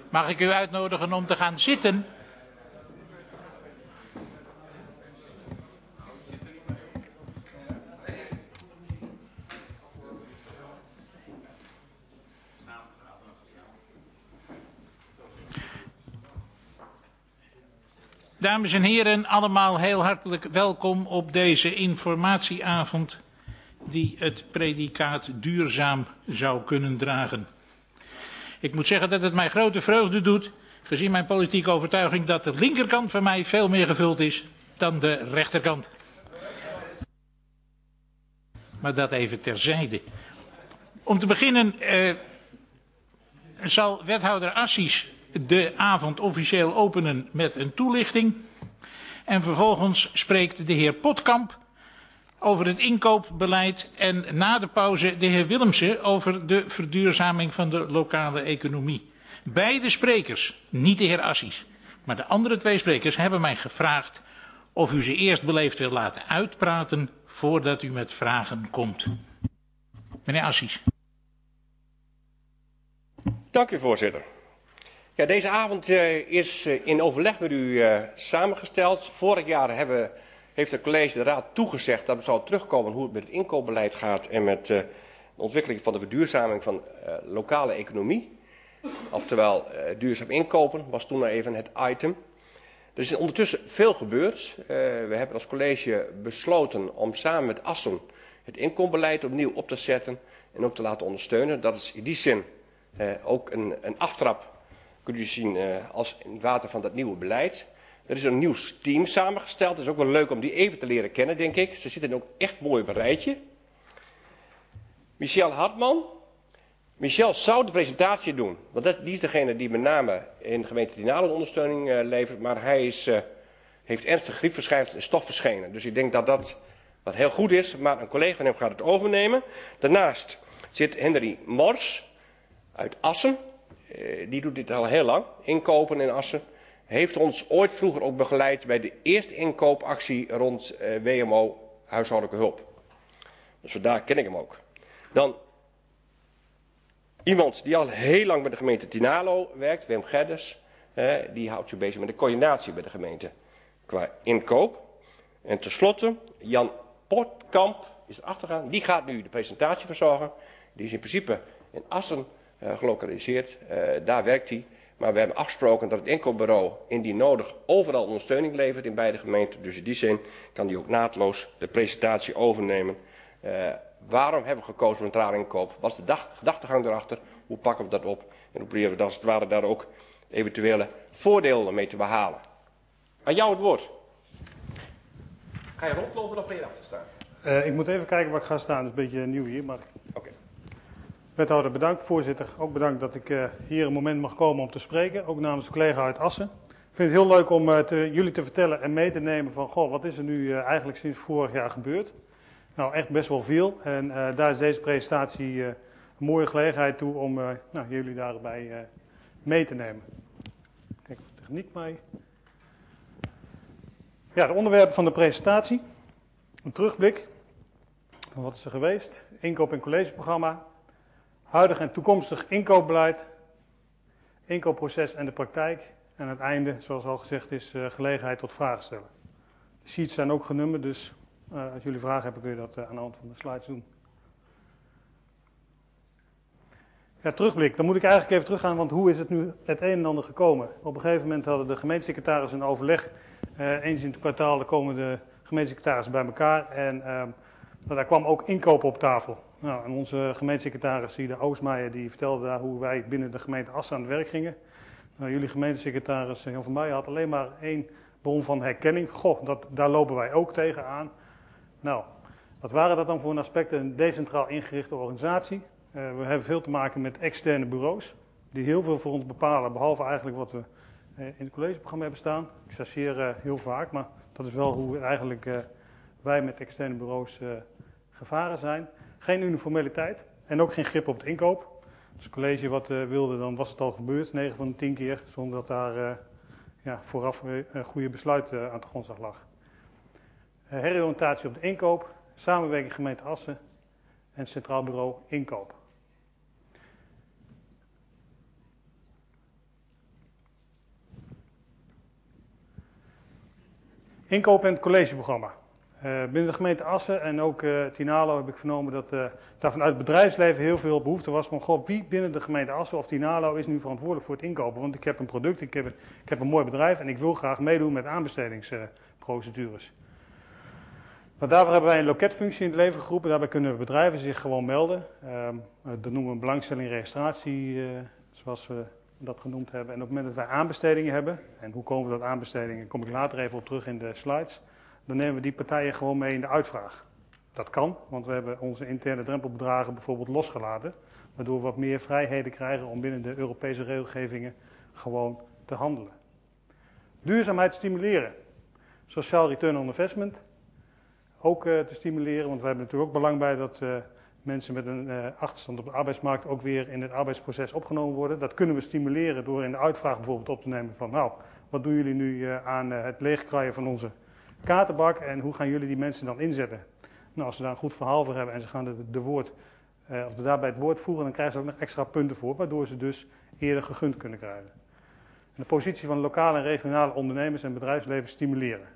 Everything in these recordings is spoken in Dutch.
Mag ik u uitnodigen om te gaan zitten? Dames en heren, allemaal heel hartelijk welkom op deze informatieavond die het predicaat duurzaam zou kunnen dragen. Ik moet zeggen dat het mij grote vreugde doet, gezien mijn politieke overtuiging, dat de linkerkant van mij veel meer gevuld is dan de rechterkant. Maar dat even terzijde. Om te beginnen zal wethouder Assis de avond officieel openen met een toelichting. En vervolgens spreekt de heer Potkamp over het inkoopbeleid en na de pauze de heer Willemsen over de verduurzaming van de lokale economie. Beide sprekers, niet de heer Assis, maar de andere twee sprekers hebben mij gevraagd of u ze eerst beleefd wil laten uitpraten voordat u met vragen komt. Meneer Assis. Dank u, voorzitter. Ja, deze avond is in overleg met u samengesteld. Vorig jaar heeft het college de raad toegezegd dat we zouden terugkomen hoe het met het inkoopbeleid gaat en met de ontwikkeling van de verduurzaming van lokale economie. Oftewel duurzaam inkopen was toen even het item. Er is ondertussen veel gebeurd. We hebben als college besloten om samen met Assen het inkoopbeleid opnieuw op te zetten en ook te laten ondersteunen. Dat is in die zin ook een aftrap, kunt u zien, als in het water van dat nieuwe beleid. Er is een nieuw team samengesteld. Het is ook wel leuk om die even te leren kennen, denk ik. Ze zitten ook echt mooi op een rijtje. Michel Hartman. Michel zou de presentatie doen, want die is degene die met name in de gemeente Tinalo ondersteuning levert. Maar hij heeft ernstige griepverschijnselen en stofverschijnen. Dus ik denk dat dat wat heel goed is, maar een collega van hem gaat het overnemen. Daarnaast zit Henry Mors uit Assen. Die doet dit al heel lang, inkopen in Assen. Heeft ons ooit vroeger ook begeleid bij de eerste inkoopactie rond WMO, huishoudelijke hulp. Dus vandaar ken ik hem ook. Dan iemand die al heel lang bij de gemeente Tinalo werkt, Wim Gedders. Die houdt zich bezig met de coördinatie bij de gemeente qua inkoop. En tenslotte Jan Potkamp is erachter gaan. Die gaat nu de presentatie verzorgen. Die is in principe in Assen gelokaliseerd. Daar werkt hij. Maar we hebben afgesproken dat het inkoopbureau indien nodig overal ondersteuning levert in beide gemeenten. Dus in die zin kan hij ook naadloos de presentatie overnemen. Waarom hebben we gekozen voor een centrale inkoop? Wat is de gedachtegang erachter? Hoe pakken we dat op? En hoe proberen we als het ware daar ook eventuele voordelen mee te behalen? Aan jou het woord. Ga je rondlopen of ben je erachter staan? Ik moet even kijken waar ik ga staan. Dat is een beetje nieuw hier. Maar... Oké. Wethouder, bedankt. Voorzitter, ook bedankt dat ik hier een moment mag komen om te spreken. Ook namens de collega uit Assen. Ik vind het heel leuk om jullie te vertellen en mee te nemen van... Goh, wat is er nu eigenlijk sinds vorig jaar gebeurd? Nou, echt best wel veel. En daar is deze presentatie een mooie gelegenheid toe om jullie daarbij mee te nemen. Kijk of de techniek mij... Ja, de onderwerpen van de presentatie. Een terugblik. Wat is er geweest? Inkoop- en collegeprogramma. Huidig en toekomstig inkoopbeleid. Inkoopproces en de praktijk. En aan het einde, zoals al gezegd is, gelegenheid tot vragen stellen. De sheets zijn ook genummerd, dus als jullie vragen hebben kun je dat aan de hand van de slides doen. Ja, terugblik. Dan moet ik eigenlijk even teruggaan, want hoe is het nu het een en ander gekomen? Op een gegeven moment hadden de gemeentesecretarissen een overleg. Eens in het kwartaal komen de gemeentesecretarissen bij elkaar en daar kwam ook inkopen op tafel. Nou, en onze gemeentesecretaris, Sida Oosmeijer, die vertelde daar hoe wij binnen de gemeente Assen aan het werk gingen. Nou, jullie gemeentesecretaris Jan van Meijen had alleen maar één bron van herkenning. Goh, daar lopen wij ook tegenaan. Nou, wat waren dat dan voor een aspecten? Een decentraal ingerichte organisatie. We hebben veel te maken met externe bureaus, die heel veel voor ons bepalen, behalve eigenlijk wat we in het collegeprogramma hebben staan. Ik chargeer heel vaak, maar dat is wel hoe eigenlijk wij met externe bureaus gevaren zijn. Geen uniformiteit en ook geen grip op het inkoop. Als het college wat wilde, dan was het al gebeurd, 9 van de 10 keer, zonder dat daar vooraf een goede besluit aan de grondslag lag. Heroriëntatie op de inkoop, samenwerking gemeente Assen en Centraal Bureau Inkoop. Inkoop en het collegeprogramma. Binnen de gemeente Assen en ook Tinalo heb ik vernomen dat daar vanuit het bedrijfsleven heel veel behoefte was van, goh, wie binnen de gemeente Assen of Tinalo is nu verantwoordelijk voor het inkopen? Want ik heb een product, ik heb een mooi bedrijf en ik wil graag meedoen met aanbestedingsprocedures. Maar daarvoor hebben wij een loketfunctie in het leven geroepen. Daarbij kunnen bedrijven zich gewoon melden. Dat noemen we belangstelling registratie, zoals we dat genoemd hebben. En op het moment dat wij aanbestedingen hebben, en hoe komen we tot aanbestedingen, kom ik later even op terug in de slides, dan nemen we die partijen gewoon mee in de uitvraag. Dat kan, want we hebben onze interne drempelbedragen bijvoorbeeld losgelaten, waardoor we wat meer vrijheden krijgen om binnen de Europese regelgevingen gewoon te handelen. Duurzaamheid stimuleren. Sociaal return on investment. Ook te stimuleren, want wij hebben natuurlijk ook belang bij dat mensen met een achterstand op de arbeidsmarkt ook weer in het arbeidsproces opgenomen worden. Dat kunnen we stimuleren door in de uitvraag bijvoorbeeld op te nemen van, nou, wat doen jullie nu aan het leegkraaien van onze kaartenbak en hoe gaan jullie die mensen dan inzetten? Nou, als ze daar een goed verhaal voor hebben en ze gaan daarbij het woord voeren, dan krijgen ze ook nog extra punten voor, waardoor ze dus eerder gegund kunnen krijgen. En de positie van lokale en regionale ondernemers en bedrijfsleven stimuleren.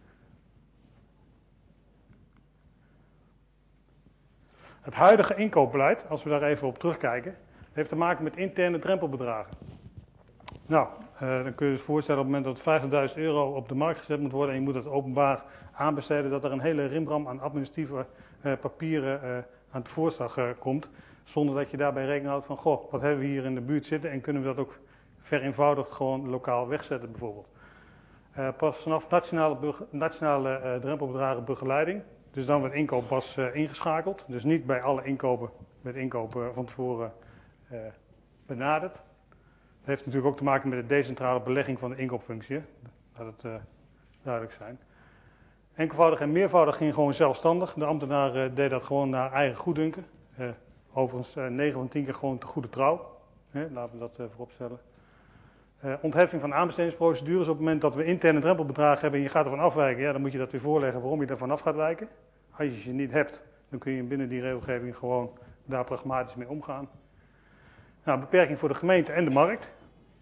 Het huidige inkoopbeleid, als we daar even op terugkijken, heeft te maken met interne drempelbedragen. Nou, dan kun je je voorstellen op het moment dat €50.000 op de markt gezet moet worden en je moet het openbaar aanbesteden, dat er een hele rimbram aan administratieve papieren aan het voorslag komt, zonder dat je daarbij rekening houdt van, goh, wat hebben we hier in de buurt zitten en kunnen we dat ook vereenvoudigd gewoon lokaal wegzetten bijvoorbeeld. Pas vanaf nationale drempelbedragen begeleiding. Dus dan wordt inkoop pas ingeschakeld. Dus niet bij alle inkopen met inkopen van tevoren benaderd. Dat heeft natuurlijk ook te maken met de decentrale belegging van de inkoopfunctie. Laat het duidelijk zijn. Enkelvoudig en meervoudig ging gewoon zelfstandig. De ambtenaar deed dat gewoon naar eigen goeddunken. Overigens 9 van 10 keer gewoon te goede trouw. Laten we dat vooropstellen. Ontheffing van aanbestedingsprocedures. Op het moment dat we interne drempelbedragen hebben en je gaat ervan afwijken, ja, dan moet je dat weer voorleggen waarom je ervan af gaat wijken. Als je ze niet hebt, dan kun je binnen die regelgeving gewoon daar pragmatisch mee omgaan. Nou, beperking voor de gemeente en de markt.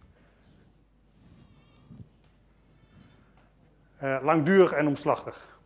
Langdurig en omslachtig.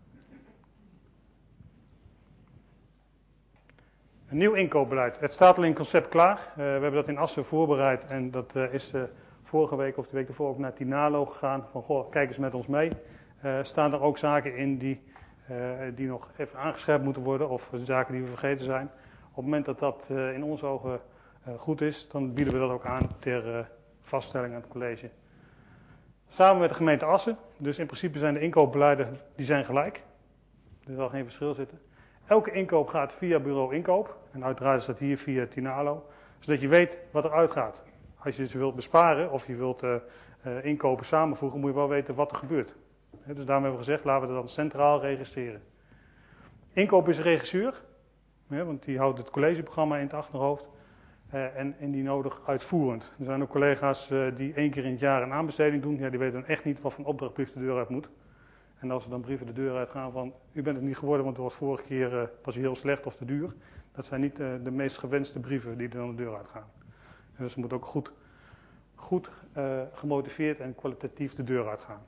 Een nieuw inkoopbeleid. Het staat al in concept klaar. We hebben dat in Assen voorbereid en dat is vorige week of de week ervoor ook naar Tinalo gegaan. Van, goh, kijk eens met ons mee. Staan er ook zaken in die nog even aangescherpt moeten worden of zaken die we vergeten zijn. Op het moment dat dat in onze ogen goed is, dan bieden we dat ook aan ter vaststelling aan het college. Samen met de gemeente Assen. Dus in principe zijn de inkoopbeleiden die zijn gelijk. Er zal geen verschil zitten. Elke inkoop gaat via bureau inkoop. En uiteraard is dat hier via Tinalo. Zodat je weet wat er uitgaat. Als je dus wilt besparen of je wilt inkopen samenvoegen, moet je wel weten wat er gebeurt. Dus daarom hebben we gezegd, laten we dat dan centraal registreren. Inkoop is regisseur, want die houdt het collegeprogramma in het achterhoofd. En indien nodig uitvoerend. Er zijn ook collega's die 1 keer in het jaar een aanbesteding doen. Ja, die weten dan echt niet wat voor een opdrachtbrief de deur uit moet. En als er dan brieven de deur uit gaan van, u bent het niet geworden, want het was vorige keer was heel slecht of te duur. Dat zijn niet de meest gewenste brieven die er dan de deur uit gaan. En dus het moet ook goed gemotiveerd en kwalitatief de deur uitgaan.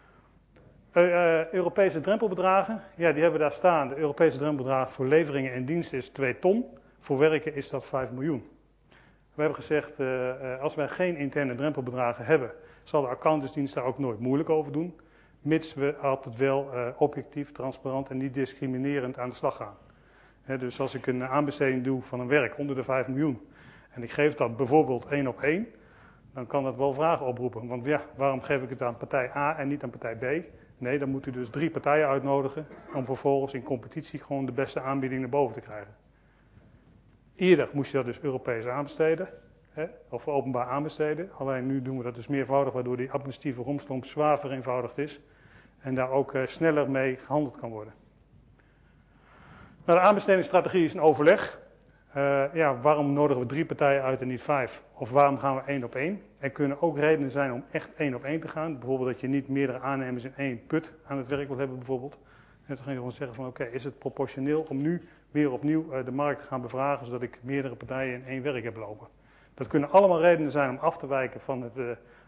Europese drempelbedragen, ja, die hebben we daar staan. De Europese drempelbedrag voor leveringen en diensten is 2 ton. Voor werken is dat 5 miljoen. We hebben gezegd, als wij geen interne drempelbedragen hebben, zal de accountantsdienst daar ook nooit moeilijk over doen. Mits we altijd wel objectief, transparant en niet discriminerend aan de slag gaan. Dus als ik een aanbesteding doe van een werk onder de 5 miljoen en ik geef dat bijvoorbeeld 1 op 1, dan kan dat wel vragen oproepen. Want ja, waarom geef ik het aan partij A en niet aan partij B? Nee, dan moet u dus 3 partijen uitnodigen om vervolgens in competitie gewoon de beste aanbieding naar boven te krijgen. Eerder moest je dat dus Europees aanbesteden, of openbaar aanbesteden. Alleen nu doen we dat dus meervoudig, waardoor die administratieve romslomp zwaar vereenvoudigd is. En daar ook sneller mee gehandeld kan worden. Nou, de aanbestedingsstrategie is een overleg. Waarom nodigen we 3 partijen uit en niet 5? Of waarom gaan we 1 op 1? Er kunnen ook redenen zijn om echt 1 op 1 te gaan. Bijvoorbeeld dat je niet meerdere aannemers in 1 put aan het werk wilt hebben bijvoorbeeld. En dan ga je gewoon zeggen van oké, is het proportioneel om nu weer opnieuw de markt te gaan bevragen, zodat ik meerdere partijen in 1 werk heb lopen. Dat kunnen allemaal redenen zijn om af te wijken van het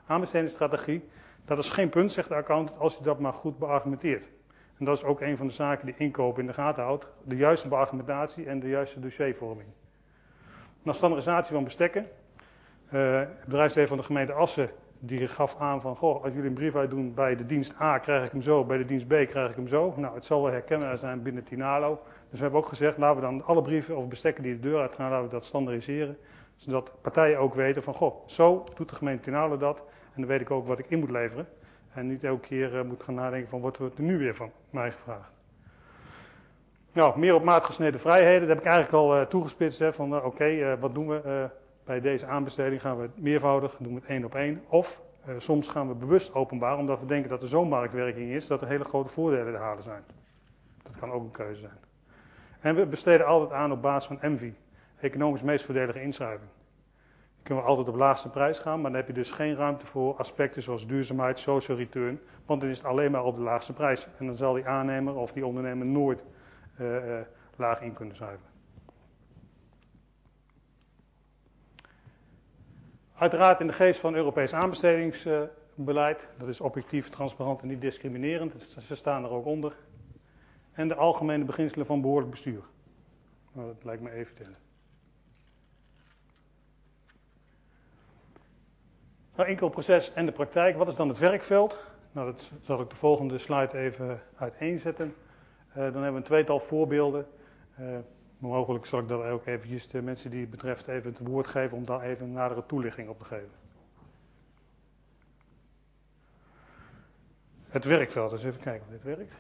Aanbestedingsstrategie, dat is geen punt, zegt de accountant, als je dat maar goed beargumenteert. En dat is ook een van de zaken die inkoop in de gaten houdt. De juiste beargumentatie en de juiste dossiervorming. Nou, standaardisatie van bestekken. Het bedrijfsleven van de gemeente Assen die gaf aan van, goh, als jullie een brief uitdoen bij de dienst A krijg ik hem zo, bij de dienst B krijg ik hem zo. Nou, het zal wel herkenbaar zijn binnen Tinalo. Dus we hebben ook gezegd, laten we dan alle brieven of bestekken die de deur uitgaan, laten we dat standaardiseren. Zodat partijen ook weten van, goh, zo doet de gemeente Tinalo dat. En dan weet ik ook wat ik in moet leveren. En niet elke keer moet gaan nadenken van, wat wordt er nu weer van mij gevraagd. Nou, meer op maat gesneden vrijheden, dat heb ik eigenlijk al toegespitst. Hè, van oké, wat doen we bij deze aanbesteding? Gaan we het meervoudig, doen we het 1 op 1. Of soms gaan we bewust openbaar, omdat we denken dat er zo'n marktwerking is, dat er hele grote voordelen te halen zijn. Dat kan ook een keuze zijn. En we besteden altijd aan op basis van MV, economisch meest voordelige inschrijving. Dan kunnen we altijd op laagste prijs gaan, maar dan heb je dus geen ruimte voor aspecten zoals duurzaamheid, social return, want dan is het alleen maar op de laagste prijs. En dan zal die aannemer of die ondernemer nooit laag in kunnen schrijven. Uiteraard in de geest van Europees aanbestedingsbeleid, dat is objectief, transparant en niet discriminerend, ze staan er ook onder. En de algemene beginselen van behoorlijk bestuur. Nou, dat lijkt me evident. Nou, inkoopproces en de praktijk, wat is dan het werkveld? Nou, dat zal ik de volgende slide even uiteenzetten. Dan hebben we een tweetal voorbeelden. Mogelijk zal ik daar ook eventjes de mensen die het betreft even het woord geven om daar even een nadere toelichting op te geven. Het werkveld, dus even kijken of dit werkt.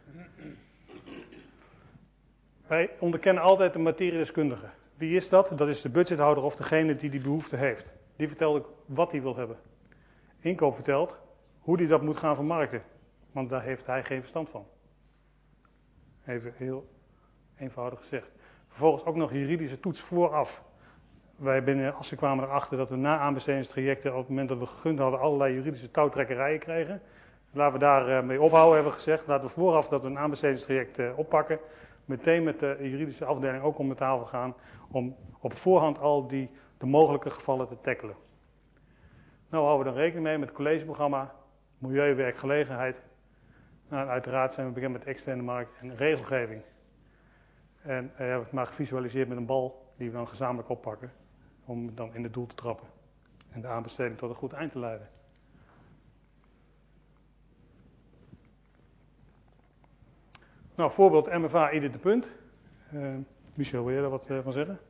Wij onderkennen altijd de materiedeskundige. Wie is dat? Dat is de budgethouder of degene die die behoefte heeft. Die vertelt ook wat hij wil hebben. Inkoop vertelt hoe hij dat moet gaan vermarkten. Want daar heeft hij geen verstand van. Even heel eenvoudig gezegd. Vervolgens ook nog juridische toets vooraf. Wij binnen Assen kwamen erachter dat we na aanbestedingstrajecten, op het moment dat we gegund hadden, allerlei juridische touwtrekkerijen kregen. Laten we daar mee ophouden, hebben we gezegd. Laten we vooraf dat we een aanbestedingstraject oppakken. Meteen met de juridische afdeling ook om de tafel gaan. Om op voorhand al de mogelijke gevallen te tackelen. Nou houden we dan rekening mee met het collegeprogramma, milieu, werkgelegenheid. Nou, en uiteraard zijn we bekend met de externe markt en regelgeving. En we hebben het maar gevisualiseerd met een bal die we dan gezamenlijk oppakken. Om dan in het doel te trappen. En de aanbesteding tot een goed eind te leiden. Nou, voorbeeld MFA ieder de punt. Michel, wil je daar wat van zeggen?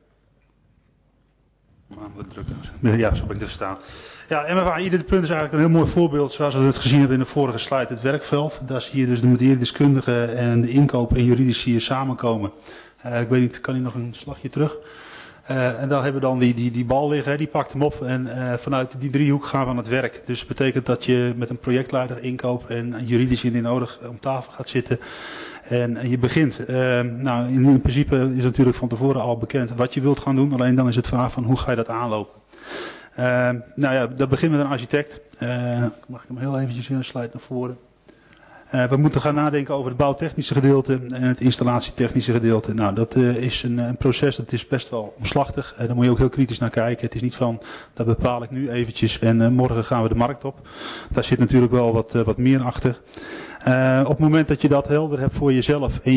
Ja, zo ben ik te verstaan. Ja, MFA ieder de punt is eigenlijk een heel mooi voorbeeld zoals we het gezien hebben in de vorige slide, het werkveld. Daar zie je dus de materiedeskundige en de inkoop en juridici hier samenkomen. Ik weet niet, kan hij nog een slagje terug? En dan hebben we dan die bal liggen, die pakt hem op en vanuit die driehoek gaan we aan het werk. Dus dat betekent dat je met een projectleider, inkoop en juridici indien nodig om tafel gaat zitten. En je begint, nou in principe is het natuurlijk van tevoren al bekend wat je wilt gaan doen. Alleen dan is het vraag van hoe ga je dat aanlopen. Nou ja, dat begint met een architect. Mag ik hem heel eventjes in een slide naar voren. We moeten gaan nadenken over het bouwtechnische gedeelte en het installatietechnische gedeelte. Nou, dat is een proces, dat is best wel omslachtig. Daar moet je ook heel kritisch naar kijken. Het is niet van, dat bepaal ik nu eventjes en morgen gaan we de markt op. Daar zit natuurlijk wel wat meer achter. Op het moment dat je dat helder hebt voor jezelf en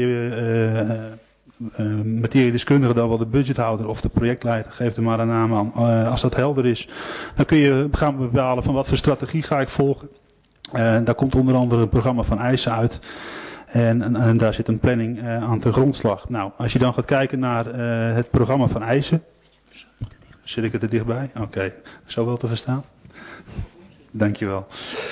je materiedeskundige, dan wel de budgethouder of de projectleider, geef er maar een naam aan. Als dat helder is, dan kun je gaan bepalen van wat voor strategie ga ik volgen. Daar komt onder andere een programma van eisen uit. En daar zit een planning aan ten grondslag. Nou, als je dan gaat kijken naar het programma van eisen. Zit ik het er dichtbij? Oké, zo wel te verstaan. Dankjewel.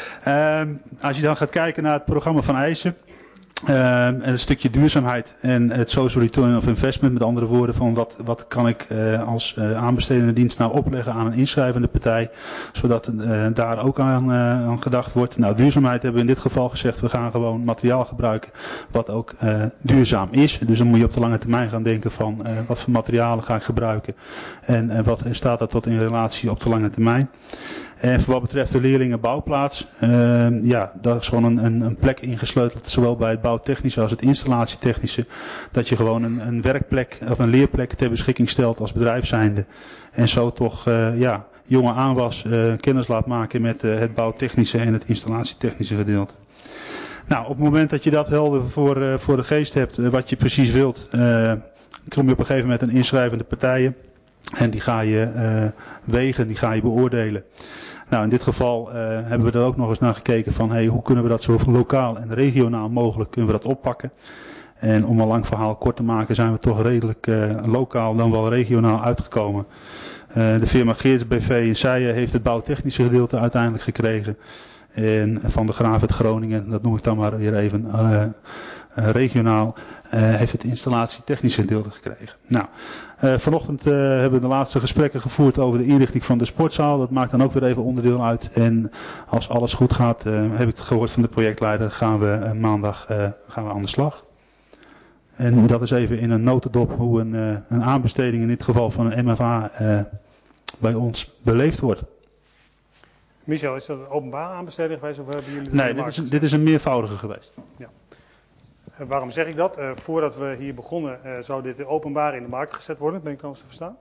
Als je dan gaat kijken naar het programma van eisen. En het stukje duurzaamheid en het social return of investment, met andere woorden, van wat kan ik als aanbestedende dienst nou opleggen aan een inschrijvende partij, zodat daar ook aan gedacht wordt. Nou, duurzaamheid hebben we in dit geval gezegd, we gaan gewoon materiaal gebruiken wat ook duurzaam is. Dus dan moet je op de lange termijn gaan denken van wat voor materialen ga ik gebruiken en wat staat dat tot in relatie op de lange termijn. En voor wat betreft de leerlingenbouwplaats, ja, daar is gewoon een plek ingesleuteld, zowel bij het bouwtechnische als het installatietechnische, dat je gewoon een werkplek of een leerplek ter beschikking stelt als bedrijf zijnde. En zo toch, ja, jonge aanwas kennis laat maken met het bouwtechnische en het installatietechnische gedeelte. Nou, op het moment dat je dat helder voor de geest hebt, wat je precies wilt, kom je op een gegeven moment een inschrijvende partijen. En die ga je wegen, die ga je beoordelen. Nou, in dit geval hebben we er ook nog eens naar gekeken van hey, hoe kunnen we dat zo lokaal en regionaal mogelijk kunnen we dat oppakken. En om een lang verhaal kort te maken zijn we toch redelijk lokaal dan wel regionaal uitgekomen. De firma Geerts BV in Seijen heeft het bouwtechnische gedeelte uiteindelijk gekregen. En Van de Graaf uit Groningen, dat noem ik dan maar weer even regionaal, heeft het installatietechnische gedeelte gekregen. Nou, vanochtend hebben we de laatste gesprekken gevoerd over de inrichting van de sportzaal. Dat maakt dan ook weer even onderdeel uit. En als alles goed gaat, heb ik het gehoord van de projectleider, gaan we maandag aan de slag. En dat is even in een notendop hoe een aanbesteding in dit geval van een MFA bij ons beleefd wordt. Michel, is dat een openbare aanbesteding geweest of hebben jullie... Nee, dit is een meervoudige geweest. Ja. Waarom zeg ik dat? Voordat we hier begonnen zou dit openbaar in de markt gezet worden, ben ik trouwens te verstaan.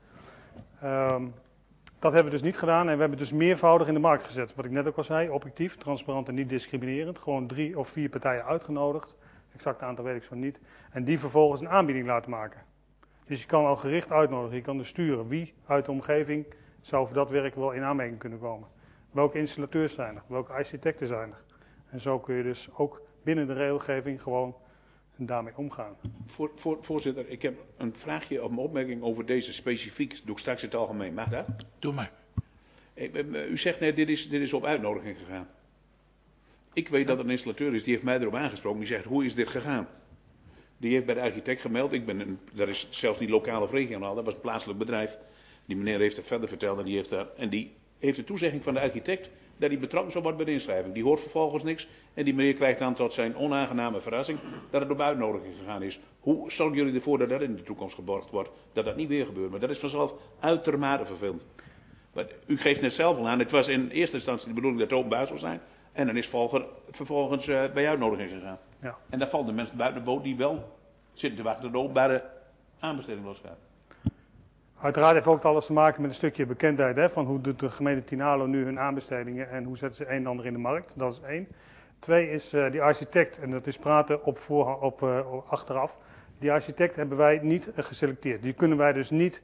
Dat hebben we dus niet gedaan en we hebben dus meervoudig in de markt gezet. Wat ik net ook al zei, objectief, transparant en niet discriminerend. Gewoon 3 of 4 partijen uitgenodigd. Exact aantal weet ik zo niet. En die vervolgens een aanbieding laten maken. Dus je kan al gericht uitnodigen, je kan dus sturen wie uit de omgeving zou voor dat werk wel in aanmerking kunnen komen. Welke installateurs zijn er, welke architecten zijn er. En zo kun je dus ook binnen de regelgeving gewoon daarmee omgaan. Voorzitter, ik heb een vraagje of een opmerking over deze specifiek. Doe ik straks in het algemeen. Mag dat? Doe maar. U zegt net, dit is op uitnodiging gegaan. Ik weet dat er een installateur is, die heeft mij erop aangesproken. Die zegt, hoe is dit gegaan? Die heeft bij de architect gemeld. Dat is zelfs niet lokaal of regionaal, dat was een plaatselijk bedrijf. Die meneer heeft het verder verteld en die heeft de toezegging van de architect dat hij betrokken zou worden bij de inschrijving. Die hoort vervolgens niks en die meneer krijgt dan tot zijn onaangename verrassing dat het op uitnodiging gegaan is. Hoe zorgen jullie ervoor dat dat in de toekomst geborgd wordt? Dat dat niet weer gebeurt, maar dat is vanzelf uitermate vervelend. Maar u geeft net zelf al aan, het was in eerste instantie de bedoeling dat het openbaar zou zijn en dan is vervolgens bij uitnodiging gegaan. Ja. En daar vallen de mensen buiten de boot die wel zitten te wachten tot de openbare aanbesteding losgaat. Uiteraard heeft ook alles te maken met een stukje bekendheid. Hè, van hoe doet de gemeente Tinalo nu hun aanbestedingen en hoe zetten ze een en ander in de markt. Dat is 1. 2 is die architect, en dat is praten achteraf. Die architect hebben wij niet geselecteerd. Die kunnen wij dus niet,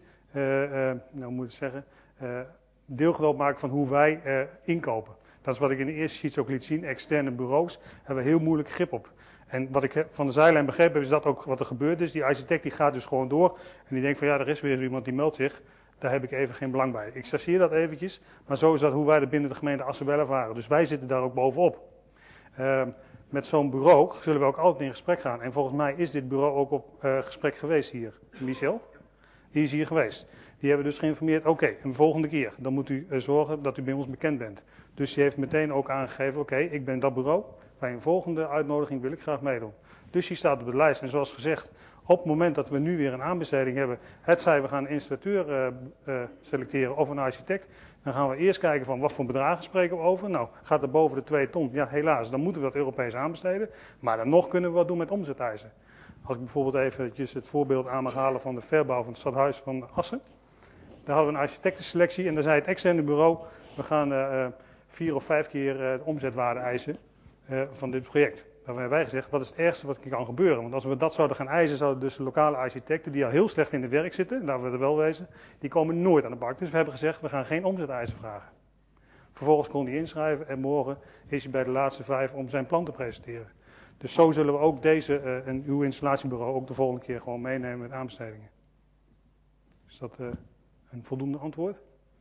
deelgenoot maken van hoe wij inkopen. Dat is wat ik in de eerste sheets ook liet zien. Externe bureaus hebben we heel moeilijk grip op. En wat ik van de zijlijn begrepen heb, is dat ook wat er gebeurd is. Die architect die gaat dus gewoon door en die denkt van ja, er is weer iemand die meldt zich. Daar heb ik even geen belang bij. Ik chargeer dat eventjes, maar zo is dat hoe wij er binnen de gemeente Assenbel ervaren. Dus wij zitten daar ook bovenop. Met zo'n bureau zullen we ook altijd in gesprek gaan. En volgens mij is dit bureau ook op gesprek geweest hier. Michel, die is hier geweest. Die hebben dus geïnformeerd, oké, een volgende keer, dan moet u zorgen dat u bij ons bekend bent. Dus die heeft meteen ook aangegeven, oké, ik ben dat bureau. Bij een volgende uitnodiging wil ik graag meedoen. Dus die staat op de lijst. En zoals gezegd, op het moment dat we nu weer een aanbesteding hebben, hetzij we gaan een installateur selecteren of een architect, dan gaan we eerst kijken van wat voor bedragen spreken we over. Nou, gaat het boven de 2 ton? Ja, helaas, dan moeten we dat Europees aanbesteden. Maar dan nog kunnen we wat doen met omzeteisen. Als ik bijvoorbeeld eventjes het voorbeeld aan mag halen van de verbouw van het stadhuis van Assen. Daar hadden we een architectenselectie en daar zei het externe bureau, we gaan 4 of 5 keer de omzetwaarde eisen van dit project. Daar hebben wij gezegd, wat is het ergste wat kan gebeuren? Want als we dat zouden gaan eisen, zouden dus de lokale architecten, die al heel slecht in het werk zitten, laten we er wel wezen, die komen nooit aan de bak. Dus we hebben gezegd, we gaan geen omzeteisen vragen. Vervolgens kon hij inschrijven en morgen is hij bij de laatste 5 om zijn plan te presenteren. Dus zo zullen we ook deze, uw installatiebureau, ook de volgende keer gewoon meenemen met aanbestedingen. Is dat een voldoende antwoord?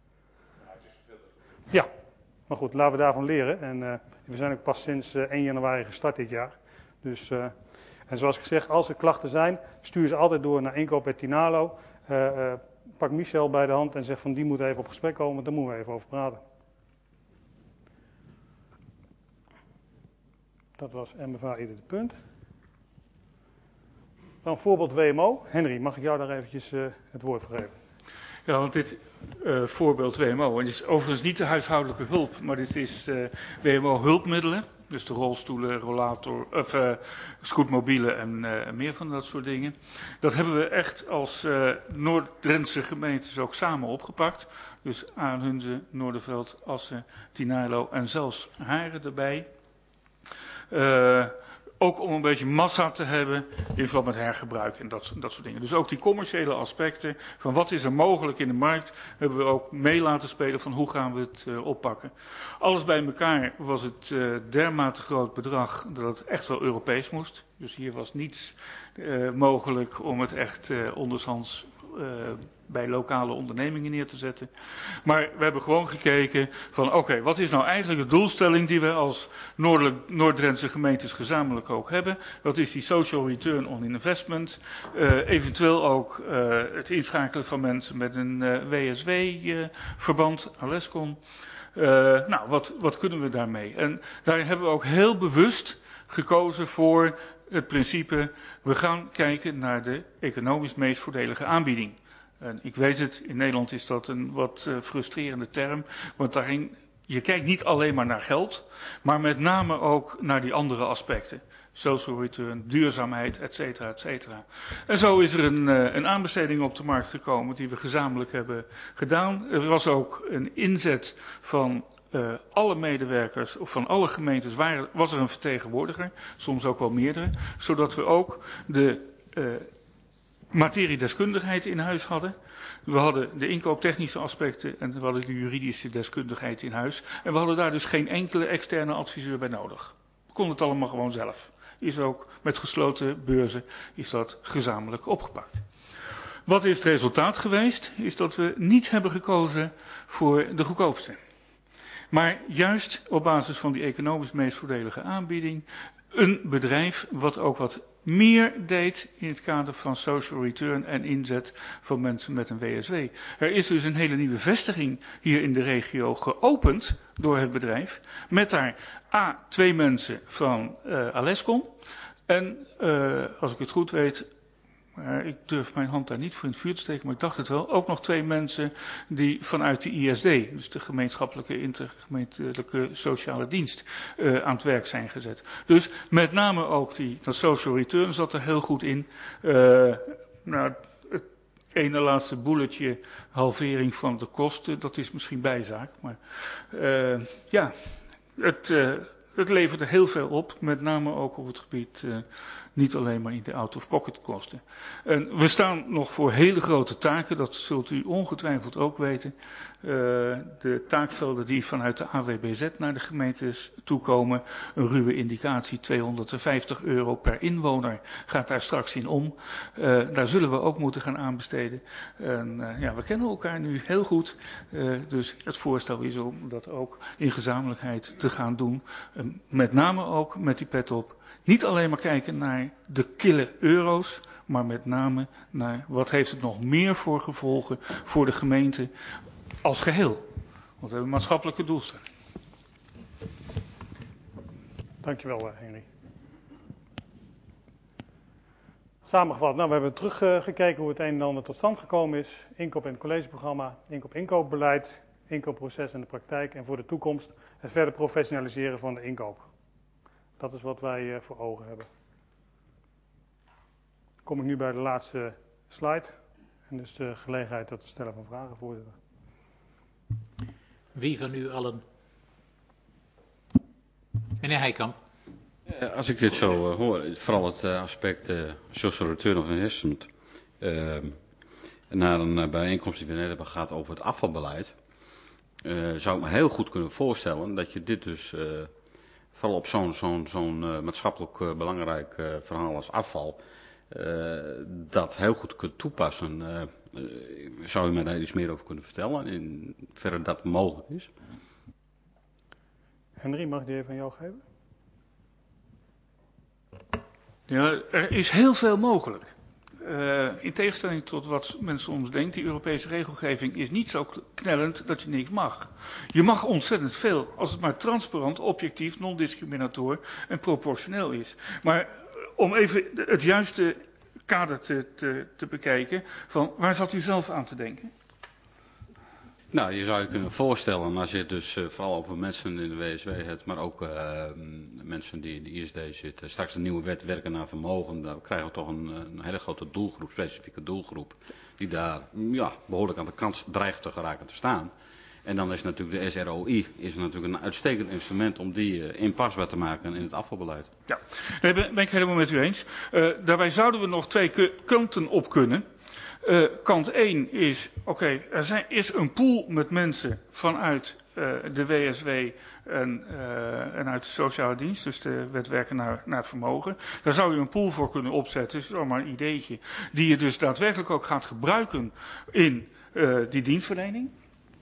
Ja. Maar goed, laten we daarvan leren. En we zijn ook pas sinds 1 januari gestart dit jaar. Dus, en zoals gezegd, als er klachten zijn, stuur ze altijd door naar inkoop@tinalo. Pak Michel bij de hand en zeg van die moet even op gesprek komen, want daar moeten we even over praten. Dat was MFA ieder de punt. Dan voorbeeld WMO. Henry, mag ik jou daar eventjes het woord voor geven? Ja, want dit voorbeeld WMO, en dit is overigens niet de huishoudelijke hulp, maar dit is WMO hulpmiddelen. Dus de rolstoelen, scootmobielen en meer van dat soort dingen. Dat hebben we echt als Noord-Drentse gemeentes ook samen opgepakt. Dus Aanhunze, Noorderveld, Assen, Tinaarlo en zelfs Haren erbij. Ook om een beetje massa te hebben in verband met hergebruik en dat soort dingen. Dus ook die commerciële aspecten van wat is er mogelijk in de markt, hebben we ook mee laten spelen van hoe gaan we het oppakken. Alles bij elkaar was het dermate groot bedrag dat het echt wel Europees moest. Dus hier was niets mogelijk om het echt onderhands bij lokale ondernemingen neer te zetten. Maar we hebben gewoon gekeken van oké, wat is nou eigenlijk de doelstelling die we als Noord-Drentse gemeentes gezamenlijk ook hebben? Wat is die social return on investment? Eventueel ook het inschakelen van mensen met een WSW-verband, Alescon. Wat kunnen we daarmee? En daar hebben we ook heel bewust gekozen voor het principe, we gaan kijken naar de economisch meest voordelige aanbieding. En ik weet het, in Nederland is dat een wat frustrerende term, want daarin, je kijkt niet alleen maar naar geld, maar met name ook naar die andere aspecten. Social return, duurzaamheid, et cetera, et cetera. En zo is er een aanbesteding op de markt gekomen die we gezamenlijk hebben gedaan. Er was ook een inzet van alle medewerkers, of van alle gemeentes, was er een vertegenwoordiger, soms ook wel meerdere, zodat we ook de materiedeskundigheid in huis hadden. We hadden de inkooptechnische aspecten en we hadden de juridische deskundigheid in huis. En we hadden daar dus geen enkele externe adviseur bij nodig. We konden het allemaal gewoon zelf. Is ook met gesloten beurzen is dat gezamenlijk opgepakt. Wat is het resultaat geweest? Is dat we niet hebben gekozen voor de goedkoopste. Maar juist op basis van die economisch meest voordelige aanbieding een bedrijf wat ook wat meer deed in het kader van social return en inzet van mensen met een WSW. Er is dus een hele nieuwe vestiging hier in de regio geopend door het bedrijf. Met daar 2 mensen van Alescon. En als ik het goed weet, maar ik durf mijn hand daar niet voor in het vuur te steken, maar ik dacht het wel, ook nog 2 mensen die vanuit de ISD, dus de gemeenschappelijke intergemeentelijke sociale dienst, aan het werk zijn gezet. Dus met name ook dat social return zat er heel goed in. Het ene laatste boeletje, halvering van de kosten, dat is misschien bijzaak, maar het leverde heel veel op, met name ook op het gebied, niet alleen maar in de out-of-pocket kosten. En we staan nog voor hele grote taken, dat zult u ongetwijfeld ook weten. De taakvelden die vanuit de AWBZ naar de gemeentes toekomen, een ruwe indicatie, €250 per inwoner gaat daar straks in om. Daar zullen we ook moeten gaan aanbesteden. We kennen elkaar nu heel goed, dus het voorstel is om dat ook in gezamenlijkheid te gaan doen. Met name ook met die pet op. Niet alleen maar kijken naar de kille euro's, maar met name naar wat heeft het nog meer voor gevolgen voor de gemeente als geheel. Want we hebben een maatschappelijke doelstelling. Dankjewel, Henry. Samengevat, we hebben teruggekeken hoe het een en ander tot stand gekomen is. Inkoop en het collegeprogramma, inkoopbeleid, inkoopproces en de praktijk en voor de toekomst het verder professionaliseren van de inkoop. Dat is wat wij voor ogen hebben. Dan kom ik nu bij de laatste slide. En dus de gelegenheid tot het stellen van vragen, voorzitter. Wie van u allen? Meneer Heikamp. Als ik dit zo hoor, vooral het aspect social return of investment, naar een bijeenkomst die we net hebben gehad over het afvalbeleid, zou ik me heel goed kunnen voorstellen dat je dit dus vooral op zo'n maatschappelijk belangrijk verhaal als afval, dat heel goed kunt toepassen. Zou u mij daar iets meer over kunnen vertellen, in verre dat mogelijk is? Henry, mag ik die even aan jou geven? Ja, er is heel veel mogelijk. In tegenstelling tot wat men soms denkt, die Europese regelgeving is niet zo knellend dat je niks mag. Je mag ontzettend veel, als het maar transparant, objectief, non-discriminator en proportioneel is. Maar om even het juiste kader te bekijken, van waar zat u zelf aan te denken? Nou, je zou je kunnen voorstellen, als je het dus vooral over mensen in de WSW hebt, maar ook mensen die in de ISD zitten, straks een nieuwe wet werken naar vermogen, dan krijgen we toch een hele grote doelgroep, specifieke doelgroep, die daar behoorlijk aan de kant dreigt te geraken te staan. En dan is natuurlijk de SROI natuurlijk een uitstekend instrument om die inpasbaar te maken in het afvalbeleid. Ja, daar ben ik helemaal met u eens. Daarbij zouden we nog twee kanten op kunnen. Kant 1 is, er is een pool met mensen vanuit de WSW en uit de sociale dienst, dus de wet werken naar vermogen. Daar zou je een pool voor kunnen opzetten, is maar een ideetje, die je dus daadwerkelijk ook gaat gebruiken in die dienstverlening.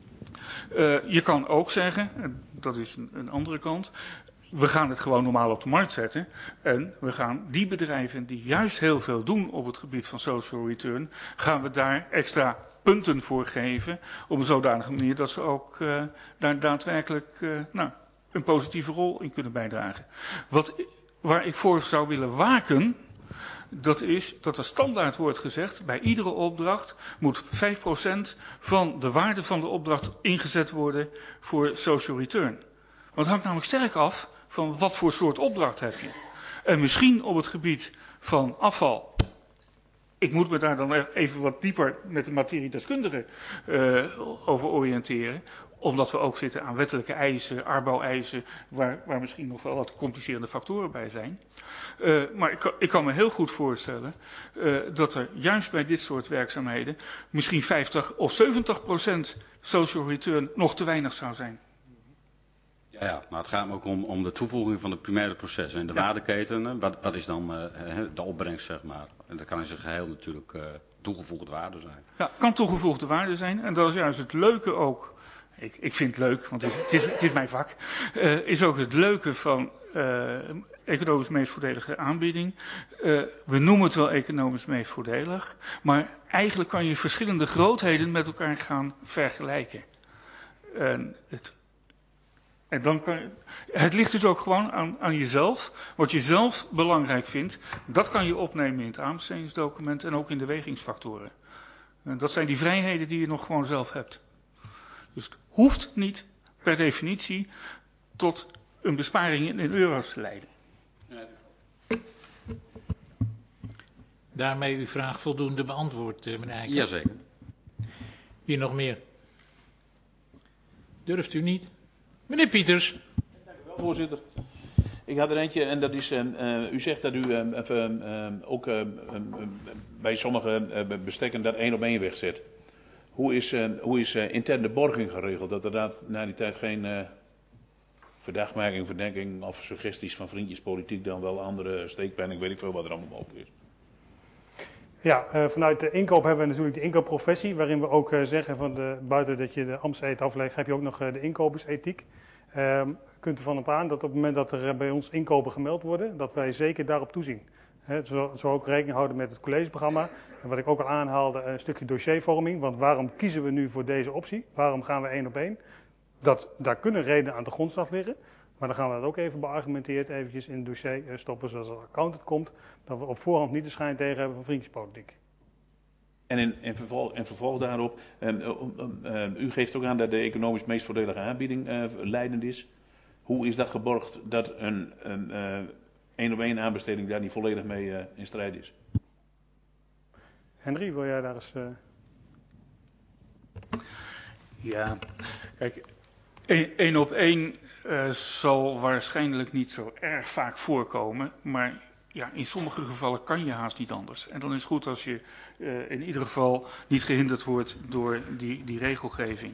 Je kan ook zeggen, en dat is een andere kant, we gaan het gewoon normaal op de markt zetten en we gaan die bedrijven die juist heel veel doen op het gebied van social return, gaan we daar extra punten voor geven op een zodanige manier dat ze ook daar daadwerkelijk een positieve rol in kunnen bijdragen. Waar ik voor zou willen waken, dat is dat er standaard wordt gezegd, bij iedere opdracht moet 5% van de waarde van de opdracht ingezet worden voor social return. Want het hangt namelijk sterk af van wat voor soort opdracht heb je. En misschien op het gebied van afval. Ik moet me daar dan even wat dieper met de materiedeskundige over oriënteren. Omdat we ook zitten aan wettelijke eisen, arbouweisen, waar misschien nog wel wat complicerende factoren bij zijn. Maar ik kan me heel goed voorstellen dat er juist bij dit soort werkzaamheden misschien 50 of 70% social return nog te weinig zou zijn. Ja, maar het gaat ook om de toevoeging van de primaire processen. En de waardeketen, wat is dan de opbrengst, zeg maar. En dat kan in zijn geheel natuurlijk toegevoegde waarde zijn. Ja, kan toegevoegde waarde zijn. En dat is juist het leuke ook. Ik vind het leuk, want het is mijn vak. Is ook het leuke van economisch meest voordelige aanbieding. We noemen het wel economisch meest voordelig. Maar eigenlijk kan je verschillende grootheden met elkaar gaan vergelijken. En dan het ligt dus ook gewoon aan jezelf. Wat je zelf belangrijk vindt, dat kan je opnemen in het aanbestedingsdocument en ook in de wegingsfactoren. En dat zijn die vrijheden die je nog gewoon zelf hebt. Dus het hoeft niet per definitie tot een besparing in euro's te leiden. Daarmee uw vraag voldoende beantwoord, meneer Eijkens? Jazeker. Wie nog meer? Durft u niet? Meneer Pieters. Dank u wel, voorzitter. Ik had er eentje en dat is, u zegt dat u ook bij sommige bestekken dat 1-op-1 wegzet. Hoe is interne borging geregeld? Dat er na die tijd geen verdachtmaking, verdenking of suggesties van vriendjespolitiek dan wel andere steekpenning, weet ik veel wat er allemaal mogelijk is. Ja, vanuit de inkoop hebben we natuurlijk de inkoopprofessie, waarin we ook zeggen van buiten dat je de ambtseed aflegt, heb je ook nog de inkopersethiek. Kunt ervan op aan dat op het moment dat er bij ons inkopen gemeld worden, dat wij zeker daarop toezien. Zo ook rekening houden met het collegeprogramma. En wat ik ook al aanhaalde, een stukje dossiervorming. Want waarom kiezen we nu voor deze optie? Waarom gaan we 1-op-1? Daar kunnen redenen aan de grondslag liggen. Maar dan gaan we dat ook even beargumenteerd eventjes in het dossier stoppen zoals er accountant komt. Dat we op voorhand niet de schijn tegen hebben van vriendjespolitiek. En in vervolg daarop, u geeft ook aan dat de economisch meest voordelige aanbieding leidend is. Hoe is dat geborgd dat een 1-op-1 aanbesteding daar niet volledig mee in strijd is? Henry, wil jij daar eens... Ja, kijk, 1-op-1 zal waarschijnlijk niet zo erg vaak voorkomen, maar ja, in sommige gevallen kan je haast niet anders. En dan is het goed als je in ieder geval niet gehinderd wordt door die regelgeving.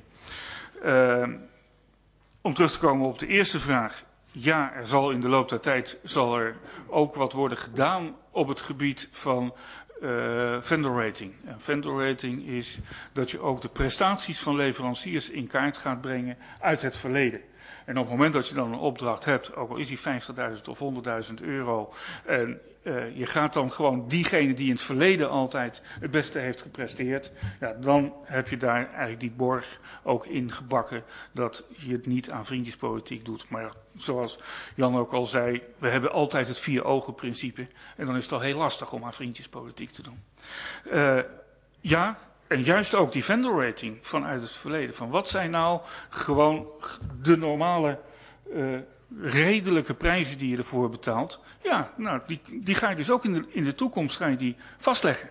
Om terug te komen op de eerste vraag. Ja, er zal in de loop der tijd ook wat worden gedaan op het gebied van vendor rating. En vendor rating is dat je ook de prestaties van leveranciers in kaart gaat brengen uit het verleden. En op het moment dat je dan een opdracht hebt, ook al is die 50.000 of 100.000 euro, en je gaat dan gewoon diegene die in het verleden altijd het beste heeft gepresteerd, ja, dan heb je daar eigenlijk die borg ook in gebakken dat je het niet aan vriendjespolitiek doet. Maar zoals Jan ook al zei, we hebben altijd het 4-ogen principe en dan is het al heel lastig om aan vriendjespolitiek te doen. Ja, En juist ook die vendor rating vanuit het verleden. Van wat zijn nou gewoon de normale redelijke prijzen die je ervoor betaalt. Ja, nou, die ga je dus ook in de toekomst ga je die vastleggen.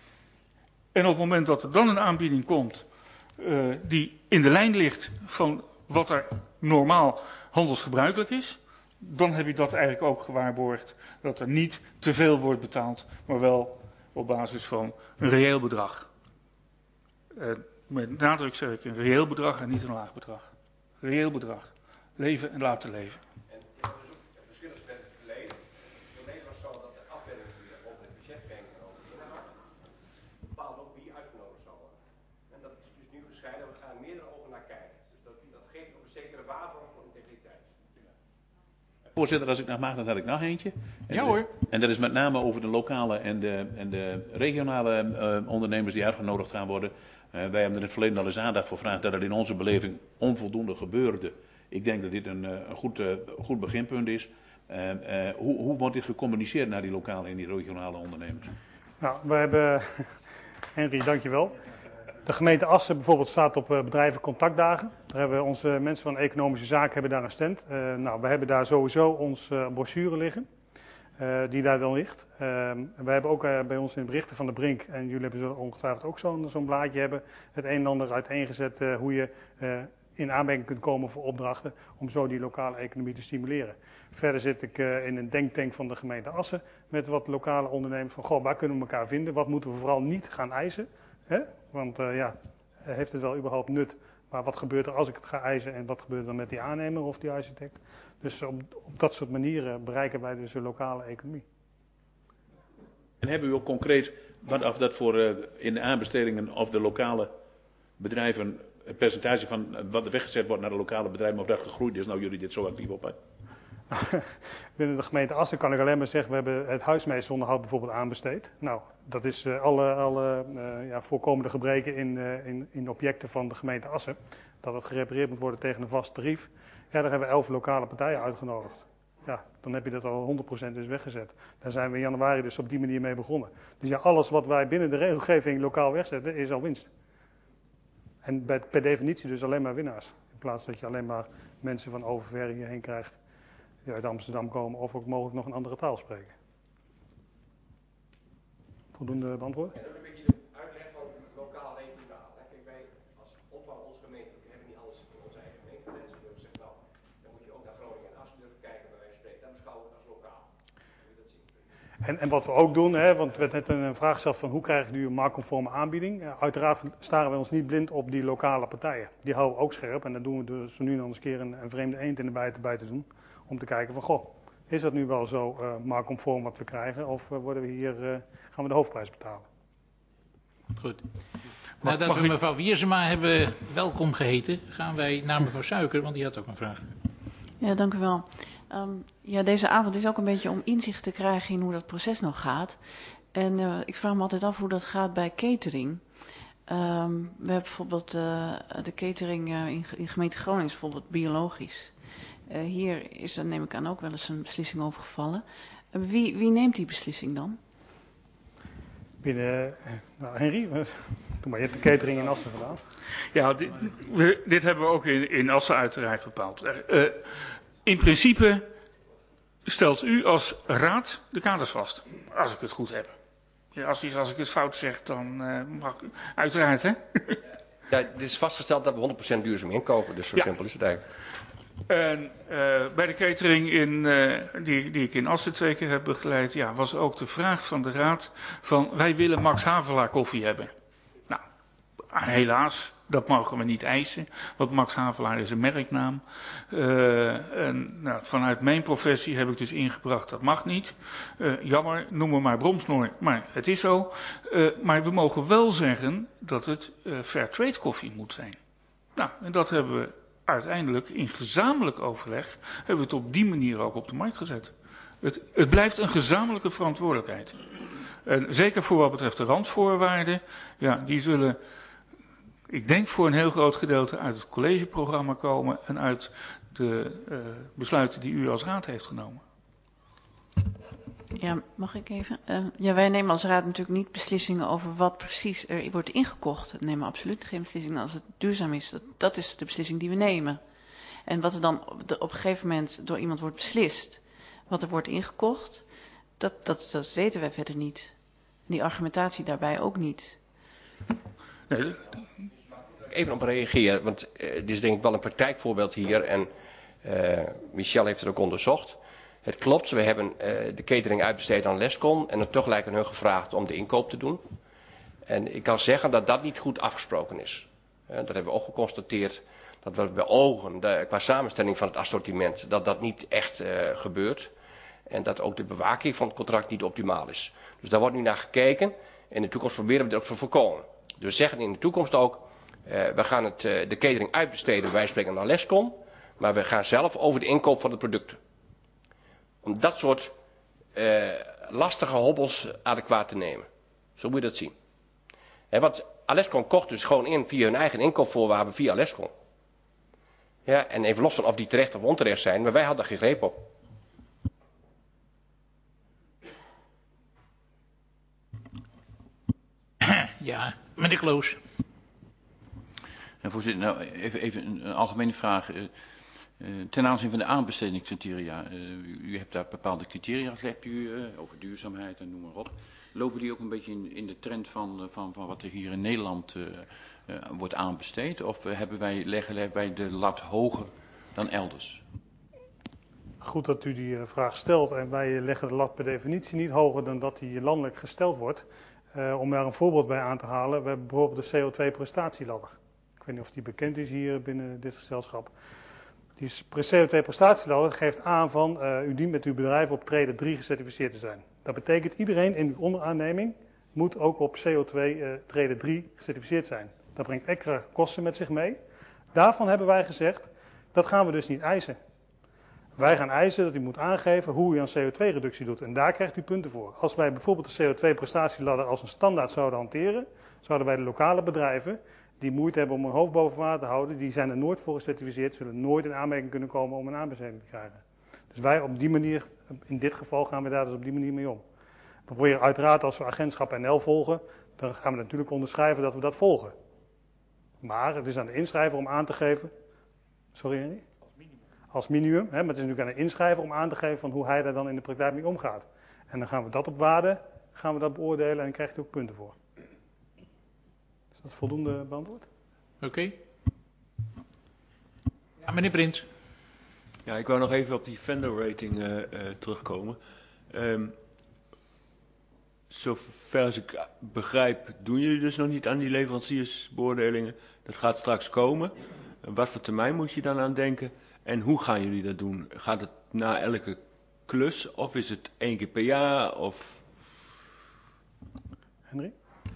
En op het moment dat er dan een aanbieding komt die in de lijn ligt van wat er normaal handelsgebruikelijk is, dan heb je dat eigenlijk ook gewaarborgd dat er niet te veel wordt betaald, maar wel op basis van een reëel bedrag. Met nadruk zeg ik een reëel bedrag en niet een laag bedrag. Reëel bedrag. Leven en laten leven. En het verschil is met het verleden. Het verleden was zo dat de afdeling die over het budget ging en over de inhoud bepaalt ook wie uitgenodigd zou worden. En dat is dus nu gescheiden. We gaan meerdere ogen naar kijken. Dus dat geeft ook een zekere waarborg voor integriteit. Voorzitter, als ik nog mag, dan had ik nog eentje. Ja hoor. En dat is met name over de lokale en de regionale ondernemers die uitgenodigd gaan worden. Wij hebben er in het verleden al eens aandacht voor gevraagd dat het in onze beleving onvoldoende gebeurde. Ik denk dat dit een goed beginpunt is. Hoe wordt dit gecommuniceerd naar die lokale en die regionale ondernemers? Nou, we hebben, Henry, dankjewel. De gemeente Assen bijvoorbeeld staat op bedrijvencontactdagen. Daar hebben onze mensen van economische zaken hebben daar een stand. Nou, we hebben daar sowieso onze brochure liggen. Die daar dan ligt. We hebben ook bij ons in de berichten van de Brink, en jullie hebben zo ongetwijfeld ook zo'n blaadje hebben, het een en ander uiteengezet hoe je in aanmerking kunt komen voor opdrachten om zo die lokale economie te stimuleren. Verder zit ik in een denktank van de gemeente Assen met wat lokale ondernemers van, goh, waar kunnen we elkaar vinden? Wat moeten we vooral niet gaan eisen? Hè? Want heeft het wel überhaupt nut? Maar wat gebeurt er als ik het ga eisen en wat gebeurt er dan met die aannemer of die architect? Dus op dat soort manieren bereiken wij dus de lokale economie. En hebben u ook concreet, of dat voor in de aanbestedingen of de lokale bedrijven, het percentage van wat er weggezet wordt naar de lokale bedrijven, of dat gegroeid is, nou jullie dit zo actief op hebben? Binnen de gemeente Assen kan ik alleen maar zeggen, we hebben het huismeesteronderhoud bijvoorbeeld aanbesteed. Nou, dat is alle voorkomende gebreken in objecten van de gemeente Assen. Dat het gerepareerd moet worden tegen een vast tarief. Ja, daar hebben we 11 lokale partijen uitgenodigd. Ja, dan heb je dat al 100% dus weggezet. Daar zijn we in januari dus op die manier mee begonnen. Dus ja, alles wat wij binnen de regelgeving lokaal wegzetten, is al winst. En per definitie dus alleen maar winnaars. In plaats dat je alleen maar mensen van overver hierheen krijgt die uit Amsterdam komen of ook mogelijk nog een andere taal spreken. Voldoende beantwoord? En ook een beetje de uitleg van lokaal regionaal. Kijk, wij als opvang onze gemeente hebben niet alles in onze eigen gemeente. Mensen durven zeggen, nou, dan moet je ook naar Groningen en Assen durven kijken bij wijze van spreken. Dat beschouwen we als lokaal. Hoe je dat ziet. En wat we ook doen, want er werd net een vraag gesteld van hoe krijg je nu een marktconforme aanbieding. Uiteraard staren we ons niet blind op die lokale partijen. Die houden we ook scherp en dan doen we dus nu dan eens een keer een vreemde eend in de bijt erbij te doen. Om te kijken van, goh, is dat nu wel zo marktconform wat we krijgen? Of gaan we de hoofdprijs betalen? Goed. Nadat we mevrouw Wiersema hebben welkom geheten, gaan wij naar mevrouw Suiker, want die had ook een vraag. Ja, dank u wel. Deze avond is ook een beetje om inzicht te krijgen in hoe dat proces nog gaat. En ik vraag me altijd af hoe dat gaat bij catering. We hebben bijvoorbeeld de catering in gemeente Groningen is bijvoorbeeld biologisch. Hier is er, neem ik aan, ook wel eens een beslissing over gevallen. Wie neemt die beslissing dan? Henry, doe maar, je hebt de catering in Assen gedaan. Ja, dit hebben we ook in Assen uiteraard bepaald. In principe stelt u als raad de kaders vast, als ik het goed heb. Ja, als ik het fout zeg, dan mag ik uiteraard, hè? Ja, dit is vastgesteld dat we 100% duurzaam inkopen, dus zo simpel is het eigenlijk. En bij de catering die ik in Assen 2 keer heb begeleid, ja, was ook de vraag van de raad van wij willen Max Havelaar koffie hebben. Nou, helaas, dat mogen we niet eisen, want Max Havelaar is een merknaam. Vanuit mijn professie heb ik dus ingebracht, dat mag niet. Jammer, noem me maar bromsnoor, maar het is zo. Maar we mogen wel zeggen dat het Fairtrade koffie moet zijn. Nou, en dat hebben we uiteindelijk in gezamenlijk overleg, hebben we het op die manier ook op de markt gezet. Het blijft een gezamenlijke verantwoordelijkheid. En zeker voor wat betreft de randvoorwaarden, ja, die zullen, ik denk voor een heel groot gedeelte uit het collegeprogramma komen en uit de besluiten die u als raad heeft genomen. Ja, mag ik even? Ja, wij nemen als raad natuurlijk niet beslissingen over wat precies er wordt ingekocht. We nemen absoluut geen beslissingen als het duurzaam is. Dat is de beslissing die we nemen. En wat er dan op een gegeven moment door iemand wordt beslist, wat er wordt ingekocht, dat weten wij verder niet. Die argumentatie daarbij ook niet. Nee, Even op reageren, want dit is denk ik wel een praktijkvoorbeeld hier en Michel heeft het ook onderzocht. Het klopt, we hebben de catering uitbesteed aan Lescon en dan tegelijk aan hun gevraagd om de inkoop te doen. En ik kan zeggen dat dat niet goed afgesproken is. Dat hebben we ook geconstateerd, dat we bij ogen, qua samenstelling van het assortiment, dat niet echt gebeurt. En dat ook de bewaking van het contract niet optimaal is. Dus daar wordt nu naar gekeken. In de toekomst proberen we dat ook te voorkomen. Dus we zeggen in de toekomst ook, we gaan de catering uitbesteden, wij spreken naar Lescon. Maar we gaan zelf over de inkoop van de producten. Om dat soort lastige hobbels adequaat te nemen. Zo moet je dat zien. Want Alescon kocht dus gewoon in via hun eigen inkoopvoorwaarden via Alescon. Ja, en even los van of die terecht of onterecht zijn, maar wij hadden daar geen greep op. Ja, meneer Kloos. En voorzitter, nou, even een algemene vraag. Ten aanzien van de aanbestedingscriteria. U hebt daar bepaalde criteria, hebt u over duurzaamheid en noem maar op. Lopen die ook een beetje in de trend van wat er hier in Nederland wordt aanbesteed? Of leggen wij de lat hoger dan elders? Goed dat u die vraag stelt. En wij leggen de lat per definitie niet hoger dan dat die landelijk gesteld wordt. Om daar een voorbeeld bij aan te halen. We hebben bijvoorbeeld de CO2-prestatieladder. Ik weet niet of die bekend is hier binnen dit gezelschap. Die CO2-prestatieladder geeft aan van u dient met uw bedrijf op trede 3 gecertificeerd te zijn. Dat betekent iedereen in uw onderaanneming moet ook op CO2 trede 3 gecertificeerd zijn. Dat brengt extra kosten met zich mee. Daarvan hebben wij gezegd, dat gaan we dus niet eisen. Wij gaan eisen dat u moet aangeven hoe u aan CO2-reductie doet. En daar krijgt u punten voor. Als wij bijvoorbeeld de CO2-prestatieladder als een standaard zouden hanteren, zouden wij de lokale bedrijven die moeite hebben om hun hoofd boven water te houden, die zijn er nooit voor gecertificeerd, zullen nooit in aanmerking kunnen komen om een aanbesteding te krijgen. Dus wij op die manier, in dit geval gaan we daar dus op die manier mee om. We proberen uiteraard als we agentschap NL volgen, dan gaan we natuurlijk onderschrijven dat we dat volgen. Maar het is aan de inschrijver om aan te geven, sorry Henry? Als minimum, maar het is natuurlijk aan de inschrijver om aan te geven van hoe hij daar dan in de praktijk mee omgaat. En dan gaan we dat op waarde, gaan we dat beoordelen en dan krijgt u ook punten voor. Is dat voldoende beantwoord? Oké. Ja, meneer Prins. Ja, ik wou nog even op die vendor rating terugkomen. Zover als ik begrijp, doen jullie dus nog niet aan die leveranciersbeoordelingen. Dat gaat straks komen. Wat voor termijn moet je dan aan denken? En hoe gaan jullie dat doen? Gaat het na elke klus of is het 1 keer per jaar? Of... Henry?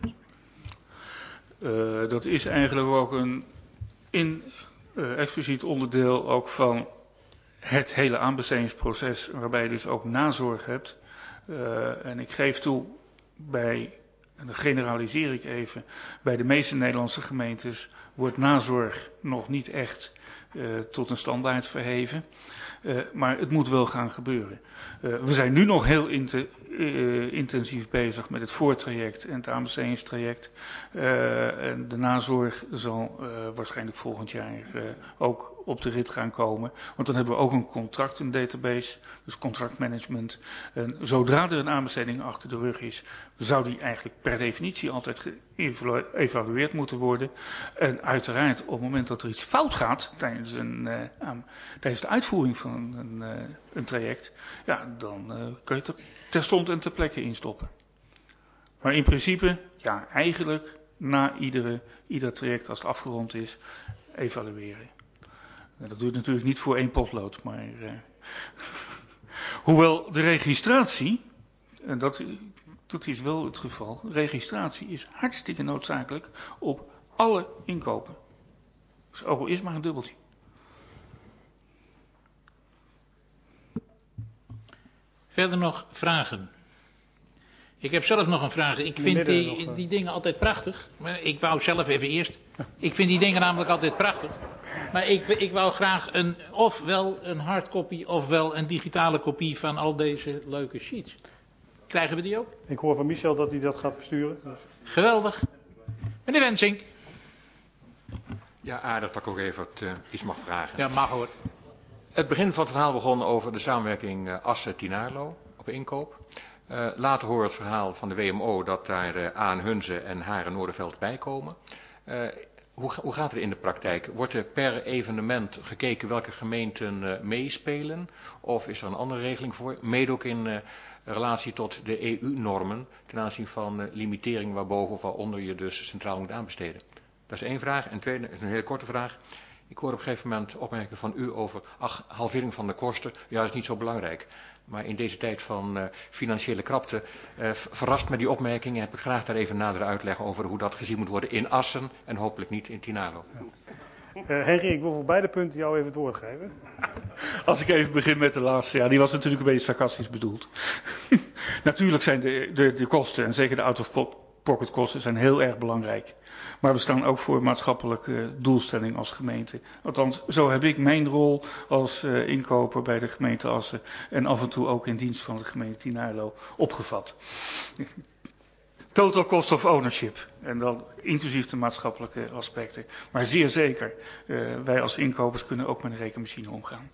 Dat is eigenlijk ook een expliciet onderdeel ook van het hele aanbestedingsproces, waarbij je dus ook nazorg hebt. En ik geef toe, en dat generaliseer ik even, bij de meeste Nederlandse gemeentes wordt nazorg nog niet echt tot een standaard verheven. Maar het moet wel gaan gebeuren. We zijn nu nog heel intensief bezig met het voortraject en het aanbestedingstraject. En de nazorg zal waarschijnlijk volgend jaar ook op de rit gaan komen. Want dan hebben we ook een contractendatabase, dus contractmanagement. En zodra er een aanbesteding achter de rug is, zou die eigenlijk per definitie altijd geëvalueerd moeten worden. En uiteraard op het moment dat er iets fout gaat tijdens de uitvoering van een traject, ja, dan kun je het terstond en ter plekke instoppen. Maar in principe, ja, eigenlijk na ieder traject als het afgerond is, evalueren. En dat duurt natuurlijk niet voor 1 potlood, maar hoewel de registratie, en dat is wel het geval, registratie is hartstikke noodzakelijk op alle inkopen. Dus ook al is maar een dubbeltje. Verder nog vragen? Ik heb zelf nog een vraag. Ik vind die dingen altijd prachtig. Maar ik wou zelf even eerst. Ik vind die dingen namelijk altijd prachtig. Maar ik wou graag ofwel een hardcopy ofwel een digitale kopie van al deze leuke sheets. Krijgen we die ook? Ik hoor van Michel dat hij dat gaat versturen. Dus. Geweldig. Meneer Wensink. Ja, aardig dat ik ook even iets mag vragen. Ja, mag hoor. Het begin van het verhaal begon over de samenwerking Assen-Tinarlo op inkoop. Later hoor het verhaal van de WMO dat daar Aan Hunze en Haren Noorderveld bij komen. Hoe gaat het in de praktijk? Wordt er per evenement gekeken welke gemeenten meespelen? Of is er een andere regeling voor? Mede ook in relatie tot de EU-normen ten aanzien van limitering waarboven of waaronder je dus centraal moet aanbesteden. Dat is één vraag. En tweede is een hele korte vraag. Ik hoor op een gegeven moment opmerkingen van u over halvering van de kosten. Ja, dat is niet zo belangrijk. Maar in deze tijd van financiële krapte verrast me die opmerkingen. Heb ik graag daar even nadere uitleg over hoe dat gezien moet worden in Assen en hopelijk niet in Tinarlo. Henry, ik wil voor beide punten jou even het woord geven. Als ik even begin met de laatste, ja, die was natuurlijk een beetje sarcastisch bedoeld. Natuurlijk zijn de kosten, en zeker de out-of-pocket kosten, zijn heel erg belangrijk. Maar we staan ook voor maatschappelijke doelstelling als gemeente. Althans, zo heb ik mijn rol als inkoper bij de gemeente Assen en af en toe ook in dienst van de gemeente Tinarlo opgevat. Total cost of ownership. En dan inclusief de maatschappelijke aspecten. Maar zeer zeker, wij als inkopers kunnen ook met een rekenmachine omgaan.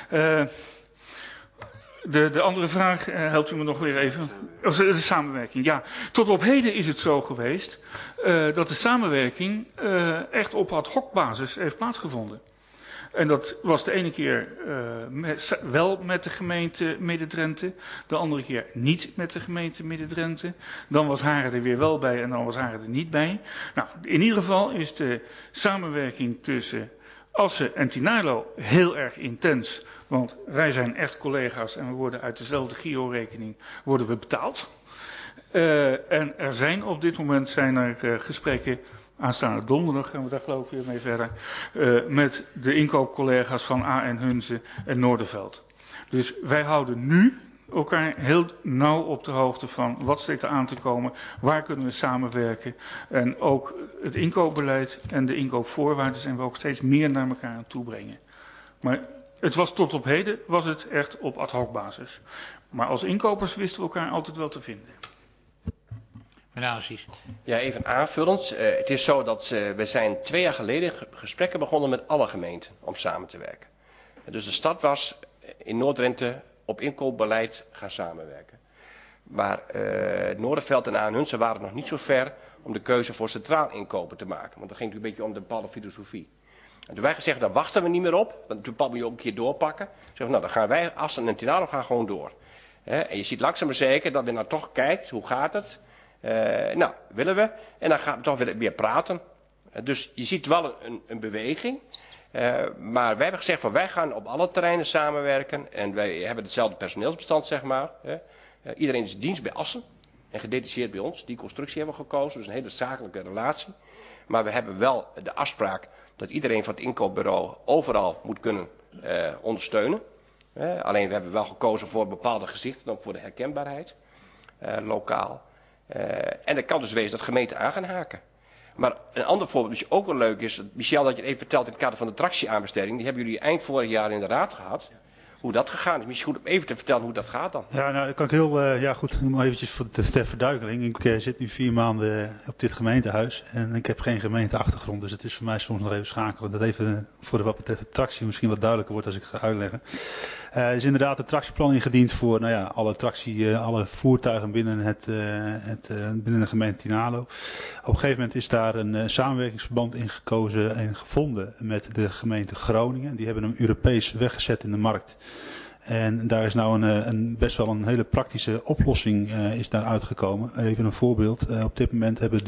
De andere vraag, helpt u me nog weer even? De samenwerking, ja. Tot op heden is het zo geweest dat de samenwerking echt op ad hoc basis heeft plaatsgevonden. En dat was de ene keer wel met de gemeente Midden-Drenthe, de andere keer niet met de gemeente Midden-Drenthe. Dan was Haren er weer wel bij en dan was Haren er niet bij. Nou, in ieder geval is de samenwerking tussen Assen en Tinarlo heel erg intens. Want wij zijn echt collega's en we worden uit dezelfde Giro-rekening betaald. En er zijn op dit moment gesprekken, aanstaande donderdag gaan we daar geloof ik weer mee verder, met de inkoopcollega's van A.N. Hunze en Noorderveld. Dus wij houden nu elkaar heel nauw op de hoogte van wat steekt er aan te komen, waar kunnen we samenwerken. En ook het inkoopbeleid en de inkoopvoorwaarden zijn we ook steeds meer naar elkaar aan toe brengen. Maar het was tot op heden was het echt op ad hoc basis. Maar als inkopers wisten we elkaar altijd wel te vinden. Meneer Assis. Ja, even aanvullend. Het is zo dat we zijn 2 jaar geleden gesprekken begonnen met alle gemeenten om samen te werken. Dus de stad was in Noord-Drenthe op inkoopbeleid gaan samenwerken. Maar Noorderveld en A.N. Hunze waren nog niet zo ver om de keuze voor centraal inkopen te maken. Want dat ging natuurlijk een beetje om de bepaalde filosofie. En toen wij gezegd, daar wachten we niet meer op. Want toen moet je ook een keer doorpakken. Zeggen, nou, dan gaan wij, Assen en Tinarlo gaan gewoon door. En je ziet langzaam maar zeker dat je nou toch kijkt, hoe gaat het? Nou, willen we. En dan gaan we toch weer praten. Dus je ziet wel een beweging. Maar wij hebben gezegd, van, wij gaan op alle terreinen samenwerken. En wij hebben hetzelfde personeelsbestand, zeg maar. Iedereen is in dienst bij Assen. En gedetacheerd bij ons. Die constructie hebben we gekozen. Dus een hele zakelijke relatie. Maar we hebben wel de afspraak dat iedereen van het inkoopbureau overal moet kunnen ondersteunen. Alleen we hebben wel gekozen voor bepaalde gezichten, dan voor de herkenbaarheid, lokaal. En het kan dus wezen dat gemeenten aan gaan haken. Maar een ander voorbeeld, dat ook wel leuk is, Michel, dat je het even vertelt in het kader van de tractieaanbesteding. Die hebben jullie eind vorig jaar in de raad gehad. Hoe dat gegaan is. Misschien goed om even te vertellen hoe dat gaat dan. Ja, nou, dat kan ik heel goed noemen, eventjes ter verduidelijking. Ik zit nu 4 maanden op dit gemeentehuis en ik heb geen gemeenteachtergrond. Dus het is voor mij soms nog even schakelen. Dat even voor wat betreft de tractie misschien wat duidelijker wordt als ik ga uitleggen. Er is inderdaad een tractieplan ingediend voor alle voertuigen binnen binnen de gemeente Tinarlo. Op een gegeven moment is daar een samenwerkingsverband in gekozen en gevonden met de gemeente Groningen. Die hebben hem Europees weggezet in de markt. En daar is nou best wel een hele praktische oplossing is daar uitgekomen. Even een voorbeeld. Op dit moment hebben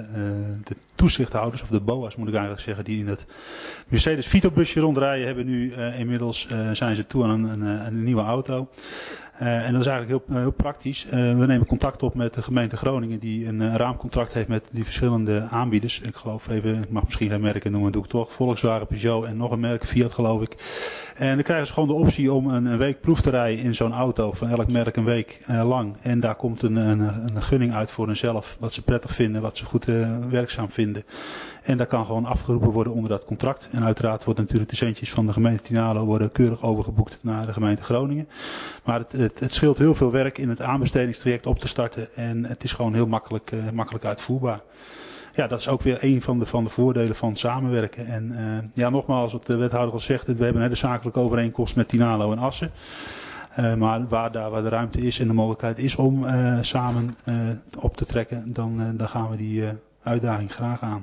de toezichthouders, of de BOA's moet ik eigenlijk zeggen, die in het Mercedes Vito-busje rondrijden, hebben nu inmiddels zijn ze toe aan een nieuwe auto. En dat is eigenlijk heel praktisch. We nemen contact op met de gemeente Groningen die een raamcontract heeft met die verschillende aanbieders. Ik geloof even, ik mag misschien geen merken noemen, doe ik toch. Volkswagen, Peugeot en nog een merk, Fiat geloof ik. En dan krijgen ze gewoon de optie om een week proef te rijden in zo'n auto van elk merk een week lang. En daar komt een gunning uit voor hunzelf, wat ze prettig vinden, wat ze goed werkzaam vinden. En dat kan gewoon afgeroepen worden onder dat contract. En uiteraard worden natuurlijk de centjes van de gemeente Tinalo worden keurig overgeboekt naar de gemeente Groningen. Maar het scheelt heel veel werk in het aanbestedingstraject op te starten. En het is gewoon heel makkelijk uitvoerbaar. Ja, dat is ook weer een van de voordelen van samenwerken. En nogmaals, wat de wethouder al zegt, we hebben de zakelijke overeenkomst met Tinalo en Assen. Maar waar de ruimte is en de mogelijkheid is om samen op te trekken, dan gaan we die uitdaging graag aan.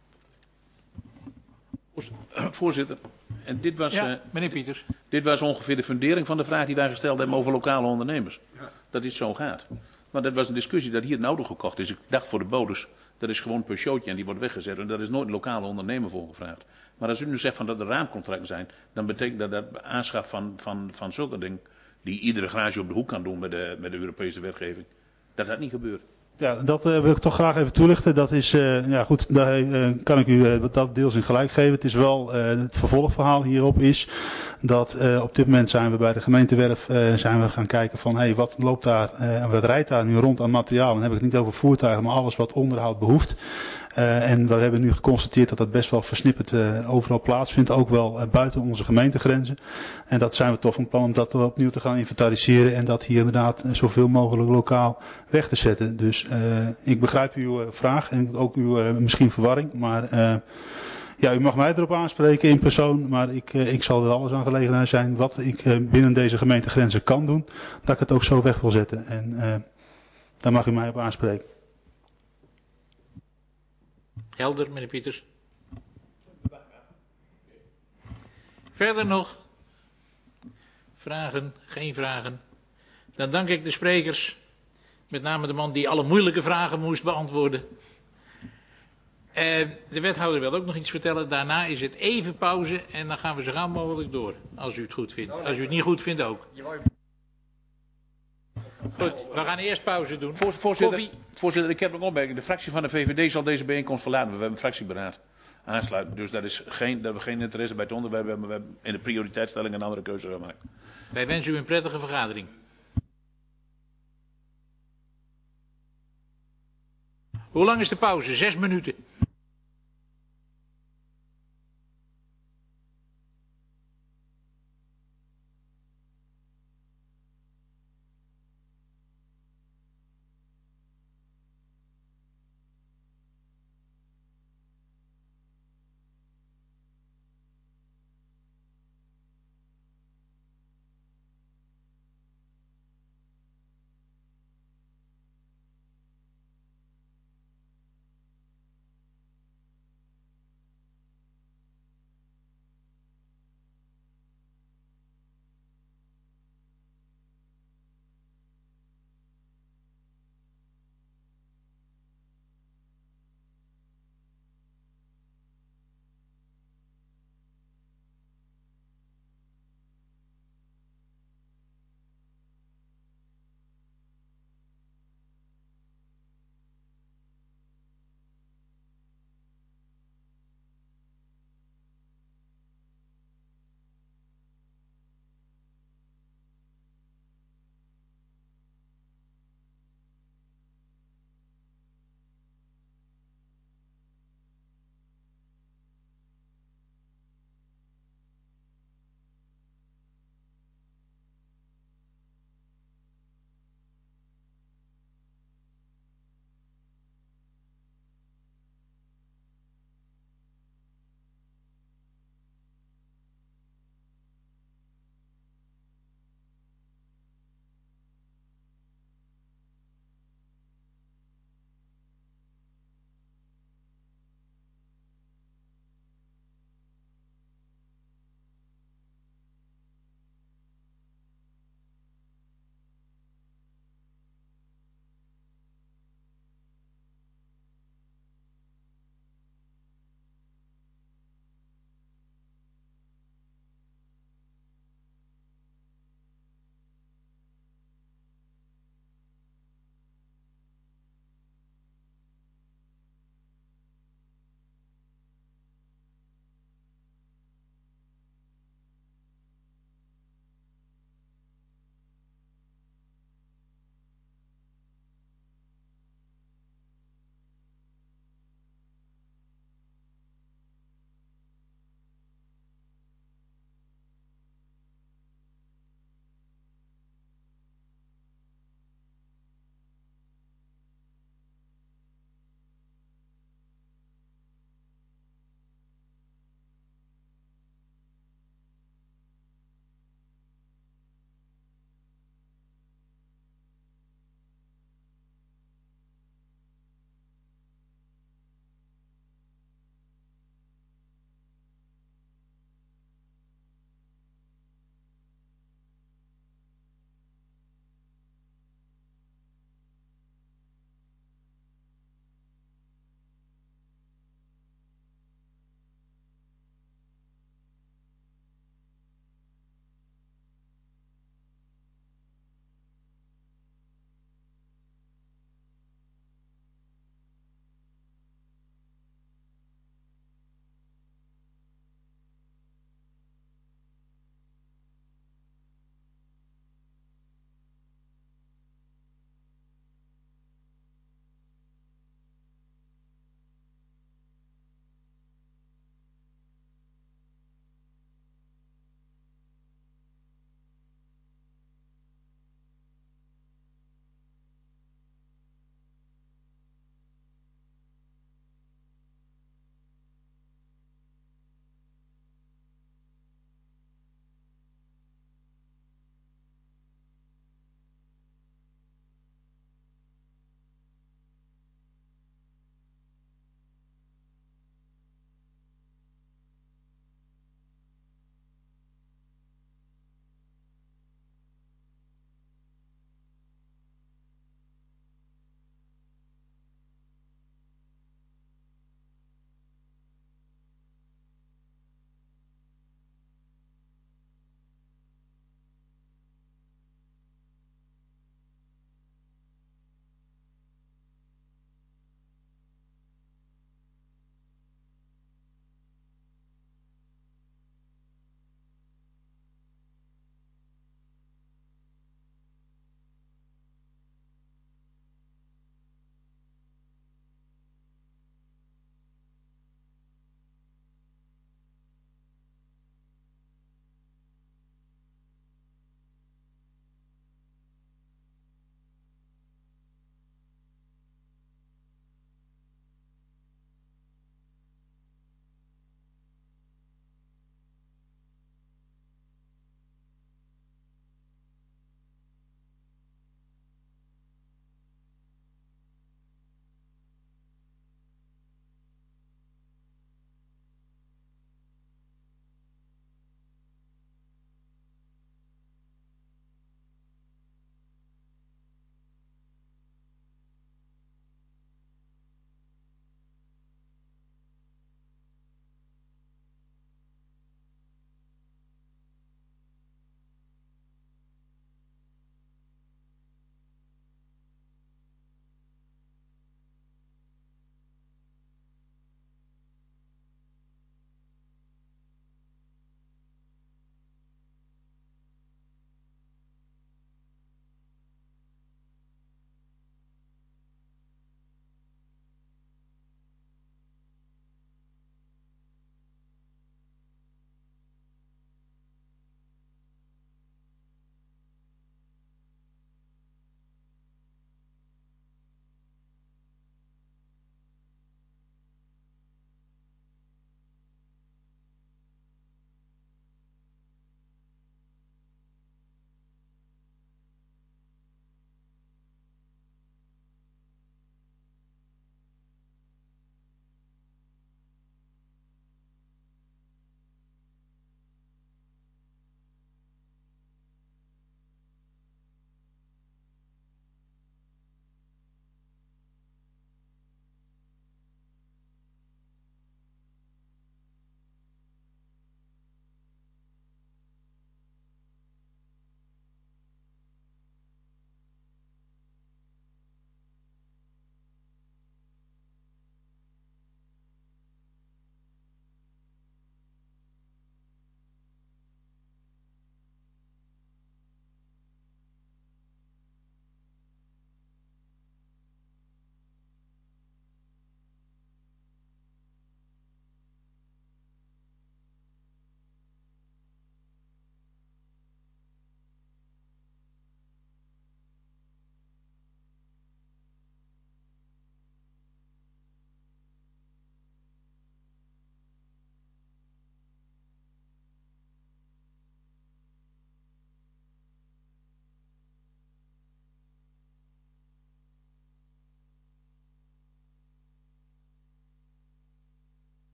Voorzitter, en dit was, meneer Pieters. Dit was ongeveer de fundering van de vraag die wij gesteld hebben over lokale ondernemers. Dat dit zo gaat. Maar dat was een discussie dat hier een auto gekocht is. Ik dacht voor de boders, dat is gewoon een Peugeotje en die wordt weggezet. En daar is nooit een lokale ondernemer voor gevraagd. Maar als u nu zegt van dat er raamcontracten zijn, dan betekent dat dat aanschaf van zulke dingen, die iedere garage op de hoek kan doen met de Europese wetgeving, dat niet gebeurt. Ja, dat wil ik toch graag even toelichten. Dat is, goed, daar kan ik u dat deels in gelijk geven. Het is wel, het vervolgverhaal hierop is dat op dit moment zijn we bij de gemeentewerf zijn we gaan kijken van wat loopt daar en wat rijdt daar nu rond aan materiaal. Dan heb ik het niet over voertuigen, maar alles wat onderhoud behoeft. En we hebben nu geconstateerd dat dat best wel versnipperd overal plaatsvindt, ook wel buiten onze gemeentegrenzen. En dat zijn we toch van plan om dat opnieuw te gaan inventariseren en dat hier inderdaad zoveel mogelijk lokaal weg te zetten. Dus ik begrijp uw vraag en ook uw misschien verwarring, maar u mag mij erop aanspreken in persoon, maar ik zal er alles aan gelegenheid zijn wat ik binnen deze gemeentegrenzen kan doen, dat ik het ook zo weg wil zetten. En daar mag u mij op aanspreken. Helder, meneer Pieters. Verder nog? Vragen? Geen vragen? Dan dank ik de sprekers. Met name de man die alle moeilijke vragen moest beantwoorden. De wethouder wil ook nog iets vertellen. Daarna is het even pauze en dan gaan we zo gauw mogelijk door. Als u het goed vindt. Als u het niet goed vindt ook. Goed, we gaan eerst pauze doen. Voorzitter, ik heb nog een opmerking. De fractie van de VVD zal deze bijeenkomst verlaten. We hebben een fractieberaad aansluiten. Dus dat we geen interesse bij het onderwerp hebben. We hebben in de prioriteitsstelling een andere keuze gemaakt. Wij wensen u een prettige vergadering. Hoe lang is de pauze? 6 minuten.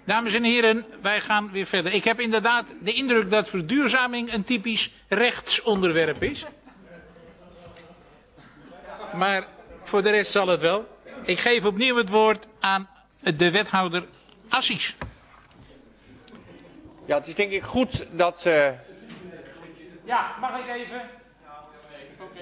Dames en heren, wij gaan weer verder. Ik heb inderdaad de indruk dat verduurzaming een typisch rechtsonderwerp is. Maar voor de rest zal het wel. Ik geef opnieuw het woord aan de wethouder Assis. Ja, het is denk ik goed dat... Ja, mag ik even? Oké.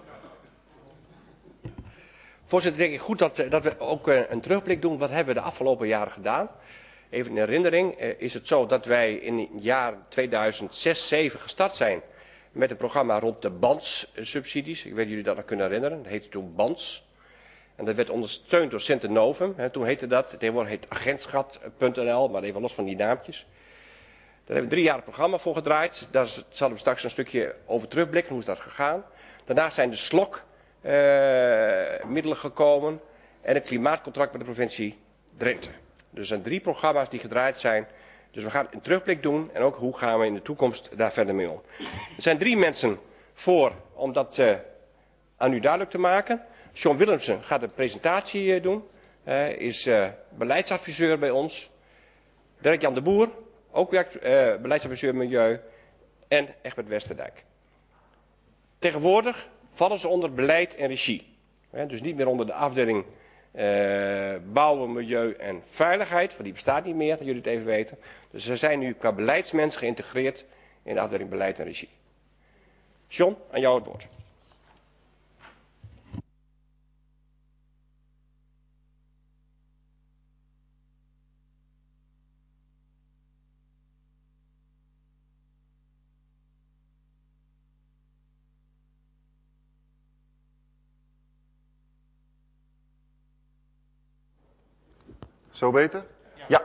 Voorzitter, denk ik goed dat we ook een terugblik doen. Wat hebben we de afgelopen jaren gedaan? Even in herinnering is het zo dat wij in het jaar 2006-2007 gestart zijn met een programma rond de BANS-subsidies. Ik weet dat jullie dat nog kunnen herinneren. Dat heette toen BANS. En dat werd ondersteund door Centenovum. Toen heette dat, tegenwoordig heet agentschap.nl, maar even los van die naampjes. Daar hebben we 3 jaar een programma voor gedraaid. Daar zullen we straks een stukje over terugblikken, hoe is dat gegaan. Daarna zijn de slokmiddelen gekomen en een klimaatcontract met de provincie Drenthe. Dus er zijn 3 programma's die gedraaid zijn. Dus we gaan een terugblik doen en ook hoe gaan we in de toekomst daar verder mee om. Er zijn 3 mensen voor om dat aan u duidelijk te maken. John Willemsen gaat een presentatie doen. Is beleidsadviseur bij ons. Dirk-Jan de Boer, ook werkt beleidsadviseur Milieu. En Egbert Westerdijk. Tegenwoordig vallen ze onder beleid en regie. Dus niet meer onder de afdeling bouwen, milieu en veiligheid. Want die bestaat niet meer, dat jullie het even weten. Dus ze zijn nu qua beleidsmens geïntegreerd in de afdeling beleid en regie. John, aan jou het woord. Zo beter? Ja.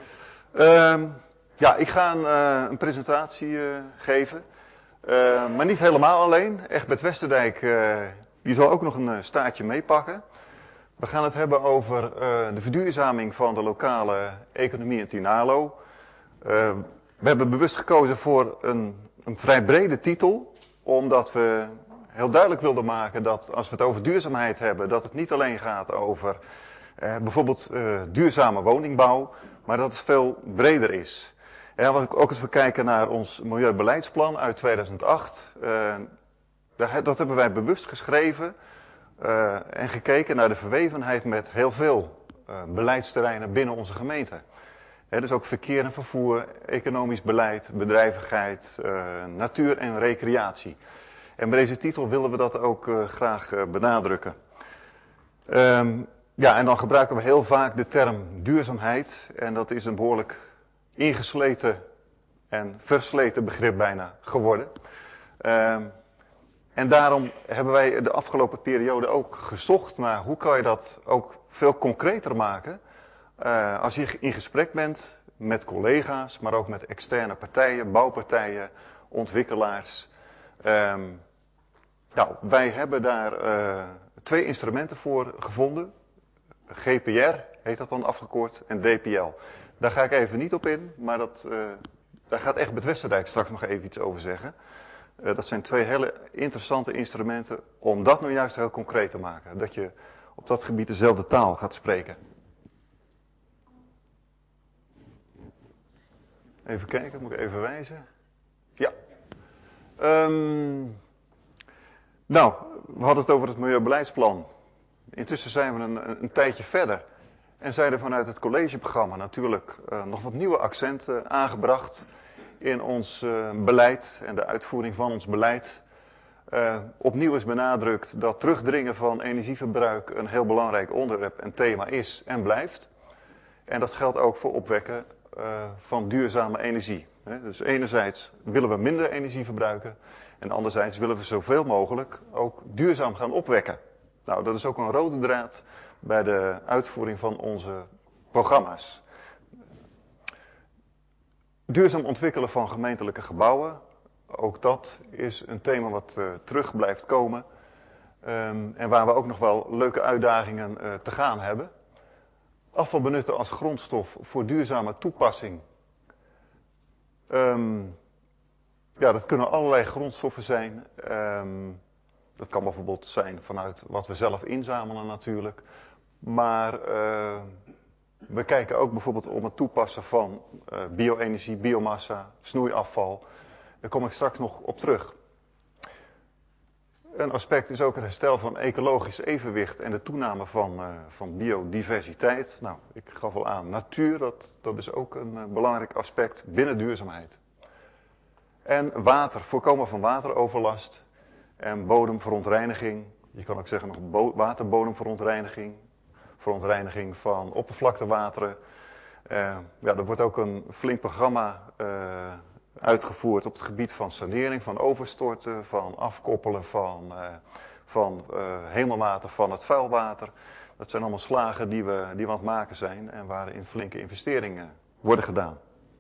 Ja, ik ga een presentatie geven. Maar niet helemaal alleen. Egbert Westerdijk die zal ook nog een staartje meepakken. We gaan het hebben over de verduurzaming van de lokale economie in Tinalo. We hebben bewust gekozen voor een vrij brede titel. Omdat we heel duidelijk wilden maken dat als we het over duurzaamheid hebben, dat het niet alleen gaat over bijvoorbeeld duurzame woningbouw, maar dat het veel breder is. En ook als we kijken naar ons milieubeleidsplan uit 2008, dat hebben wij bewust geschreven en gekeken naar de verwevenheid met heel veel beleidsterreinen binnen onze gemeente. Dus ook verkeer en vervoer, economisch beleid, bedrijvigheid, natuur en recreatie. En bij deze titel willen we dat ook graag benadrukken. Ja, en dan gebruiken we heel vaak de term duurzaamheid. En dat is een behoorlijk ingesleten en versleten begrip bijna geworden. En daarom hebben wij de afgelopen periode ook gezocht naar hoe kan je dat ook veel concreter maken. Als je in gesprek bent met collega's, maar ook met externe partijen, bouwpartijen, ontwikkelaars. Nou, wij hebben daar 2 instrumenten voor gevonden. GPR heet dat dan afgekort en DPL. Daar ga ik even niet op in, maar daar gaat Egbert Westerdijk straks nog even iets over zeggen. Dat zijn 2 hele interessante instrumenten om dat nou juist heel concreet te maken. Dat je op dat gebied dezelfde taal gaat spreken. Even kijken, moet ik even wijzen. Ja. Nou, we hadden het over het milieubeleidsplan. Intussen zijn we een tijdje verder. En zijn er vanuit het collegeprogramma natuurlijk nog wat nieuwe accenten aangebracht in ons beleid en de uitvoering van ons beleid. Opnieuw is benadrukt dat terugdringen van energieverbruik een heel belangrijk onderwerp en thema is en blijft. En dat geldt ook voor opwekken van duurzame energie. Dus enerzijds willen we minder energie verbruiken en anderzijds willen we zoveel mogelijk ook duurzaam gaan opwekken. Nou, dat is ook een rode draad bij de uitvoering van onze programma's. Duurzaam ontwikkelen van gemeentelijke gebouwen. Ook dat is een thema wat terug blijft komen. En waar we ook nog wel leuke uitdagingen te gaan hebben. Afval benutten als grondstof voor duurzame toepassing. Ja, dat kunnen allerlei grondstoffen zijn. Dat kan bijvoorbeeld zijn vanuit wat we zelf inzamelen natuurlijk. Maar We kijken ook bijvoorbeeld om het toepassen van bio-energie, biomassa, snoeiafval. Daar kom ik straks nog op terug. Een aspect is ook het herstel van ecologisch evenwicht en de toename van biodiversiteit. Nou, ik gaf al aan, natuur, dat is ook een belangrijk aspect binnen duurzaamheid. En water, voorkomen van wateroverlast en bodemverontreiniging. Je kan ook zeggen nog waterbodemverontreiniging, verontreiniging van oppervlaktewateren. Er wordt ook een flink programma uitgevoerd op het gebied van sanering, van overstorten, van afkoppelen van hemelwater van het vuilwater. Dat zijn allemaal slagen die we aan het maken zijn en waarin flinke investeringen worden gedaan.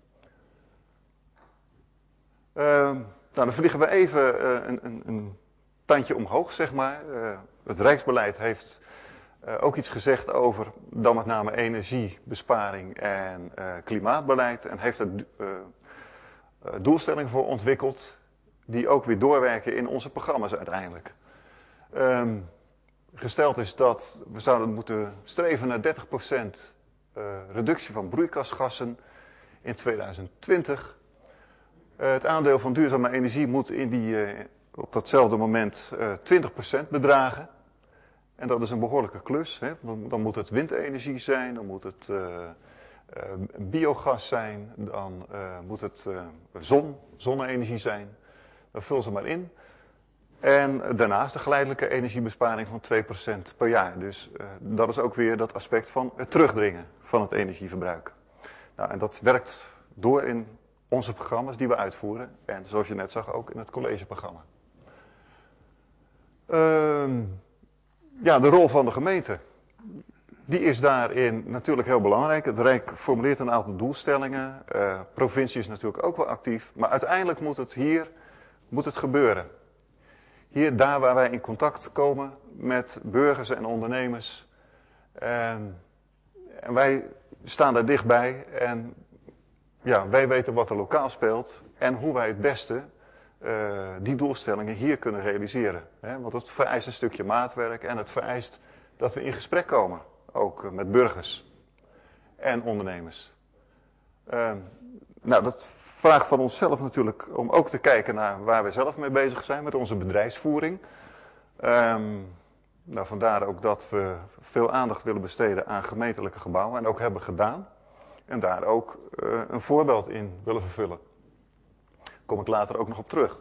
Dan vliegen we even een tandje omhoog, zeg maar. Het Rijksbeleid heeft ook iets gezegd over dan met name energiebesparing en klimaatbeleid. En heeft er doelstellingen voor ontwikkeld die ook weer doorwerken in onze programma's uiteindelijk. Gesteld is dat we zouden moeten streven naar 30% reductie van broeikasgassen in 2020. Het aandeel van duurzame energie moet op datzelfde moment 20% bedragen. En dat is een behoorlijke klus. Hè? Dan moet het windenergie zijn, dan moet het biogas zijn, dan moet het zonne-energie zijn. Dan vul ze maar in. En daarnaast de geleidelijke energiebesparing van 2% per jaar. Dus dat is ook weer dat aspect van het terugdringen van het energieverbruik. Nou, en dat werkt door in onze programma's die we uitvoeren. En zoals je net zag ook in het collegeprogramma. De rol van de gemeente. Die is daarin natuurlijk heel belangrijk. Het Rijk formuleert een aantal doelstellingen. Provincie is natuurlijk ook wel actief. Maar uiteindelijk moet het gebeuren. Hier, daar waar wij in contact komen met burgers en ondernemers. En wij staan daar dichtbij. En ja, wij weten wat er lokaal speelt. En hoe wij het beste die doelstellingen hier kunnen realiseren. Want het vereist een stukje maatwerk. En het vereist dat we in gesprek komen. Ook met burgers en ondernemers. Dat vraagt van onszelf natuurlijk om ook te kijken naar waar we zelf mee bezig zijn met onze bedrijfsvoering. Vandaar ook dat we veel aandacht willen besteden aan gemeentelijke gebouwen en ook hebben gedaan. En daar ook een voorbeeld in willen vervullen. Daar kom ik later ook nog op terug.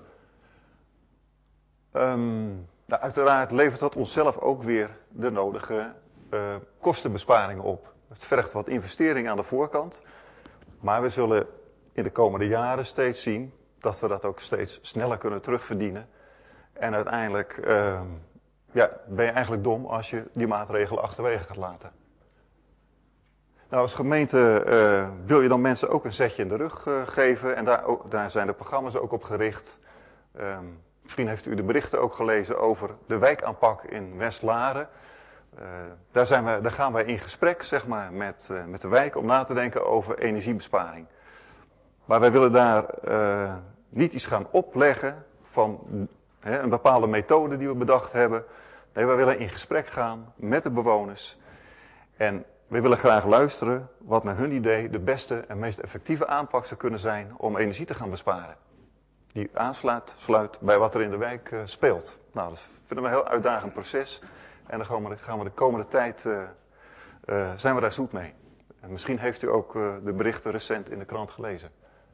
Uiteraard levert dat onszelf ook weer de nodige kostenbesparingen op. Het vergt wat investering aan de voorkant. Maar we zullen in de komende jaren steeds zien dat we dat ook steeds sneller kunnen terugverdienen. En uiteindelijk ben je eigenlijk dom als je die maatregelen achterwege gaat laten. Nou, als gemeente wil je dan mensen ook een zetje in de rug geven. En daar zijn de programma's ook op gericht. Misschien heeft u de berichten ook gelezen over de wijkaanpak in West-Laren. Daar gaan wij in gesprek, zeg maar, met de wijk om na te denken over energiebesparing. Maar wij willen daar niet iets gaan opleggen van een bepaalde methode die we bedacht hebben. Nee, wij willen in gesprek gaan met de bewoners. En we willen graag luisteren wat naar hun idee de beste en meest effectieve aanpak zou kunnen zijn om energie te gaan besparen. Die sluit bij wat er in de wijk speelt. Nou, dat vinden we een heel uitdagend proces. En dan gaan we de komende tijd, zijn we daar zoet mee. En misschien heeft u ook de berichten recent in de krant gelezen.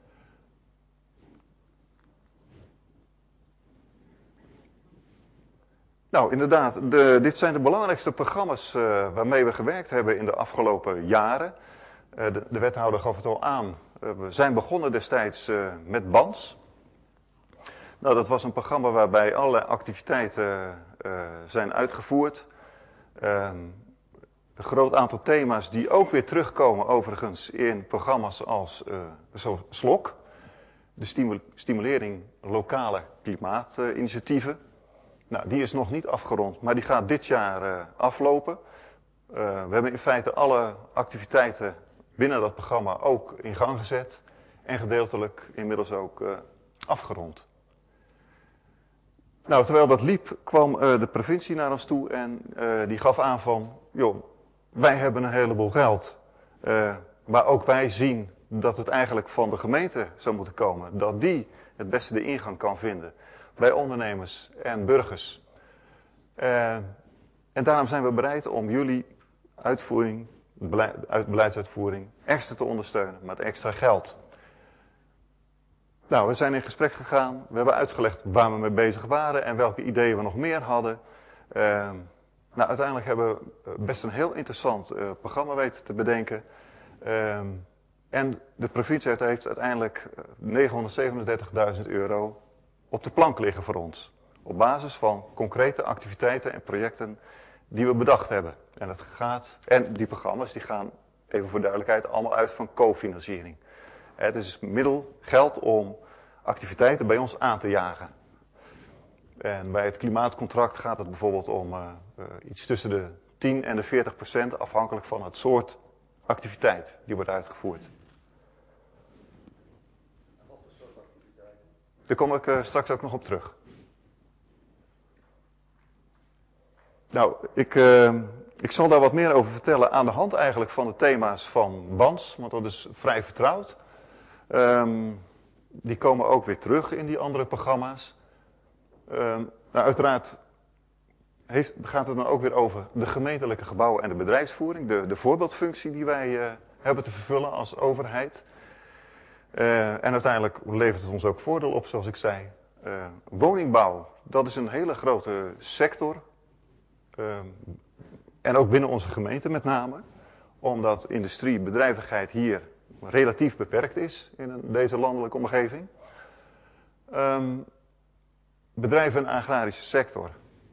Nou, inderdaad, dit zijn de belangrijkste programma's waarmee we gewerkt hebben in de afgelopen jaren. De wethouder gaf het al aan. We zijn begonnen destijds met BANS. Nou, dat was een programma waarbij allerlei activiteiten zijn uitgevoerd. Een groot aantal thema's die ook weer terugkomen overigens in programma's als SLOK. De stimulering lokale klimaatinitiatieven. Nou, die is nog niet afgerond, maar die gaat dit jaar aflopen. We hebben in feite alle activiteiten binnen dat programma ook in gang gezet. En gedeeltelijk inmiddels ook afgerond. Nou, terwijl dat liep, kwam de provincie naar ons toe en die gaf aan van, joh, wij hebben een heleboel geld. Maar ook wij zien dat het eigenlijk van de gemeente zou moeten komen. Dat die het beste de ingang kan vinden bij ondernemers en burgers. En daarom zijn we bereid om jullie beleidsuitvoering extra te ondersteunen met extra geld. Nou, we zijn in gesprek gegaan. We hebben uitgelegd waar we mee bezig waren en welke ideeën we nog meer hadden. Nou, uiteindelijk hebben we best een heel interessant programma weten te bedenken. En de provincie heeft uiteindelijk 937.000 euro op de plank liggen voor ons. Op basis van concrete activiteiten en projecten die we bedacht hebben. En die programma's die gaan, even voor duidelijkheid, allemaal uit van cofinanciering. Het is geld om activiteiten bij ons aan te jagen. En bij het klimaatcontract gaat het bijvoorbeeld om iets tussen de 10 en de 40% afhankelijk van het soort activiteit die wordt uitgevoerd. Daar kom ik straks ook nog op terug. Nou, ik zal daar wat meer over vertellen aan de hand eigenlijk van de thema's van BANS, want dat is vrij vertrouwd. Die komen ook weer terug in die andere programma's. Nou, uiteraard gaat het dan ook weer over de gemeentelijke gebouwen en de bedrijfsvoering. De voorbeeldfunctie die wij hebben te vervullen als overheid. En uiteindelijk levert het ons ook voordeel op, zoals ik zei. Woningbouw, dat is een hele grote sector. En ook binnen onze gemeente met name. Omdat industrie, bedrijvigheid hier relatief beperkt is in deze landelijke omgeving. Bedrijven en agrarische sector.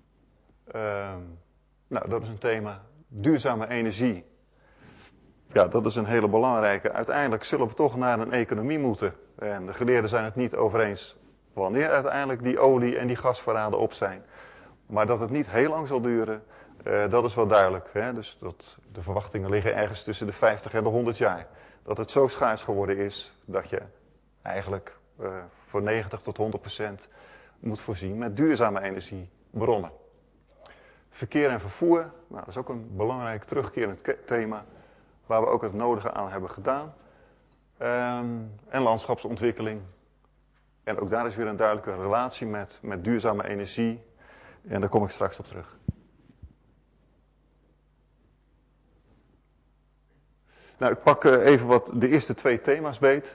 Nou, dat is een thema. Duurzame energie. Ja, dat is een hele belangrijke. Uiteindelijk zullen we toch naar een economie moeten. En de geleerden zijn het niet over eens wanneer uiteindelijk die olie en die gasvoorraden op zijn. Maar dat het niet heel lang zal duren, dat is wel duidelijk. Hè? Dus de verwachtingen liggen ergens tussen de 50 en de 100 jaar. Dat het zo schaars geworden is dat je eigenlijk voor 90 tot 100% moet voorzien met duurzame energiebronnen. Verkeer en vervoer, nou, dat is ook een belangrijk terugkerend thema waar we ook het nodige aan hebben gedaan. En landschapsontwikkeling. En ook daar is weer een duidelijke relatie met duurzame energie. En daar kom ik straks op terug. Nou, ik pak even de eerste twee thema's beet.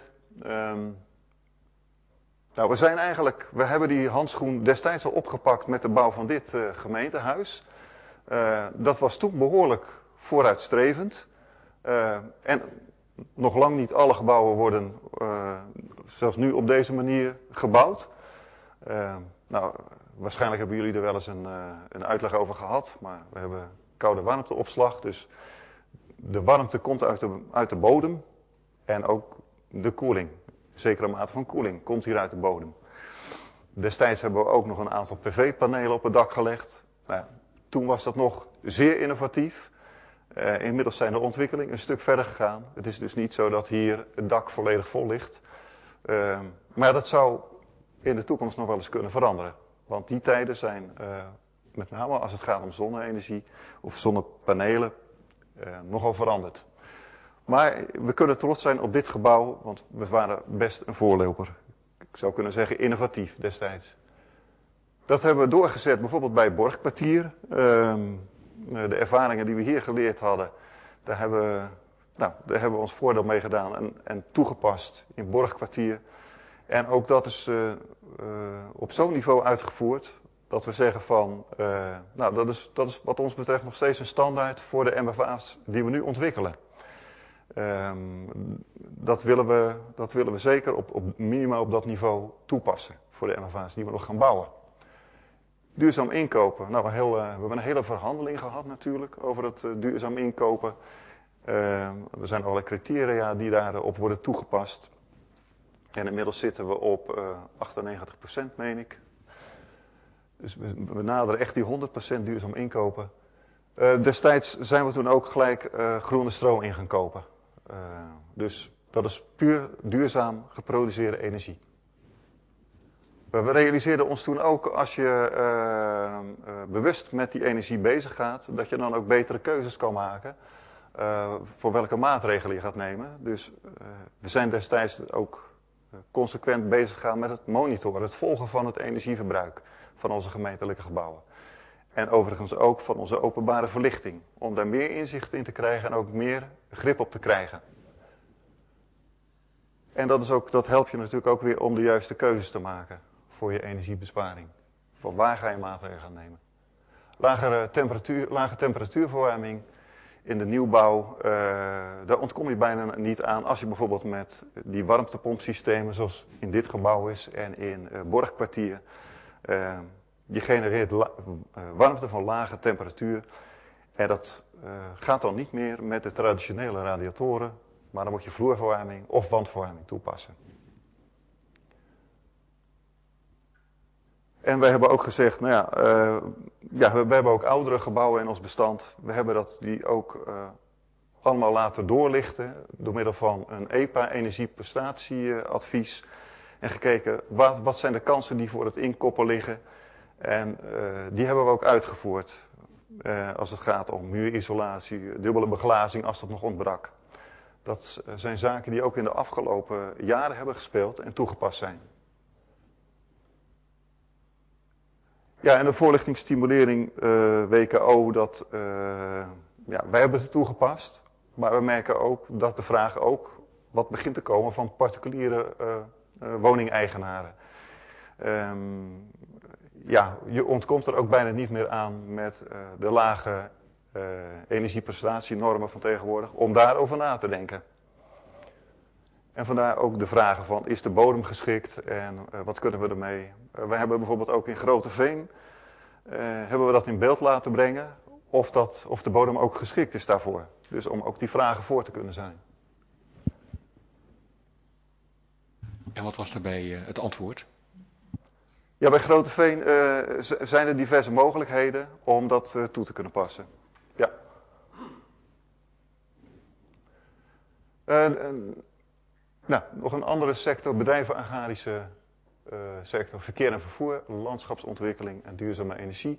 Nou, we hebben die handschoen destijds al opgepakt met de bouw van dit gemeentehuis. Dat was toen behoorlijk vooruitstrevend. En nog lang niet alle gebouwen worden zelfs nu op deze manier gebouwd. Nou, waarschijnlijk hebben jullie er wel eens een uitleg over gehad, maar we hebben koude warmteopslag. Dus de warmte komt uit de bodem en ook de koeling. Zekere mate van koeling komt hier uit de bodem. Destijds hebben we ook nog een aantal PV-panelen op het dak gelegd. Nou, toen was dat nog zeer innovatief. Inmiddels zijn de ontwikkelingen een stuk verder gegaan. Het is dus niet zo dat hier het dak volledig vol ligt. Maar dat zou in de toekomst nog wel eens kunnen veranderen. Want die tijden zijn, met name als het gaat om zonne-energie of zonnepanelen, nogal veranderd. Maar we kunnen trots zijn op dit gebouw, want we waren best een voorloper. Ik zou kunnen zeggen innovatief destijds. Dat hebben we doorgezet bijvoorbeeld bij Borgkwartier. De ervaringen die we hier geleerd hadden, daar hebben we ons voordeel mee gedaan en toegepast in Borgkwartier. En ook dat is op zo'n niveau uitgevoerd dat we zeggen van, nou dat is wat ons betreft nog steeds een standaard voor de MFA's die we nu ontwikkelen. Dat willen we zeker minimaal op dat niveau toepassen voor de MFA's die we nog gaan bouwen. Duurzaam inkopen. Nou, we hebben een hele verhandeling gehad natuurlijk over het duurzaam inkopen. Er zijn allerlei criteria die daarop worden toegepast. En inmiddels zitten we op 98%, meen ik. Dus we naderen echt die 100% duurzaam inkopen. Destijds zijn we toen ook gelijk groene stroom in gaan kopen. Dus dat is puur duurzaam geproduceerde energie. We realiseerden ons toen ook, als je bewust met die energie bezig gaat, dat je dan ook betere keuzes kan maken. voor welke maatregelen je gaat nemen. Dus we zijn destijds ook consequent bezig gegaan met het monitoren, het volgen van het energieverbruik van onze gemeentelijke gebouwen. En overigens ook van onze openbare verlichting, om daar meer inzicht in te krijgen en ook meer grip op te krijgen. En dat helpt je natuurlijk ook weer om de juiste keuzes te maken voor je energiebesparing. Van waar ga je maatregelen gaan nemen. Lage temperatuurverwarming in de nieuwbouw, daar ontkom je bijna niet aan als je bijvoorbeeld met die warmtepompsystemen zoals in dit gebouw is en in Borgkwartier. Je genereert warmte van lage temperatuur en dat gaat dan niet meer met de traditionele radiatoren, maar dan moet je vloerverwarming of wandverwarming toepassen. En wij hebben ook gezegd, nou ja, we hebben ook oudere gebouwen in ons bestand. We hebben die ook allemaal laten doorlichten door middel van een EPA, energieprestatieadvies. En gekeken, wat zijn de kansen die voor het inkoppen liggen. En die hebben we ook uitgevoerd. Als het gaat om muurisolatie, dubbele beglazing als dat nog ontbrak. Dat zijn zaken die ook in de afgelopen jaren hebben gespeeld en toegepast zijn. Ja, en de voorlichtingsstimulering WKO, wij hebben het toegepast. Maar we merken ook dat de vraag ook wat begint te komen van particuliere woningeigenaren. Je ontkomt er ook bijna niet meer aan met de lage energieprestatienormen van tegenwoordig, om daarover na te denken. En vandaar ook de vragen van, is de bodem geschikt en wat kunnen we ermee? We hebben bijvoorbeeld ook in Groteveen, hebben we dat in beeld laten brengen, of de bodem ook geschikt is daarvoor. Dus om ook die vragen voor te kunnen zijn. En wat was daarbij het antwoord? Ja, bij Groteveen zijn er diverse mogelijkheden om dat toe te kunnen passen. Ja. Nog een andere sector, bedrijven-agrarische sector, verkeer en vervoer, landschapsontwikkeling en duurzame energie.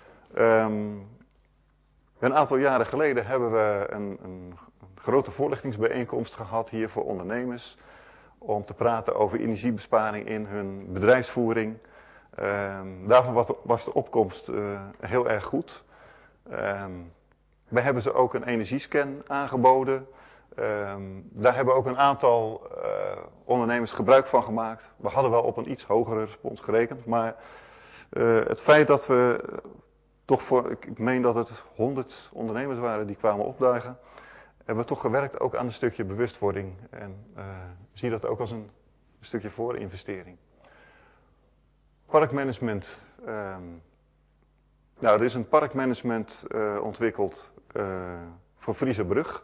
Een aantal jaren geleden hebben we een grote voorlichtingsbijeenkomst gehad hier voor ondernemers. Om te praten over energiebesparing in hun bedrijfsvoering. Daarvan was de opkomst heel erg goed. Wij hebben ze ook een energiescan aangeboden. Daar hebben ook een aantal ondernemers gebruik van gemaakt. We hadden wel op een iets hogere respons gerekend. Maar het feit dat we toch ik meen dat het 100 ondernemers waren die kwamen opdagen. Hebben we toch gewerkt ook aan een stukje bewustwording. En zie dat ook als een stukje voorinvestering. Parkmanagement. Er is een parkmanagement ontwikkeld voor Friesebrug.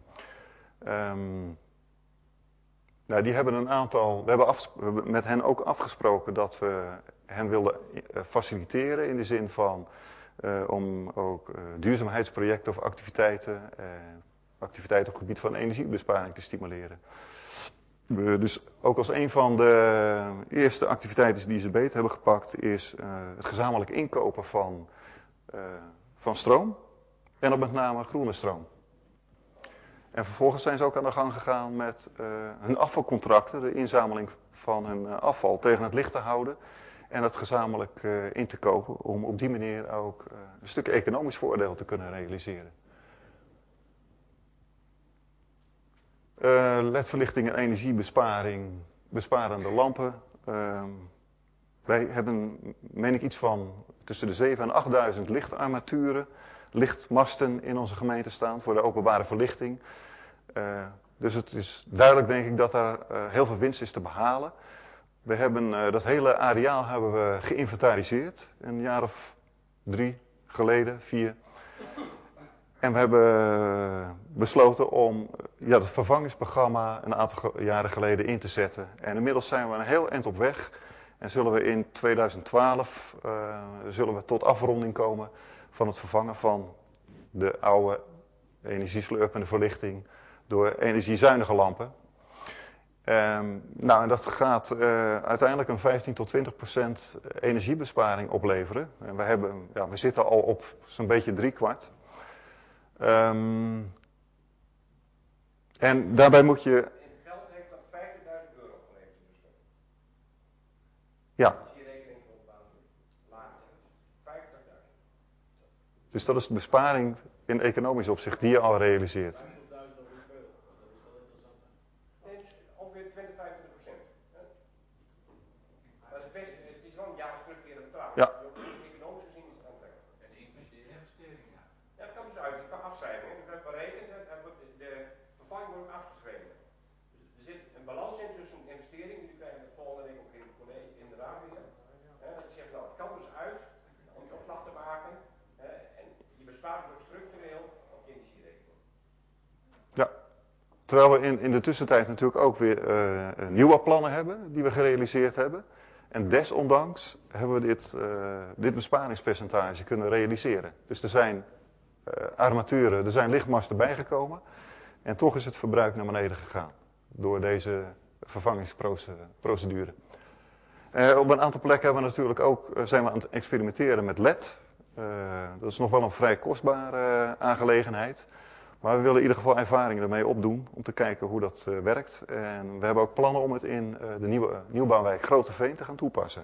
Die hebben een aantal. We hebben met hen ook afgesproken dat we hen wilden faciliteren in de zin van om ook duurzaamheidsprojecten of activiteiten op het gebied van energiebesparing te stimuleren. Dus ook als een van de eerste activiteiten die ze beet hebben gepakt is het gezamenlijk inkopen van stroom en dan met name groene stroom. En vervolgens zijn ze ook aan de gang gegaan met hun afvalcontracten, de inzameling van hun afval tegen het licht te houden en het gezamenlijk in te kopen om op die manier ook een stuk economisch voordeel te kunnen realiseren. LED-verlichting en energiebesparing, besparende lampen. Wij hebben, meen ik, iets van tussen de 7.000 en 8.000 lichtarmaturen, lichtmasten in onze gemeente staan voor de openbare verlichting. Dus het is duidelijk, denk ik, dat daar heel veel winst is te behalen. We hebben dat hele areaal hebben we geïnventariseerd, een jaar of 3 geleden, 4. En we hebben besloten om het vervangingsprogramma een aantal jaren geleden in te zetten. En inmiddels zijn we een heel eind op weg. En zullen we in 2012 tot afronding komen van het vervangen van de oude energieslurpende verlichting door energiezuinige lampen. En dat gaat uiteindelijk een 15 tot 20% energiebesparing opleveren. En we zitten al op zo'n beetje 3/4. En daarbij moet je... In geld heeft dat €50.000 geleverd. Ja. Dat is je rekening voor de basis. Lager. 50.000. Dus dat is de besparing in economisch opzicht die je al realiseert. Ongeveer 20-25%. Dat is best, het is wel een jaarlijks terugkerende bedrag. Ja. Economisch gezien is het aantrekkelijk. En investeringen. Ja, dat kan dus uit. Het kan afschrijven. We hebben berekend, de vervanging wordt ook afgeschreven. Dus er zit een balans in tussen investeringen, die krijgen we volgende week ook in de raad weer. Dat je zegt, nou, het kan dus uit om die opslag te maken. En je bespaart dus ook structureel op je energierekening. Ja. Terwijl we in de tussentijd natuurlijk ook weer nieuwe plannen hebben die we gerealiseerd hebben. En desondanks hebben we dit besparingspercentage kunnen realiseren. Dus er zijn armaturen, er zijn lichtmasten bijgekomen. En toch is het verbruik naar beneden gegaan door deze vervangingsprocedure. Op een aantal plekken hebben we natuurlijk ook, zijn we aan het experimenteren met LED. Dat is nog wel een vrij kostbare aangelegenheid. Maar we willen in ieder geval ervaring ermee opdoen om te kijken hoe dat werkt. En we hebben ook plannen om het in de nieuwbouwwijk Groteveen te gaan toepassen.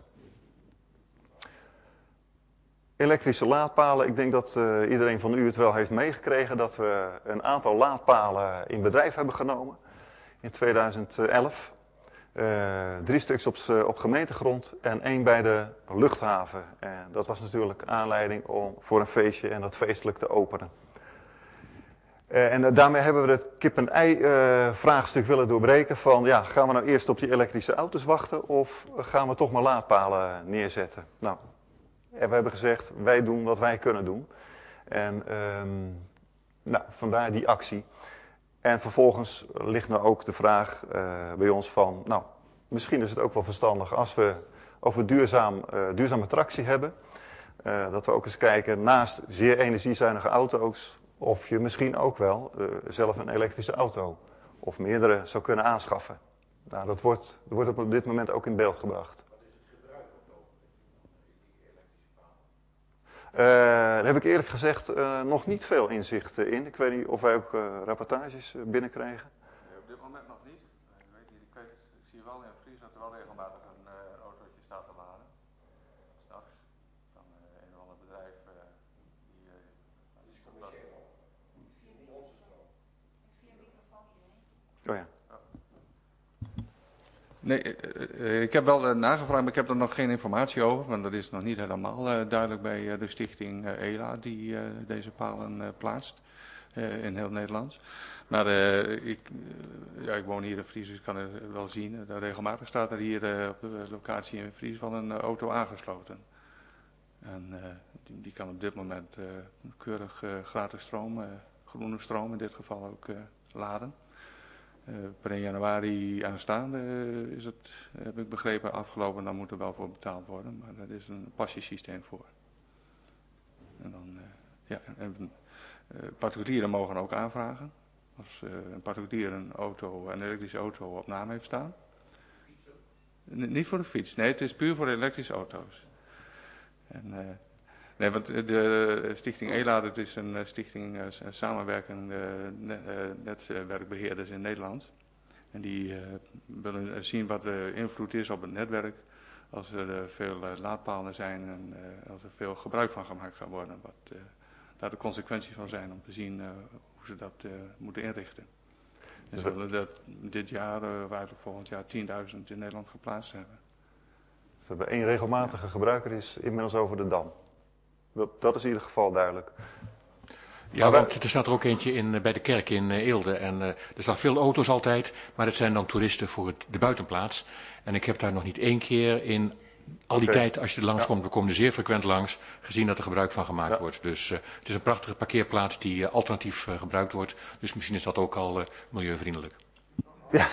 Elektrische laadpalen, ik denk dat iedereen van u het wel heeft meegekregen dat we een aantal laadpalen in bedrijf hebben genomen in 2011. 3 stuks op gemeentegrond en 1 bij de luchthaven. En dat was natuurlijk aanleiding voor een feestje en dat feestelijk te openen. En daarmee hebben we het kip-en-ei vraagstuk willen doorbreken van, ja, gaan we nou eerst op die elektrische auto's wachten of gaan we toch maar laadpalen neerzetten? Nou, en we hebben gezegd, wij doen wat wij kunnen doen. En vandaar die actie. En vervolgens ligt nou ook de vraag bij ons van, nou, misschien is het ook wel verstandig als we over duurzame tractie hebben. Dat we ook eens kijken, naast zeer energiezuinige auto's, of je misschien ook wel zelf een elektrische auto of meerdere zou kunnen aanschaffen. Nou, dat wordt op dit moment ook in beeld gebracht. Wat is het gebruik ook die elektrische palen? Daar heb ik eerlijk gezegd nog niet veel inzicht in. Ik weet niet of wij ook rapportages binnenkrijgen. Nee, op dit moment nog niet. Ik zie wel in Fries dat er wel regelmatig een autootje staat te laden. Straks. Van een of ander bedrijf Oh ja. Nee, ik heb wel nagevraagd, maar ik heb er nog geen informatie over. Want dat is nog niet helemaal duidelijk bij de stichting ELA die deze palen plaatst in heel Nederland. Maar ik woon hier in Fries, dus ik kan het wel zien. Regelmatig staat er hier op de locatie in Fries wel een auto aangesloten. En die kan op dit moment keurig gratis stroom, groene stroom in dit geval ook laden. Per 1 januari aanstaande is het, heb ik begrepen, afgelopen. Dan moet er wel voor betaald worden, maar daar is een passiesysteem voor. En dan, particulieren mogen ook aanvragen. Als een particulier een elektrische auto op naam heeft staan. Niet voor de fiets, nee, het is puur voor elektrische auto's. En, nee, want de stichting ELA, dat is een stichting samenwerkende netwerkbeheerders in Nederland. En die willen zien wat de invloed is op het netwerk als er veel laadpalen zijn en als er veel gebruik van gemaakt gaat worden. Wat daar de consequenties van zijn om te zien hoe ze dat moeten inrichten. En ze willen dat dit jaar, waar volgend jaar 10.000 in Nederland geplaatst hebben. We hebben 1 regelmatige gebruiker is inmiddels over de dam. Dat is in ieder geval duidelijk. Ja, want er staat er ook eentje bij de kerk in Eelde. En er staan veel auto's altijd, maar het zijn dan toeristen voor de buitenplaats. En ik heb daar nog niet 1 keer in al die tijd, als je er langskomt, we komen er zeer frequent langs, gezien dat er gebruik van gemaakt wordt. Dus het is een prachtige parkeerplaats die alternatief gebruikt wordt. Dus misschien is dat ook al milieuvriendelijk. Ja.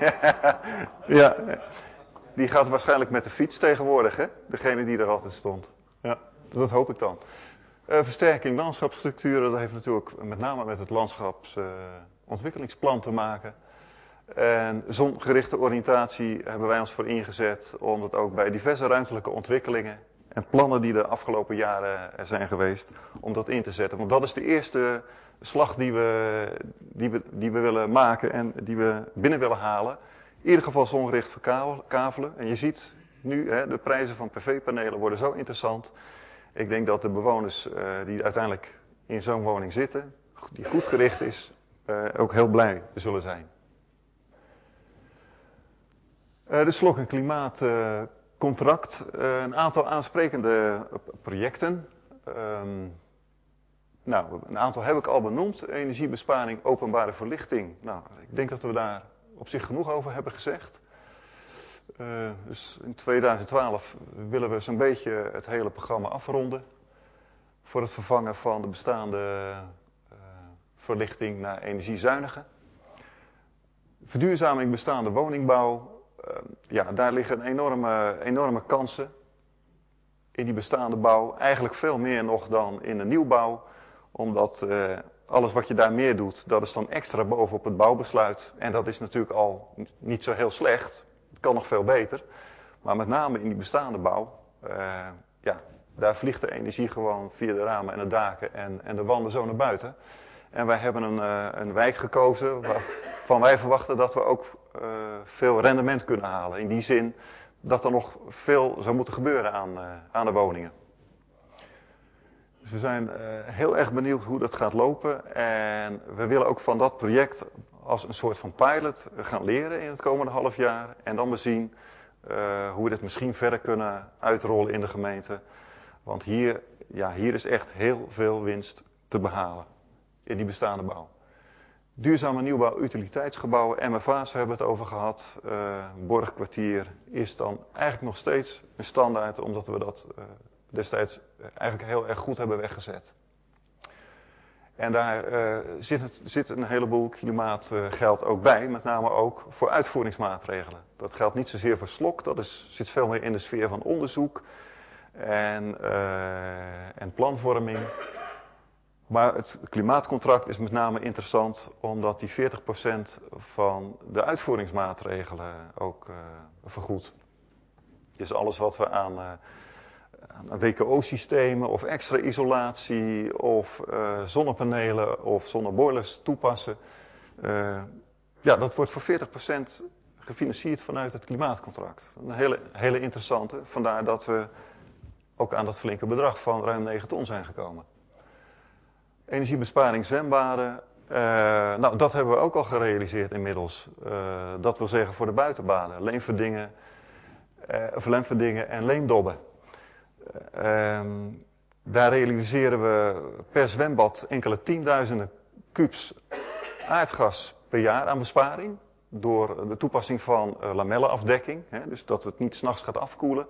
Ja, die gaat waarschijnlijk met de fiets tegenwoordig, hè? Degene die er altijd stond. Ja, dat hoop ik dan. Versterking landschapsstructuren, dat heeft natuurlijk met name met het landschapsontwikkelingsplan te maken. En zongerichte oriëntatie hebben wij ons voor ingezet om het ook bij diverse ruimtelijke ontwikkelingen en plannen die de afgelopen jaren er zijn geweest om dat in te zetten. Want dat is de eerste slag die we willen maken en die we binnen willen halen. In ieder geval zongericht verkavelen. En je ziet nu, de prijzen van PV-panelen worden zo interessant. Ik denk dat de bewoners die uiteindelijk in zo'n woning zitten, die goed gericht is, ook heel blij zullen zijn. De Slok en Klimaatcontract, een aantal aansprekende projecten. Een aantal heb ik al benoemd. Energiebesparing, openbare verlichting. Nou, ik denk dat we daar op zich genoeg over hebben gezegd. Dus in 2012 willen we zo'n beetje het hele programma afronden. Voor het vervangen van de bestaande verlichting naar energiezuinige. Verduurzaming bestaande woningbouw. Daar liggen enorme kansen in die bestaande bouw. Eigenlijk veel meer nog dan in de nieuwbouw. Omdat alles wat je daar meer doet, dat is dan extra bovenop het bouwbesluit. En dat is natuurlijk al niet zo heel slecht. Het kan nog veel beter. Maar met name in die bestaande bouw, daar vliegt de energie gewoon via de ramen en de daken en de wanden zo naar buiten. En wij hebben een wijk gekozen waarvan wij verwachten dat we ook veel rendement kunnen halen. In die zin dat er nog veel zou moeten gebeuren aan de woningen. Dus we zijn heel erg benieuwd hoe dat gaat lopen. En we willen ook van dat project als een soort van pilot gaan leren in het komende half jaar. En dan bezien hoe we dit misschien verder kunnen uitrollen in de gemeente. Want hier is echt heel veel winst te behalen in die bestaande bouw. Duurzame nieuwbouw, utiliteitsgebouwen, MFA's hebben we het over gehad. Borgkwartier is dan eigenlijk nog steeds een standaard, omdat we dat destijds eigenlijk heel erg goed hebben weggezet. En daar zit een heleboel klimaatgeld ook bij, met name ook voor uitvoeringsmaatregelen. Dat geldt niet zozeer voor Slok, dat zit veel meer in de sfeer van onderzoek en planvorming. Maar het klimaatcontract is met name interessant omdat die 40% van de uitvoeringsmaatregelen ook vergoedt. Dus alles wat we aan WKO-systemen of extra isolatie of zonnepanelen of zonneboilers toepassen. Dat wordt voor 40% gefinancierd vanuit het klimaatcontract. Een hele interessante, vandaar dat we ook aan dat flinke bedrag van ruim 9 ton zijn gekomen. Energiebesparing zwembaden, dat hebben we ook al gerealiseerd inmiddels. Dat wil zeggen voor de buitenbaden, lemverdingen en leemdobben. Daar realiseren we per zwembad enkele tienduizenden kubus aardgas per jaar aan besparing. Door de toepassing van lamellenafdekking, dus dat het niet 's nachts gaat afkoelen.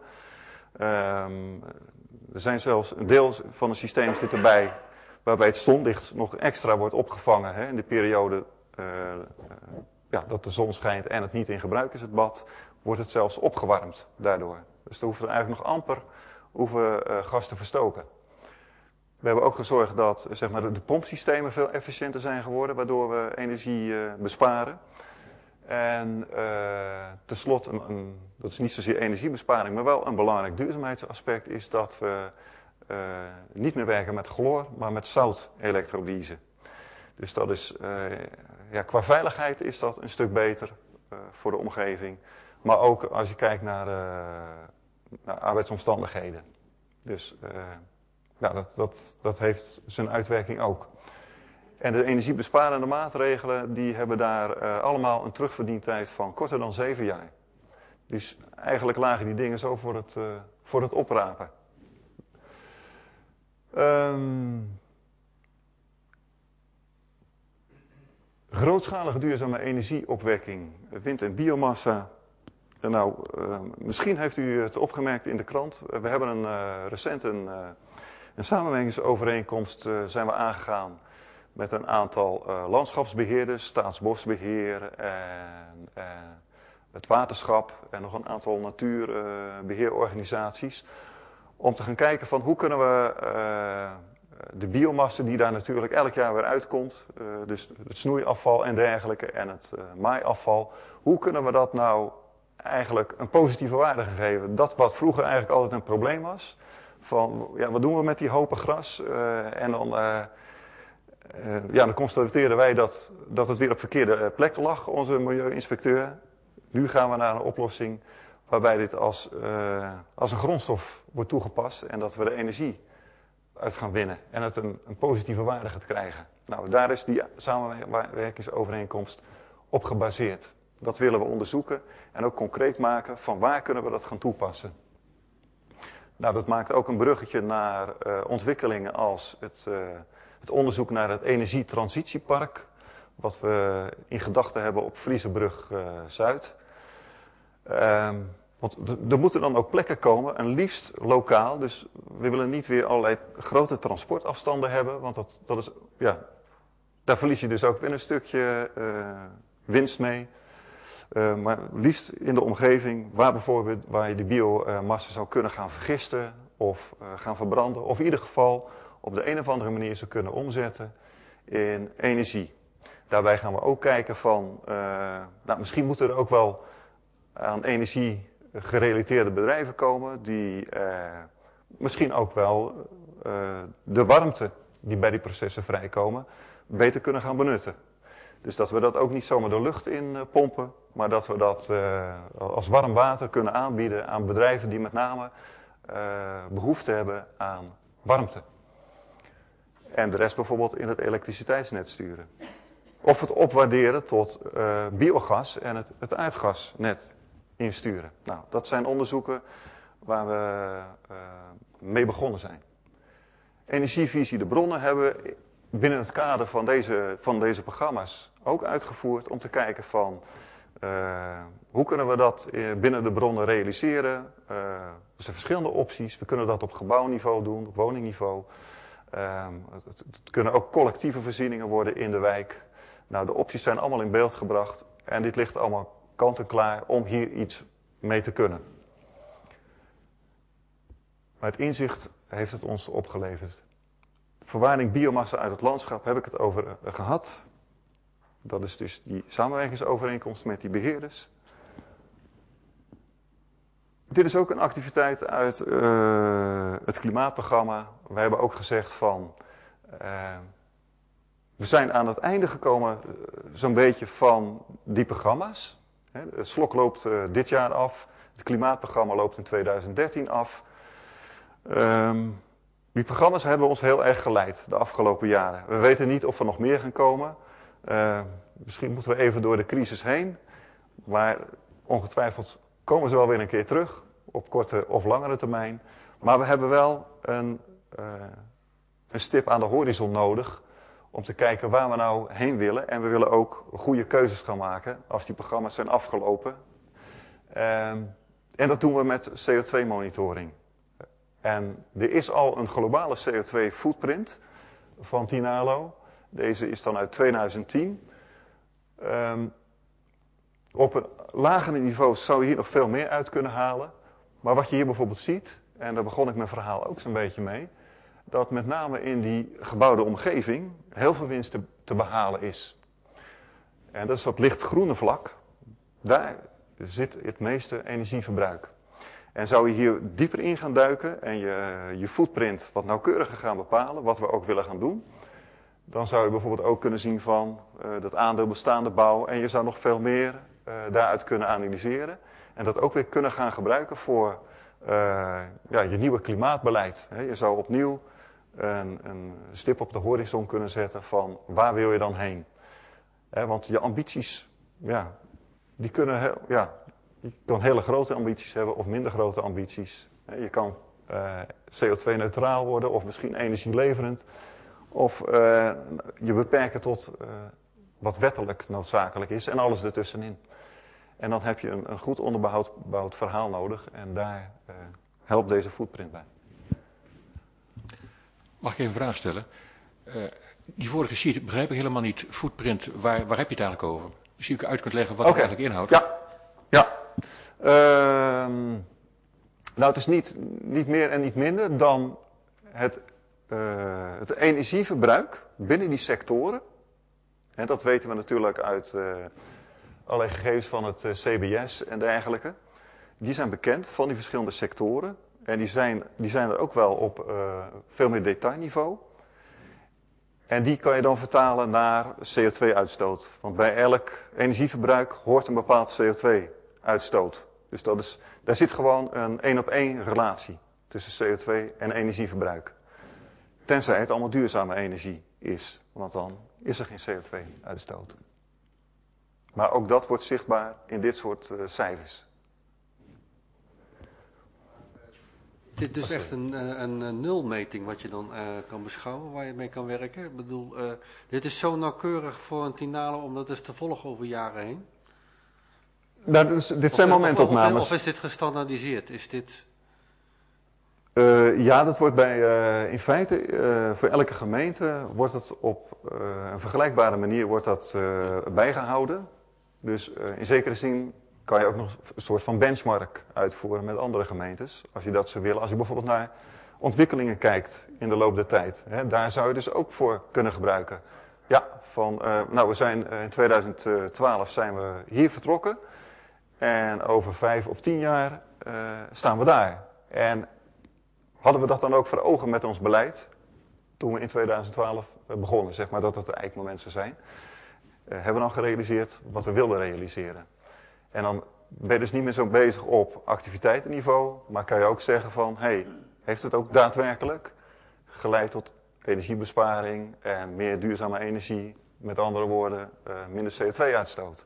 Er zijn zelfs een deel van het systeem zit erbij waarbij het zonlicht nog extra wordt opgevangen in de periode dat de zon schijnt en het niet in gebruik is, het bad, wordt het zelfs opgewarmd daardoor. Dus er hoeft er eigenlijk nog amper gas te verstoken. We hebben ook gezorgd dat de pompsystemen veel efficiënter zijn geworden, waardoor we energie besparen. En tenslotte, dat is niet zozeer energiebesparing, maar wel een belangrijk duurzaamheidsaspect, is dat we niet meer werken met chloor, maar met zoutelektrolyse. Dus dat is, qua veiligheid is dat een stuk beter voor de omgeving. Maar ook als je kijkt naar arbeidsomstandigheden. Dus dat heeft zijn uitwerking ook. En de energiebesparende maatregelen, die hebben daar allemaal een terugverdientijd van korter dan 7 jaar. Dus eigenlijk lagen die dingen zo voor het oprapen. Grootschalige duurzame energieopwekking, wind en biomassa. Misschien heeft u het opgemerkt in de krant. We hebben recent een samenwerkingsovereenkomst zijn we aangegaan met een aantal landschapsbeheerders, Staatsbosbeheer en het waterschap en nog een aantal natuurbeheerorganisaties. Om te gaan kijken van hoe kunnen we de biomassa die daar natuurlijk elk jaar weer uitkomt, dus het snoeiafval en dergelijke en het maaiafval, hoe kunnen we dat nou eigenlijk een positieve waarde gegeven. Dat wat vroeger eigenlijk altijd een probleem was. Van, ja, wat doen we met die hopen gras? Dan constateren wij dat het weer op verkeerde plek lag, onze milieuinspecteur. Nu gaan we naar een oplossing waarbij dit als een grondstof wordt toegepast en dat we de energie uit gaan winnen en het een positieve waarde gaat krijgen. Nou, daar is die samenwerkingsovereenkomst op gebaseerd. Dat willen we onderzoeken en ook concreet maken van waar kunnen we dat gaan toepassen. Nou, dat maakt ook een bruggetje naar ontwikkelingen als het onderzoek naar het energietransitiepark, wat we in gedachten hebben op Friesenbrug Zuid. Want er moeten dan ook plekken komen, en liefst lokaal. Dus we willen niet weer allerlei grote transportafstanden hebben, want dat is, ja, daar verlies je dus ook weer een stukje winst mee. Maar liefst in de omgeving waar je de biomassa zou kunnen gaan vergisten of gaan verbranden. Of in ieder geval op de een of andere manier zou kunnen omzetten in energie. Daarbij gaan we ook kijken van, misschien moeten er ook wel aan energie gerelateerde bedrijven komen die misschien ook wel de warmte die bij die processen vrijkomen beter kunnen gaan benutten. Dus dat we dat ook niet zomaar de lucht in pompen, maar dat we dat als warm water kunnen aanbieden aan bedrijven die met name behoefte hebben aan warmte. En de rest bijvoorbeeld in het elektriciteitsnet sturen. Of het opwaarderen tot biogas en het aardgasnet insturen. Nou, dat zijn onderzoeken waar we mee begonnen zijn. Energievisie de bronnen hebben we binnen het kader van deze programma's ook uitgevoerd om te kijken van hoe kunnen we dat binnen de bronnen realiseren. Er zijn verschillende opties. We kunnen dat op gebouwniveau doen, op woningniveau. Het kunnen ook collectieve voorzieningen worden in de wijk. Nou, de opties zijn allemaal in beeld gebracht en dit ligt allemaal kant en klaar om hier iets mee te kunnen. Maar het inzicht heeft het ons opgeleverd. Verwaarding biomassa uit het landschap heb ik het over gehad. Dat is dus die samenwerkingsovereenkomst met die beheerders. Dit is ook een activiteit uit het klimaatprogramma. Wij hebben ook gezegd van, we zijn aan het einde gekomen zo'n beetje van die programma's. Het SLOK loopt dit jaar af. Het klimaatprogramma loopt in 2013 af. Die programma's hebben ons heel erg geleid de afgelopen jaren. We weten niet of er nog meer gaan komen. Misschien moeten we even door de crisis heen. Maar ongetwijfeld komen ze wel weer een keer terug. Op korte of langere termijn. Maar we hebben wel een stip aan de horizon nodig. Om te kijken waar we nou heen willen. En we willen ook goede keuzes gaan maken als die programma's zijn afgelopen. En dat doen we met CO2-monitoring. En er is al een globale CO2-footprint van Tinalo. Deze is dan uit 2010. Op een lagere niveau zou je hier nog veel meer uit kunnen halen. Maar wat je hier bijvoorbeeld ziet, en daar begon ik mijn verhaal ook zo'n beetje mee, dat met name in die gebouwde omgeving heel veel winst te behalen is. En dat is dat lichtgroene vlak. Daar zit het meeste energieverbruik. En zou je hier dieper in gaan duiken en je footprint wat nauwkeuriger gaan bepalen, wat we ook willen gaan doen, dan zou je bijvoorbeeld ook kunnen zien van dat aandeel bestaande bouw en je zou nog veel meer daaruit kunnen analyseren. En dat ook weer kunnen gaan gebruiken voor je nieuwe klimaatbeleid. Je zou opnieuw een stip op de horizon kunnen zetten van waar wil je dan heen. Want je ambities, die kunnen je kan hele grote ambities hebben of minder grote ambities. Je kan CO2-neutraal worden of misschien energieleverend. Of je beperken tot wat wettelijk noodzakelijk is en alles ertussenin. En dan heb je een goed onderbouwd verhaal nodig en daar helpt deze footprint bij. Mag ik even een vraag stellen? Die vorige sheet begrijp ik helemaal niet. Footprint, waar heb je het eigenlijk over? Als je uit kunt leggen wat het eigenlijk inhoudt. Ja. Het is niet meer en niet minder dan het energieverbruik binnen die sectoren. En dat weten we natuurlijk uit allerlei gegevens van het CBS en dergelijke. Die zijn bekend van die verschillende sectoren. En die zijn er ook wel op veel meer detailniveau. En die kan je dan vertalen naar CO2-uitstoot. Want bij elk energieverbruik hoort een bepaald CO2-uitstoot. Dus daar zit gewoon een 1-op-1 relatie tussen CO2 en energieverbruik. Tenzij het allemaal duurzame energie is. Want dan is er geen CO2-uitstoot. Maar ook dat wordt zichtbaar in dit soort cijfers. Is dit dus echt een nulmeting wat je dan kan beschouwen, waar je mee kan werken? Ik bedoel, dit is zo nauwkeurig voor een Tinalo om dat eens te volgen over jaren heen? Nou, dit zijn momentopnames. Of is dit gestandaardiseerd? Is dit... Ja, dat wordt in feite voor elke gemeente wordt het op een vergelijkbare manier wordt dat bijgehouden. Dus in zekere zin kan je ook nog een soort van benchmark uitvoeren met andere gemeentes. Als je dat zou willen. Als je bijvoorbeeld naar ontwikkelingen kijkt in de loop der tijd. Hè, daar zou je dus ook voor kunnen gebruiken. Ja, we zijn in 2012 zijn we hier vertrokken. En over 5 of 10 jaar staan we daar. En hadden we dat dan ook voor ogen met ons beleid? Toen we in 2012 begonnen, zeg maar, dat het de eikmoment zou zijn. Hebben we dan gerealiseerd wat we wilden realiseren. En dan ben je dus niet meer zo bezig op activiteitenniveau. Maar kan je ook zeggen van, heeft het ook daadwerkelijk geleid tot energiebesparing en meer duurzame energie. Met andere woorden, minder CO2-uitstoot.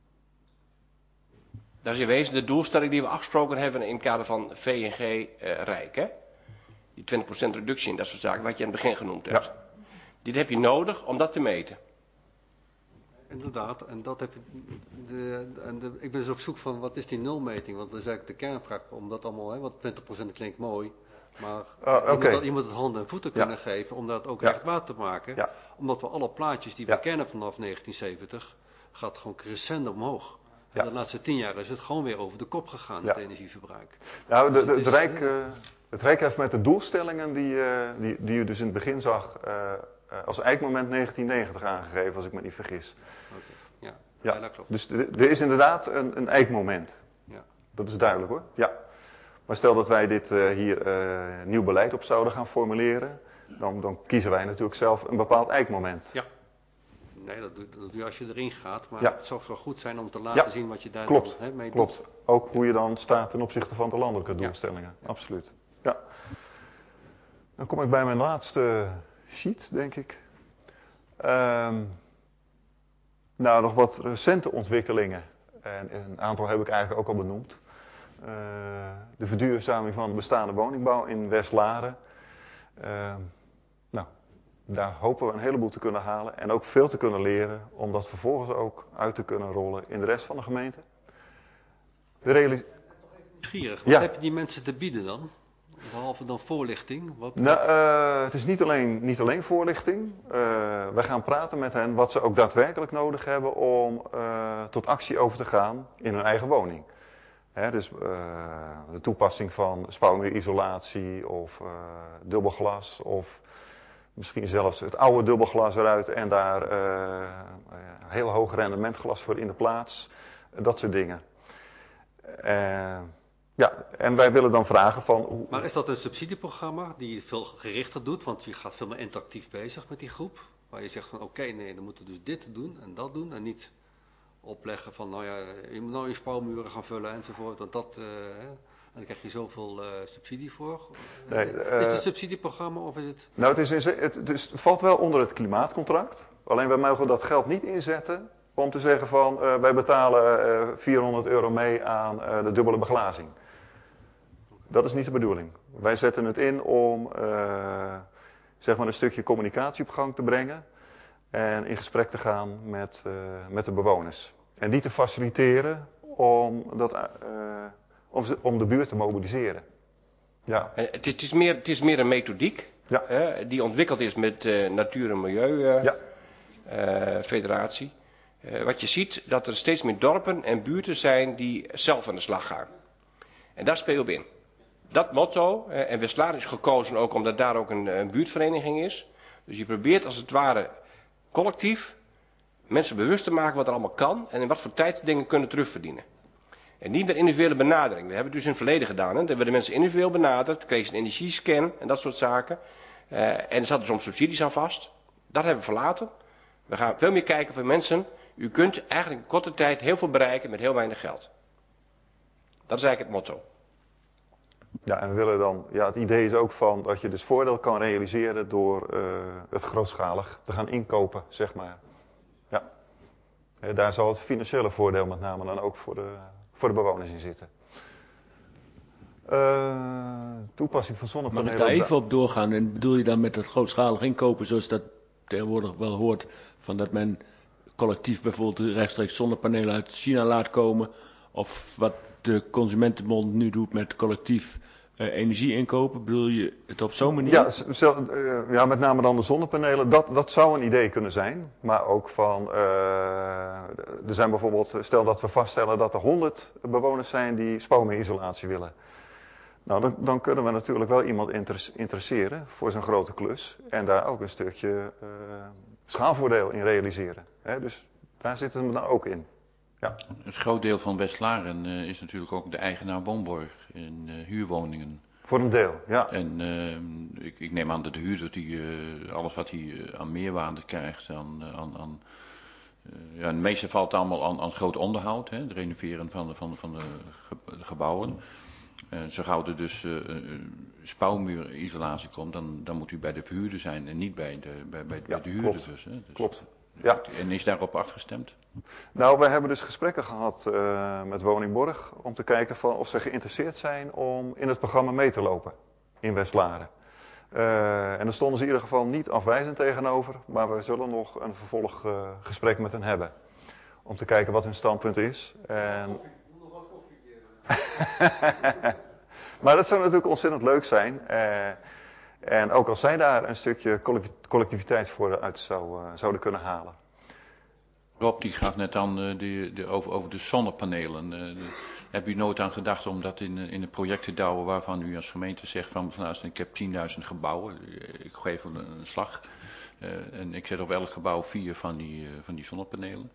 Dat is in wezen de doelstelling die we afgesproken hebben in het kader van VNG Rijk. Hè? Die 20% reductie en dat soort zaken, wat je in het begin genoemd hebt. Ja. Dit heb je nodig om dat te meten. Inderdaad, en dat heb je. Ik ben dus op zoek van wat is die nulmeting? Want dat is eigenlijk de kernvraag om dat allemaal, hè, want 20% klinkt mooi. Maar je moet het handen en voeten kunnen geven om dat ook echt waar te maken. Ja. Omdat we alle plaatjes die we kennen vanaf 1970, gaat gewoon crescendo omhoog. En de laatste 10 jaar is het gewoon weer over de kop gegaan, het energieverbruik. Nou, het Rijk heeft met de doelstellingen die u dus in het begin zag, als eikmoment 1990 aangegeven, als ik me niet vergis. Ja, dat klopt. Dus er is inderdaad een eikmoment. Ja. Dat is duidelijk hoor. Ja. Maar stel dat wij dit hier nieuw beleid op zouden gaan formuleren, dan kiezen wij natuurlijk zelf een bepaald eikmoment. Ja. Nee, dat doe je als je erin gaat, maar het zou wel goed zijn om te laten zien wat je daar mee doet. Klopt. Ook hoe je dan staat ten opzichte van de landelijke doelstellingen. Ja. Absoluut. Ja. Dan kom ik bij mijn laatste sheet, denk ik. Nog wat recente ontwikkelingen. En een aantal heb ik eigenlijk ook al benoemd. De verduurzaming van de bestaande woningbouw in West-Laren. Daar hopen we een heleboel te kunnen halen en ook veel te kunnen leren om dat vervolgens ook uit te kunnen rollen in de rest van de gemeente. Nieuwsgierig, wat heb je die mensen te bieden dan? Behalve dan voorlichting? Het is niet alleen voorlichting. Wij gaan praten met hen wat ze ook daadwerkelijk nodig hebben om tot actie over te gaan in hun eigen woning. Dus de toepassing van spouwmuurisolatie of dubbelglas of misschien zelfs het oude dubbelglas eruit en daar heel hoog rendementglas voor in de plaats. Dat soort dingen. En wij willen dan vragen van... Maar is dat een subsidieprogramma die veel gerichter doet? Want je gaat veel meer interactief bezig met die groep. Waar je zegt van dan moeten we dus dit doen en dat doen. En niet opleggen van je moet nou je spouwmuren gaan vullen enzovoort. Want en dan krijg je zoveel subsidie voor. Is het een subsidieprogramma of is het... Nou, het valt wel onder het klimaatcontract. Alleen wij mogen dat geld niet inzetten om te zeggen van wij betalen €400 mee aan de dubbele beglazing. Dat is niet de bedoeling. Wij zetten het in om een stukje communicatie op gang te brengen. En in gesprek te gaan met de bewoners. En die te faciliteren om de buurt te mobiliseren. Ja. Het is meer een methodiek die ontwikkeld is met Natuur- en Milieufederatie. Wat je ziet, dat er steeds meer dorpen en buurten zijn die zelf aan de slag gaan. En daar spelen we in. Dat motto, en West-Laren is gekozen ook omdat daar ook een buurtvereniging is. Dus je probeert als het ware collectief mensen bewust te maken wat er allemaal kan en in wat voor tijd dingen kunnen terugverdienen. En niet met individuele benadering. We hebben het dus in het verleden gedaan. Hè. Dan werden mensen individueel benaderd, kregen ze een energiescan en dat soort zaken. En er zaten soms subsidies aan vast. Dat hebben we verlaten. We gaan veel meer kijken voor mensen. U kunt eigenlijk in korte tijd heel veel bereiken met heel weinig geld. Dat is eigenlijk het motto. Ja, en we willen dan, ja, het idee is ook van dat je dus voordeel kan realiseren door het grootschalig te gaan inkopen, zeg maar. Ja. Daar zal het financiële voordeel met name dan ook voor de bewoners in zitten. Toepassing van zonnepanelen. Mag ik daar even op doorgaan? En bedoel je dan met het grootschalig inkopen, zoals dat tegenwoordig wel hoort, van dat men collectief bijvoorbeeld rechtstreeks zonnepanelen uit China laat komen, of wat de Consumentenbond nu doet met collectief energie inkopen? Bedoel je het op zo'n manier? Ja, met name dan de zonnepanelen. Dat zou een idee kunnen zijn. Maar ook van, er zijn bijvoorbeeld, stel dat we vaststellen dat er 100 bewoners zijn die spomenisolatie willen. Nou, dan kunnen we natuurlijk wel iemand interesseren voor zo'n grote klus. En daar ook een stukje schaalvoordeel in realiseren. Dus daar zitten we dan ook in. Ja. Het groot deel van West-Laren is natuurlijk ook de eigenaar woonborg in huurwoningen. Voor een deel, ja. En ik neem aan dat de huurder die alles wat hij aan meerwaarde krijgt, ja, het meeste valt allemaal aan groot onderhoud, hè, het renoveren van de gebouwen. Zo gauw er dus spouwmuurisolatie komt, dan moet u bij de verhuurder zijn en niet bij de huurder. Klopt. Dus, hè. Dus, klopt. Ja. En is daarop afgestemd? Nou, we hebben dus gesprekken gehad met Woningborg om te kijken van of ze geïnteresseerd zijn om in het programma mee te lopen in West-Laren. En daar stonden ze in ieder geval niet afwijzend tegenover, maar we zullen nog een vervolggesprek met hen hebben. Om te kijken wat hun standpunt is. En... maar dat zou natuurlijk ontzettend leuk zijn. En ook als zij daar een stukje collectiviteitsvoordeel uit zouden kunnen halen. Rob die gaf net aan over de zonnepanelen. Heb u nooit aan gedacht om dat in een project te douwen waarvan u als gemeente zegt van ik heb 10.000 gebouwen, ik geef een slag. En ik zet op elk gebouw 4 van die zonnepanelen.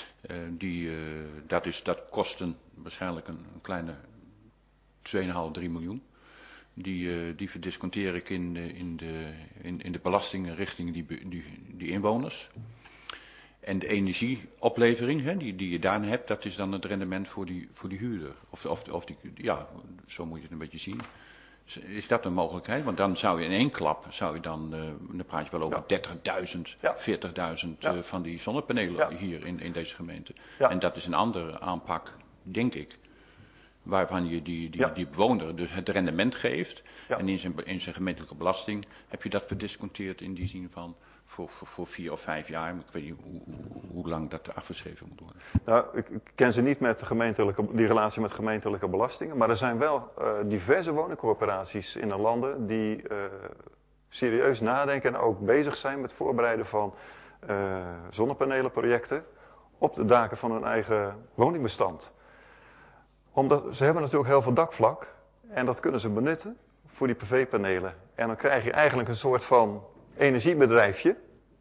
Dat kosten waarschijnlijk een kleine 2,5, 3 miljoen. Die verdisconteer ik in de belastingen richting die inwoners. En de energieoplevering die je daarin hebt, dat is dan het rendement voor die huurder. Ja, zo moet je het een beetje zien. Is dat een mogelijkheid? Want dan zou je in één klap, dan praat je wel over 30.000, 40.000 van die zonnepanelen hier in deze gemeente. Ja. En dat is een andere aanpak, denk ik. Waarvan je die bewoner dus het rendement geeft. Ja. En in zijn gemeentelijke belasting heb je dat verdisconteerd in die zin van voor 4 of 5 jaar. Ik weet niet hoe lang dat afgeschreven moet worden. Nou, ik ken ze niet met die relatie met gemeentelijke belastingen. Maar er zijn wel diverse woningcorporaties in de landen die serieus nadenken en ook bezig zijn met het voorbereiden van zonnepanelenprojecten op de daken van hun eigen woningbestand. Omdat ze hebben natuurlijk heel veel dakvlak en dat kunnen ze benutten voor die PV-panelen. En dan krijg je eigenlijk een soort van energiebedrijfje.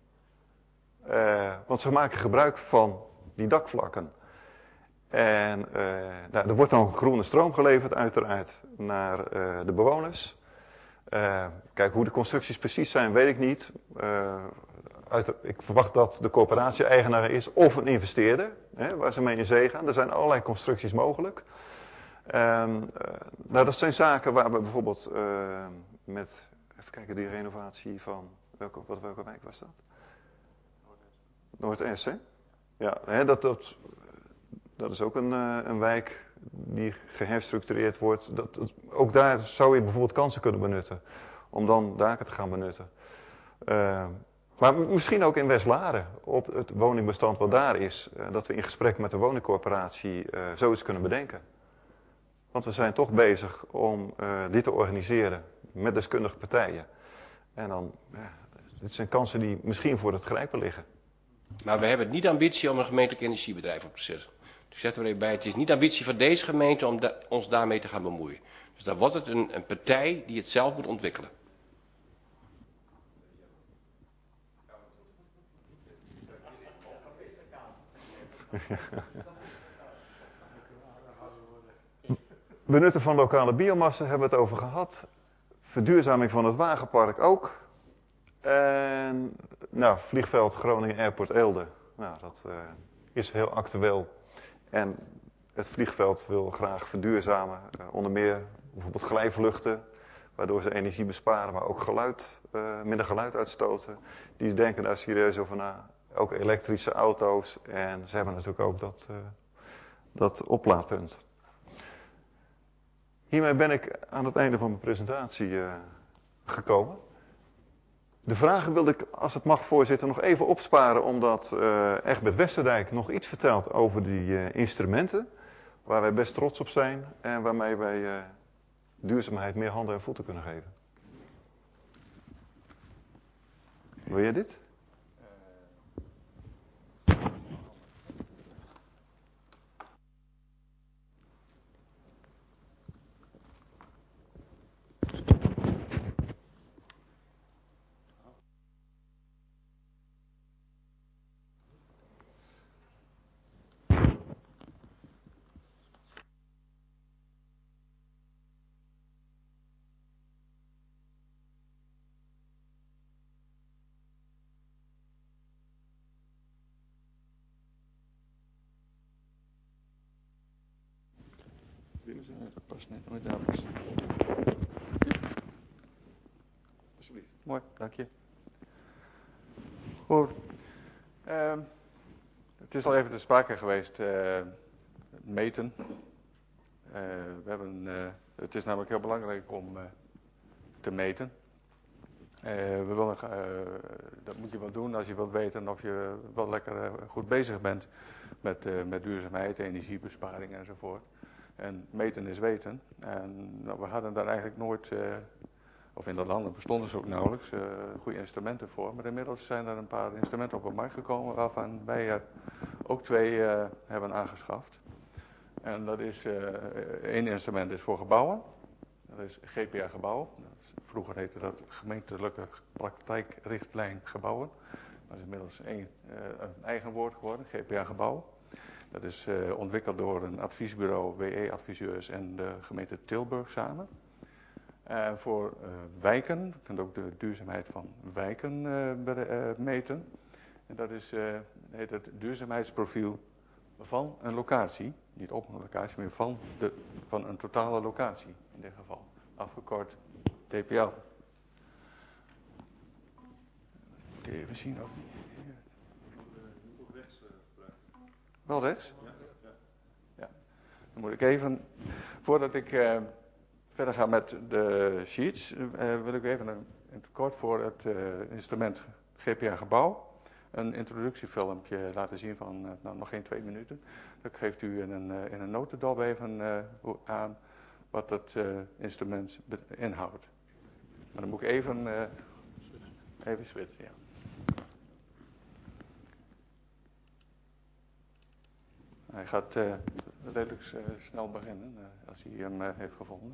Want ze maken gebruik van die dakvlakken. En er wordt dan groene stroom geleverd uiteraard naar de bewoners. Kijk, hoe de constructies precies zijn weet ik niet. Ik verwacht dat de coöperatie-eigenaar is of een investeerder, waar ze mee in zee gaan. Er zijn allerlei constructies mogelijk. Dat zijn zaken waar we bijvoorbeeld met, even kijken, die renovatie van, welke wijk was dat? Noord-Est, hè? Ja, dat is ook een wijk die geherstructureerd wordt. Ook daar zou je bijvoorbeeld kansen kunnen benutten, om dan daken te gaan benutten. Maar misschien ook in West-Laren, op het woningbestand wat daar is, dat we in gesprek met de woningcorporatie zoiets kunnen bedenken. Want we zijn toch bezig om dit te organiseren met deskundige partijen. En dan, dit zijn kansen die misschien voor het grijpen liggen. Maar we hebben niet de ambitie om een gemeentelijk energiebedrijf op te zetten. Dus zetten we er even bij, het is niet de ambitie van deze gemeente om ons daarmee te gaan bemoeien. Dus dan wordt het een partij die het zelf moet ontwikkelen. Benutten van lokale biomassa hebben we het over gehad. Verduurzaming van het wagenpark ook. En vliegveld Groningen Airport Eelde. Nou, dat is heel actueel. En het vliegveld wil graag verduurzamen. Onder meer bijvoorbeeld glijvluchten, waardoor ze energie besparen, maar ook minder geluid uitstoten. Die denken daar serieus over na. Ook elektrische auto's. En ze hebben natuurlijk ook dat oplaadpunt. Hiermee ben ik aan het einde van mijn presentatie gekomen. De vragen wilde ik, als het mag voorzitter, nog even opsparen, omdat Egbert Westerdijk nog iets vertelt over die instrumenten, waar wij best trots op zijn en waarmee wij duurzaamheid meer handen en voeten kunnen geven. Wil jij dit? Dat past net, nooit daar past. Alsjeblieft. Mooi, dank je. Goed. Het is al even ter sprake geweest, meten. Het is namelijk heel belangrijk om te meten. Dat moet je wel doen als je wilt weten of je wel lekker goed bezig bent met duurzaamheid, energiebesparing enzovoort. En meten is weten. En we hadden daar eigenlijk nooit, of in de landen bestonden ze ook nauwelijks, goede instrumenten voor. Maar inmiddels zijn er een paar instrumenten op de markt gekomen, waarvan wij er ook 2 hebben aangeschaft. En dat is, één instrument is voor gebouwen. Dat is GPA Gebouw. Vroeger heette dat gemeentelijke praktijkrichtlijn gebouwen. Dat is inmiddels een eigen woord geworden, GPA Gebouw. Dat is ontwikkeld door een adviesbureau, WE-adviseurs en de gemeente Tilburg samen. Voor wijken, je kunt ook de duurzaamheid van wijken meten. En dat is, heet het duurzaamheidsprofiel van een locatie. Niet op een locatie, maar van een totale locatie in dit geval. Afgekort TPL. Even zien of die... Wel rechts? Ja. Dan moet ik even, voordat ik verder ga met de sheets, wil ik even in het kort voor het instrument GPA Gebouw een introductiefilmpje laten zien van nog geen 2 minuten. Dat geeft u in een notendop even aan wat het instrument inhoudt. Maar dan moet ik even switchen, ja. Hij gaat redelijk snel beginnen als hij hem heeft gevonden.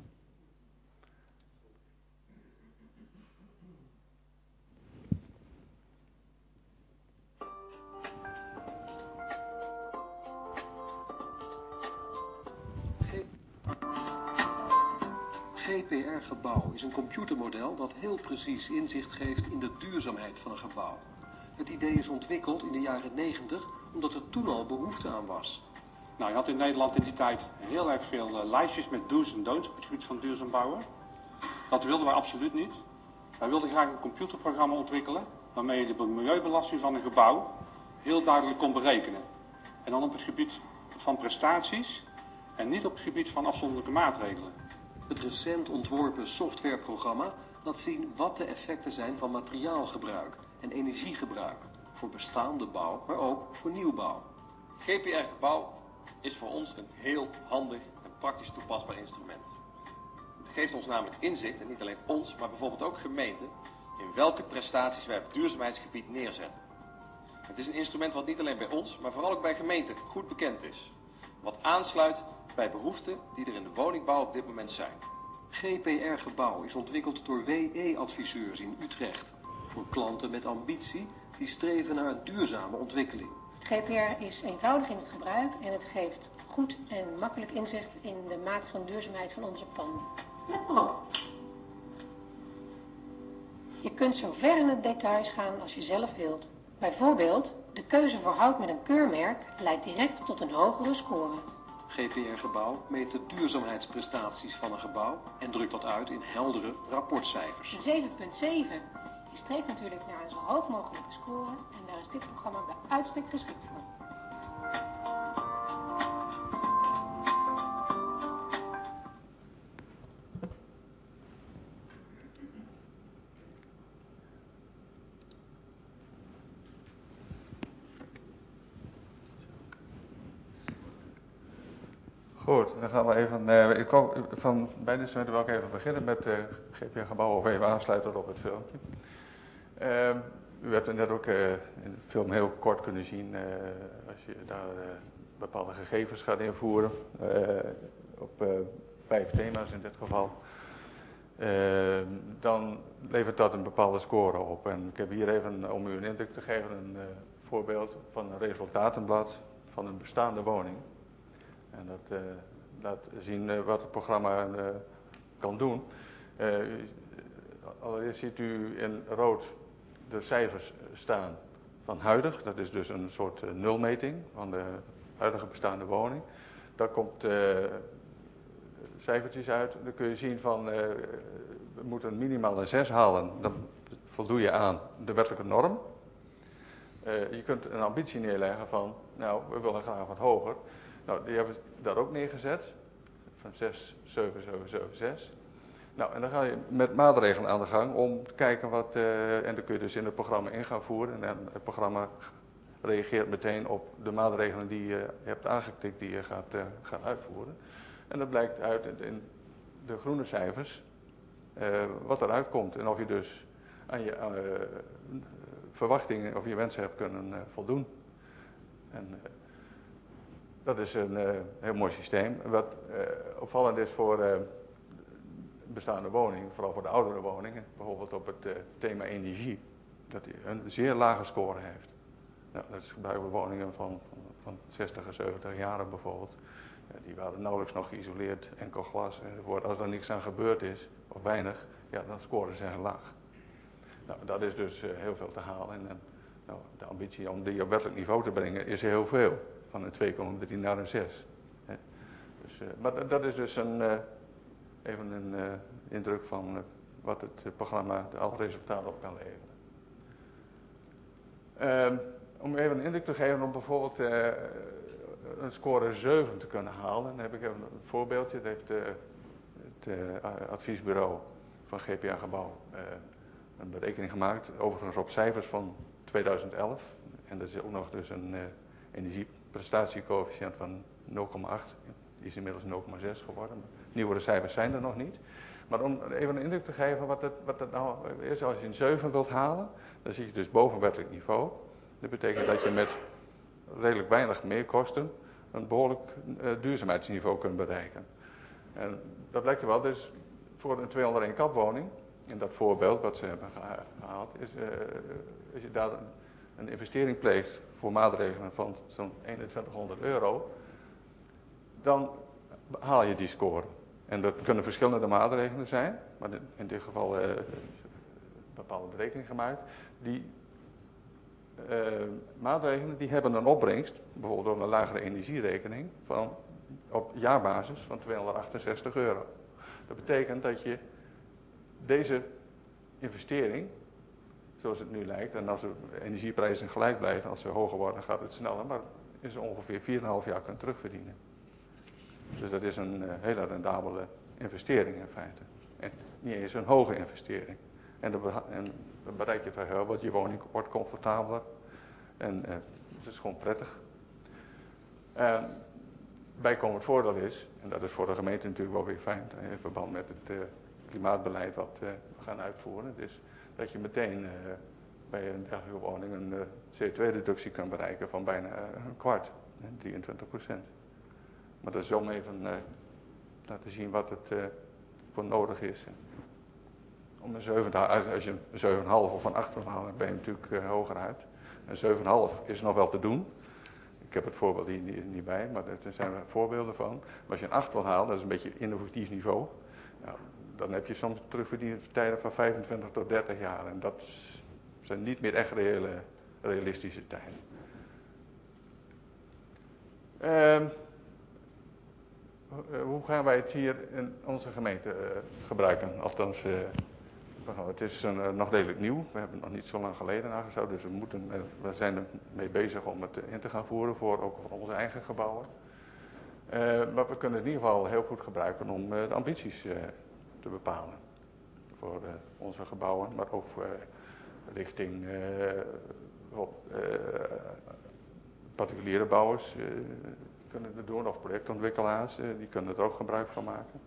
GPR Gebouw is een computermodel dat heel precies inzicht geeft in de duurzaamheid van een gebouw. Het idee is ontwikkeld in de jaren 90 omdat er toen al behoefte aan was. Nou, je had in Nederland in die tijd heel erg veel lijstjes met do's en don'ts op het gebied van duurzaam bouwen. Dat wilden wij absoluut niet. Wij wilden graag een computerprogramma ontwikkelen waarmee je de milieubelasting van een gebouw heel duidelijk kon berekenen. En dan op het gebied van prestaties en niet op het gebied van afzonderlijke maatregelen. Het recent ontworpen softwareprogramma laat zien wat de effecten zijn van materiaalgebruik en energiegebruik voor bestaande bouw, maar ook voor nieuwbouw. GPR Gebouw is voor ons een heel handig en praktisch toepasbaar instrument. Het geeft ons namelijk inzicht, en niet alleen ons, maar bijvoorbeeld ook gemeenten, in welke prestaties wij op het duurzaamheidsgebied neerzetten. Het is een instrument wat niet alleen bij ons, maar vooral ook bij gemeenten goed bekend is. Wat aansluit bij behoeften die er in de woningbouw op dit moment zijn. GPR Gebouw is ontwikkeld door WE-adviseurs in Utrecht. Voor klanten met ambitie die streven naar een duurzame ontwikkeling. GPR is eenvoudig in het gebruik en het geeft goed en makkelijk inzicht in de mate van duurzaamheid van onze panden. Je kunt zo ver in de details gaan als je zelf wilt. Bijvoorbeeld, de keuze voor hout met een keurmerk leidt direct tot een hogere score. GPR Gebouw meet de duurzaamheidsprestaties van een gebouw en drukt dat uit in heldere rapportcijfers. De 7.7. Je streeft natuurlijk naar een zo hoog mogelijke score en daar is dit programma bij uitstek geschikt voor. Goed, dan gaan we even, van beide instrumenten wil ik even beginnen met GPR Gebouw of even aansluiten op het filmpje. U hebt het net ook in de film heel kort kunnen zien, als je daar bepaalde gegevens gaat invoeren, op 5 thema's in dit geval, dan levert dat een bepaalde score op. En ik heb hier even, om u een indruk te geven, een voorbeeld van een resultatenblad van een bestaande woning. En dat laat zien wat het programma kan doen. Allereerst ziet u in rood de cijfers staan van huidig. Dat is dus een soort nulmeting van de huidige bestaande woning. Daar komt cijfertjes uit. Dan kun je zien van we moeten minimaal een 6 halen. Dan voldoe je aan de wettelijke norm. Je kunt een ambitie neerleggen van, nou, we willen graag wat hoger. Nou, die hebben dat ook neergezet, van 6, 7, 7, 7, 6. Nou, en dan ga je met maatregelen aan de gang om te kijken wat, en dan kun je dus in het programma in gaan voeren. En het programma reageert meteen op de maatregelen die je hebt aangetikt, die je gaat uitvoeren. En dat blijkt uit in de groene cijfers, wat eruit komt. En of je dus aan je verwachtingen of je wensen hebt kunnen voldoen. En, dat is een heel mooi systeem. Wat opvallend is voor bestaande woningen, vooral voor de oudere woningen, bijvoorbeeld op het thema energie, dat die een zeer lage score heeft. Nou, dat is bij woningen van 60 en 70 jaar bijvoorbeeld. Die waren nauwelijks nog geïsoleerd, enkel glas enzovoort. Als er niks aan gebeurd is, of weinig, ja, dan scoren ze heel laag. Nou, dat is dus heel veel te halen. En nou, de ambitie om die op wettelijk niveau te brengen is heel veel. Van een 2,3 naar een 6. Dus, maar dat is dus even een indruk van wat het programma, alle resultaten op kan leveren. Om even een indruk te geven om bijvoorbeeld een score 7 te kunnen halen, dan heb ik even een voorbeeldje. Dat heeft het adviesbureau van GPR Gebouw een berekening gemaakt, overigens op cijfers van 2011. En er is ook nog dus een energieprestatiecoëfficiënt van 0,8. Die is inmiddels 0,6 geworden. Nieuwere cijfers zijn er nog niet. Maar om even een indruk te geven wat het nou is, als je een 7 wilt halen, dan zit je dus boven wettelijk niveau. Dat betekent dat je met redelijk weinig meerkosten een behoorlijk duurzaamheidsniveau kunt bereiken. En dat blijkt er wel, dus voor een 201 kap woning, in dat voorbeeld wat ze hebben gehaald, is als je daar een investering pleegt voor maatregelen van zo'n 2100 euro, dan haal je die score. En dat kunnen verschillende maatregelen zijn, maar in dit geval bepaalde berekening gemaakt. Die maatregelen die hebben een opbrengst, bijvoorbeeld door een lagere energierekening, van op jaarbasis van 268 euro. Dat betekent dat je deze investering, zoals het nu lijkt, en als de energieprijzen gelijk blijven, als ze hoger worden, gaat het sneller, maar is ongeveer 4,5 jaar kunt terugverdienen. Dus dat is een hele rendabele investering in feite. En niet eens een hoge investering. En dan bereik je toch heel wat, je woning wordt comfortabeler. En het is gewoon prettig. Bijkomend voordeel is, en dat is voor de gemeente natuurlijk wel weer fijn, in verband met het klimaatbeleid wat we gaan uitvoeren, is dat je meteen bij een dergelijke woning een CO2-reductie kan bereiken van bijna een kwart, 23%. Maar dat is om even laten zien wat het voor nodig is. Om een 7 te halen, als je een 7,5 of een 8 wil halen, ben je natuurlijk hoger uit. Een 7,5 is nog wel te doen. Ik heb het voorbeeld hier niet bij, maar er zijn er voorbeelden van. Maar als je een 8 wil halen, dat is een beetje innovatief niveau. Nou, dan heb je soms terugverdienstijden van 25 tot 30 jaar. En dat zijn niet meer echt realistische tijden. Hoe gaan wij het hier in onze gemeente gebruiken? Althans, het is nog redelijk nieuw. We hebben het nog niet zo lang geleden aangeschaut. Dus we zijn er mee bezig om het in te gaan voeren, ook voor onze eigen gebouwen. Maar we kunnen het in ieder geval heel goed gebruiken om de ambities te bepalen. Voor onze gebouwen, maar ook richting particuliere bouwers kunnen het doen, of projectontwikkelaars, die kunnen er ook gebruik van maken.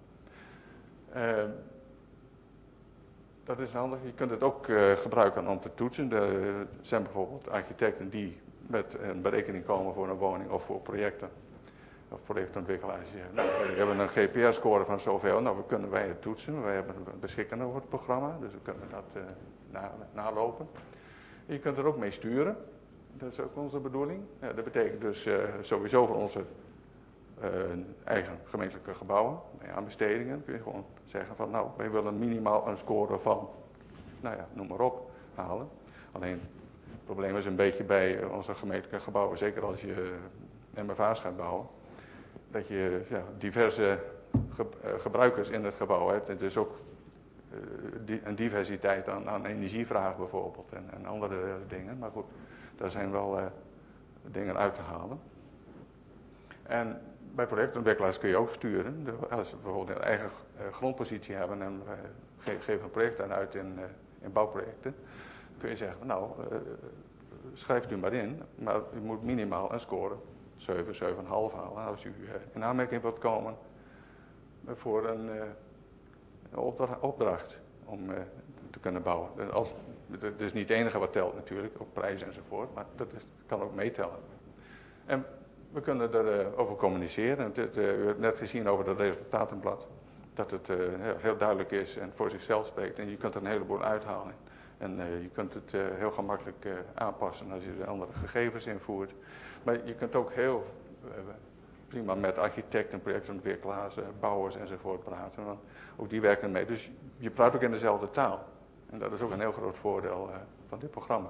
Dat is handig. Je kunt het ook gebruiken om te toetsen. Er zijn bijvoorbeeld architecten die met een berekening komen voor een woning of voor projecten. Of projectontwikkelaars die zeggen, we hebben een GPS-score van zoveel, nou kunnen wij het toetsen. Wij hebben beschikken over het programma, dus we kunnen dat nalopen. Je kunt er ook mee sturen. Dat is ook onze bedoeling. Ja, dat betekent dus sowieso voor onze eigen gemeentelijke gebouwen, aanbestedingen, kun je gewoon zeggen van nou, wij willen minimaal een score van, nou ja, noem maar op, halen. Alleen, het probleem is een beetje bij onze gemeentelijke gebouwen, zeker als je MFA's gaat bouwen, dat je diverse gebruikers in het gebouw hebt. En dus ook een diversiteit aan energievraag bijvoorbeeld en andere dingen. Maar goed, daar zijn wel dingen uit te halen. En bij projectontwikkelaars kun je ook sturen. Als ze bijvoorbeeld een eigen grondpositie hebben en geven een project aan uit in bouwprojecten, kun je zeggen, nou, schrijft u maar in, maar u moet minimaal een score 7, 7,5 halen als u in aanmerking wilt komen voor een opdracht om te kunnen bouwen. Dat is niet het enige wat telt natuurlijk, ook prijs enzovoort, maar dat kan ook meetellen. En we kunnen erover communiceren. U hebt net gezien over het resultatenblad, dat het heel duidelijk is en voor zichzelf spreekt en je kunt er een heleboel uithalen. En je kunt het heel gemakkelijk aanpassen als je er andere gegevens invoert. Maar je kunt ook heel prima met architecten, projectontwikkelaars, bouwers enzovoort praten. Want ook die werken mee. Dus je praat ook in dezelfde taal. En dat is ook een heel groot voordeel van dit programma.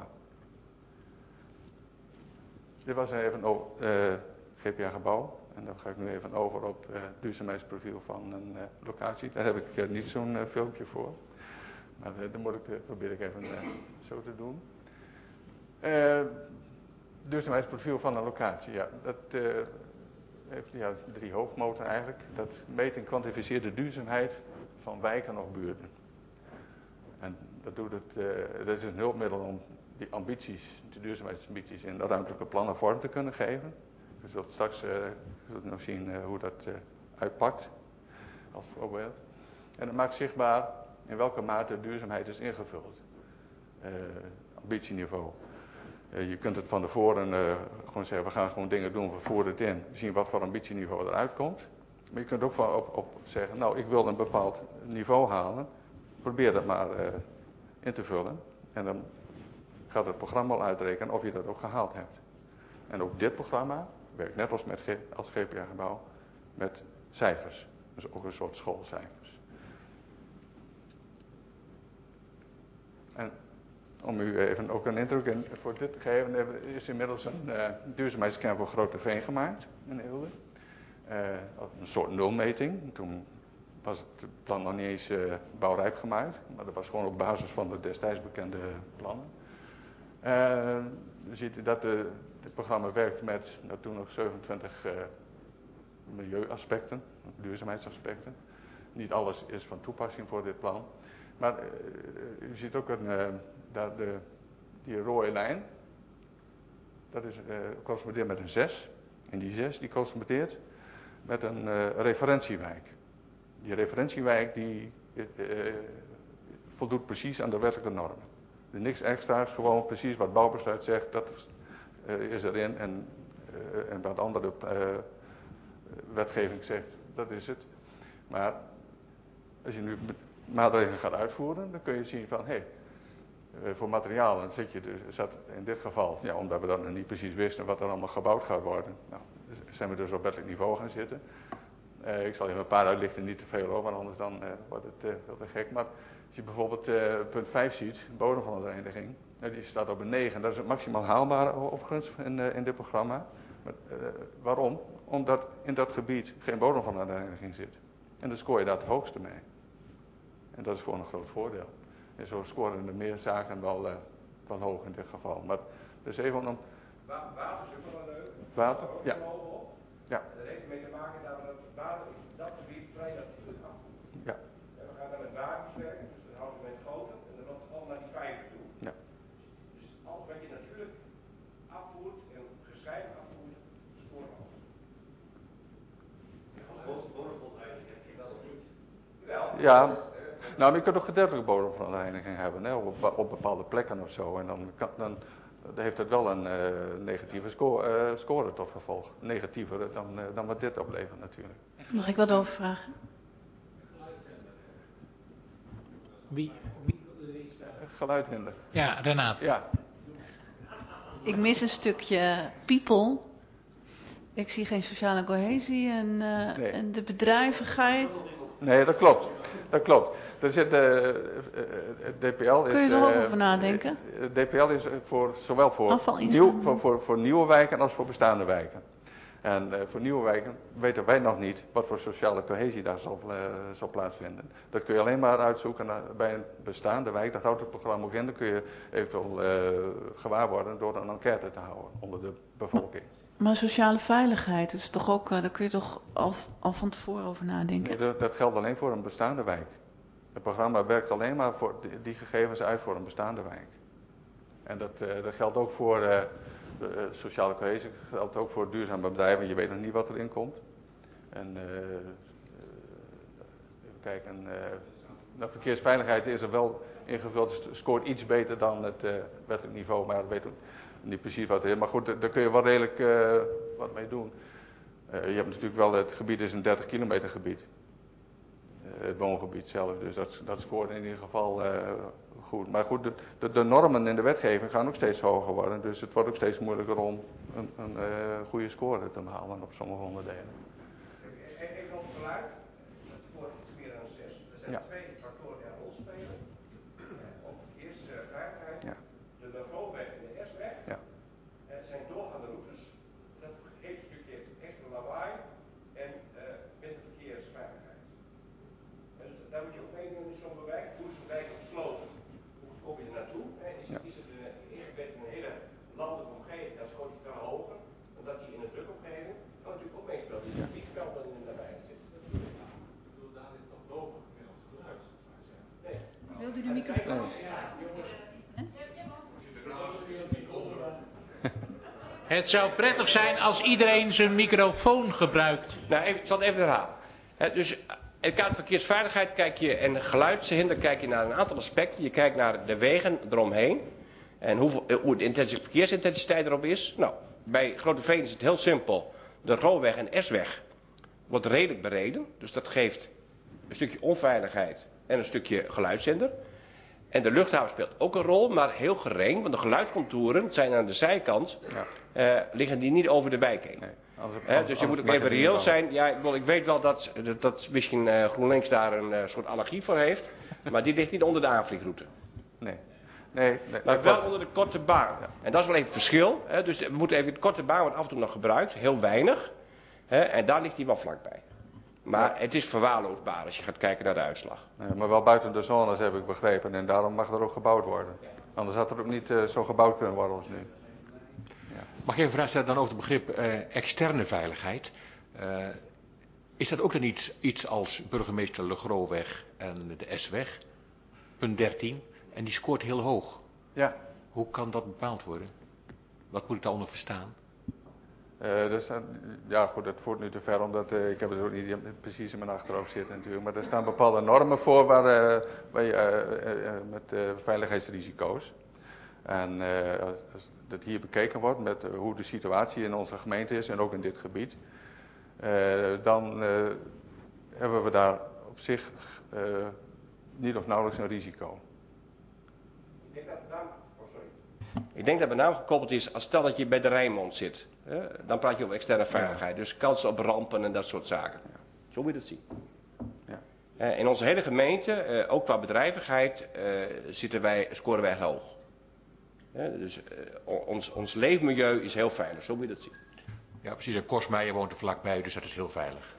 Dit was even over GPA-gebouw. En dan ga ik nu even over op het duurzaamheidsprofiel van een locatie. Daar heb ik niet zo'n filmpje voor. Maar probeer ik even zo te doen. Duurzaamheidsprofiel van een locatie. Ja, dat heeft 3 hoofdmoten eigenlijk. Dat meet en kwantificeert de duurzaamheid van wijken of buurten. En dat is een hulpmiddel om die ambities, de duurzaamheidsambities in de ruimtelijke plannen vorm te kunnen geven. We zullen straks nog zien hoe dat uitpakt als voorbeeld. En het maakt zichtbaar in welke mate duurzaamheid is ingevuld. Ambitieniveau. Je kunt het van tevoren gewoon zeggen, we gaan gewoon dingen doen, we voeren het in. We zien wat voor ambitieniveau eruit komt. Maar je kunt ook op zeggen, nou ik wil een bepaald niveau halen. Probeer dat maar in te vullen. En dan gaat het programma al uitrekenen of je dat ook gehaald hebt. En ook dit programma werkt net als GPA-gebouw met cijfers. Dus ook een soort schoolcijfers. En om u even ook een indruk voor dit te geven, is inmiddels een duurzaamheidsscan voor Groote gemaakt in Eelde. Een soort nulmeting. Toen was het plan nog niet eens bouwrijp gemaakt, maar dat was gewoon op basis van de destijds bekende plannen. Dan ziet u dat dit programma werkt met toen nog 27 milieuaspecten, duurzaamheidsaspecten. Niet alles is van toepassing voor dit plan. Maar u ziet ook die rode lijn, dat is correspondeert met een 6. En die 6 die correspondeert met een referentiewijk. Die referentiewijk die voldoet precies aan de wettelijke normen. Er is niks extra's, gewoon precies wat bouwbesluit zegt, dat is erin. En wat andere wetgeving zegt, dat is het. Maar als je nu maatregelen gaat uitvoeren, dan kun je zien van, Voor materiaal zat in dit geval, ja, omdat we dan niet precies wisten wat er allemaal gebouwd gaat worden. Nou, zijn we dus op wettelijk niveau gaan zitten. Ik zal je een paar uitlichten, niet te veel hoor, want anders dan wordt het veel te gek. Maar als je bijvoorbeeld punt 5 ziet, bodemverontreiniging, die staat op een 9. Dat is het maximaal haalbare overigens in dit programma. Maar, waarom? Omdat in dat gebied geen bodemverontreiniging zit. En dan scoor je daar het hoogste mee. En dat is gewoon een groot voordeel. En zo scoren er meer zaken wel hoog in dit geval. Maar dus even om... Water is ook wel leuk. Water? Ja. Ja. Dat heeft ermee te maken dat het water in dat gebied vrij natuurlijk afvoert. Ja. En we gaan dan met wagens werken, dus dan houden we met goten en dan loopt het allemaal naar die pijpen toe. Ja. Dus alles wat je natuurlijk afvoert en gescheiden afvoert, scoort af. Bodemverontreiniging heb je wel of niet? Wel. Ja. Nou, maar je kunt ook gedeeltelijke bodemverontreiniging hebben, hè, op bepaalde plekken of zo. En dan heeft het wel een negatieve score tot gevolg. Negatiever dan wat dit oplevert natuurlijk. Mag ik wat overvragen? Wie? Geluidhinder. Ja, Renate. Ja. Ik mis een stukje people. Ik zie geen sociale cohesie en de bedrijvigheid. Nee, dat klopt. Dat klopt. Er zit DPL. Kun je er ook over nadenken? DPL is zowel voor nieuwe wijken als voor bestaande wijken. En voor nieuwe wijken weten wij nog niet wat voor sociale cohesie daar zal plaatsvinden. Dat kun je alleen maar uitzoeken bij een bestaande wijk. Dat houdt het programma ook in. Dat kun je eventueel gewaar worden door een enquête te houden onder de bevolking. Maar sociale veiligheid, is toch ook, daar kun je toch al van tevoren over nadenken? Nee, dat geldt alleen voor een bestaande wijk. Het programma werkt alleen maar voor die gegevens uit voor een bestaande wijk. En dat geldt ook voor sociale cohesie, geldt ook voor duurzame bedrijven. Je weet nog niet wat erin komt. En even kijken. Nou, verkeersveiligheid is er wel ingevuld, scoort iets beter dan het wettelijk niveau, maar dat weet ik niet precies wat het is. Maar goed, daar kun je wel redelijk wat mee doen. Je hebt natuurlijk wel, het gebied is een 30 kilometer gebied. Het woongebied zelf, dus dat scoort in ieder geval goed. Maar goed, de normen in de wetgeving gaan ook steeds hoger worden. Dus het wordt ook steeds moeilijker om een goede score te halen op sommige onderdelen. Even op het geluid. Dat scoort iets meer dan 6. Er zijn twee factoren die een rol spelen. Op verkeersveiligheid. De Groenweg en de S-weg. Zijn doorgaande routes. Dat geeft een stukje extra lawaai en minder verkeersveiligheid. Dus daar moet je ook meenemen in zo'n wijk. Hoe is een wijk gesloten? Hoe kom je er naartoe? Is het ingebed in een hele landelijke omgeving, dan scoort hij veel hoger. Omdat hij in een drukke omgeving kan natuurlijk ook meespelen. Die vliegveld dat in de nabijheid zit. Daar is het nog boven gemiddeld geluid. Nee. Wilt u de microfoon? Het zou prettig zijn als iedereen zijn microfoon gebruikt. Nou, ik zal het even herhalen. Dus in het kader van verkeersveiligheid kijk je en geluidshinder kijk je naar een aantal aspecten. Je kijkt naar de wegen eromheen en hoe de verkeersintensiteit erop is. Nou, bij Grootegeveen is het heel simpel. De Rooweg en S-weg wordt redelijk bereden. Dus dat geeft een stukje onveiligheid en een stukje geluidshinder. En de luchthaven speelt ook een rol, maar heel gering. Want de geluidscontouren zijn aan de zijkant, liggen die niet over de wijk heen. Nee, dus je moet ook even reëel zijn. Ja, ik weet wel dat misschien GroenLinks daar een soort allergie voor heeft. Maar die ligt niet onder de aanvliegroute. Nee, maar wel onder de korte baan. Ja. En dat is wel even het verschil. Dus we moeten even de korte baan wordt af en toe nog gebruikt. Heel weinig. En daar ligt hij wel vlakbij. Maar het is verwaarloosbaar als je gaat kijken naar de uitslag. Nee, maar wel buiten de zones heb ik begrepen. En daarom mag er ook gebouwd worden. Anders had er ook niet zo gebouwd kunnen worden als nu. Ja. Mag ik even een vraag stellen dan over het begrip externe veiligheid? Is dat ook dan iets als burgemeester Le Grooweg en de S-weg? Punt 13. En die scoort heel hoog. Ja. Hoe kan dat bepaald worden? Wat moet ik daaronder verstaan? Ja goed, dat voert nu te ver, omdat ik heb het ook niet precies in mijn achterhoofd zitten natuurlijk. Maar er staan bepaalde normen voor met veiligheidsrisico's. En als dat hier bekeken wordt met hoe de situatie in onze gemeente is en ook in dit gebied, dan hebben we daar op zich niet of nauwelijks een risico. Ik denk dat met name gekoppeld is, als stel dat je bij de Rijnmond zit. Dan praat je over externe veiligheid. Dus kansen op rampen en dat soort zaken. Zo moet je dat zien. In onze hele gemeente, ook qua bedrijvigheid, scoren wij hoog. Dus ons leefmilieu is heel veilig, zo moet je dat zien. Ja, precies. En Kosmeijer woont er vlakbij, dus dat is heel veilig.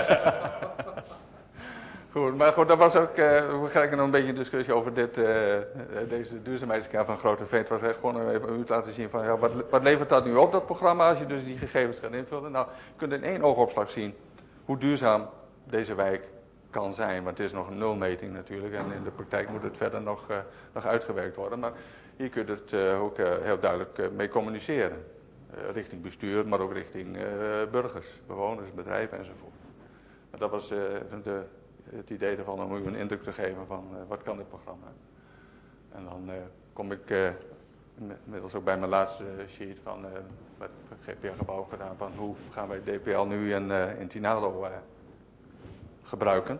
Goed, maar goed, dat was ook, we krijgen nog een beetje een discussie over deze duurzaamheidskern van Grote Veen. Het was echt gewoon even u te laten zien van, ja, wat levert dat nu op, dat programma, als je dus die gegevens gaat invullen. Nou, je kunt in één oogopslag zien hoe duurzaam deze wijk kan zijn, want het is nog een nulmeting natuurlijk en in de praktijk moet het verder nog uitgewerkt worden. Maar hier kun je het ook heel duidelijk mee communiceren. Richting bestuur, maar ook richting burgers, bewoners, bedrijven enzovoort. En dat was het idee ervan om u een indruk te geven van wat kan dit programma. En dan kom ik inmiddels ook bij mijn laatste sheet van wat het GPR-gebouw gedaan van hoe gaan wij DPL nu in Tinalo gebruiken.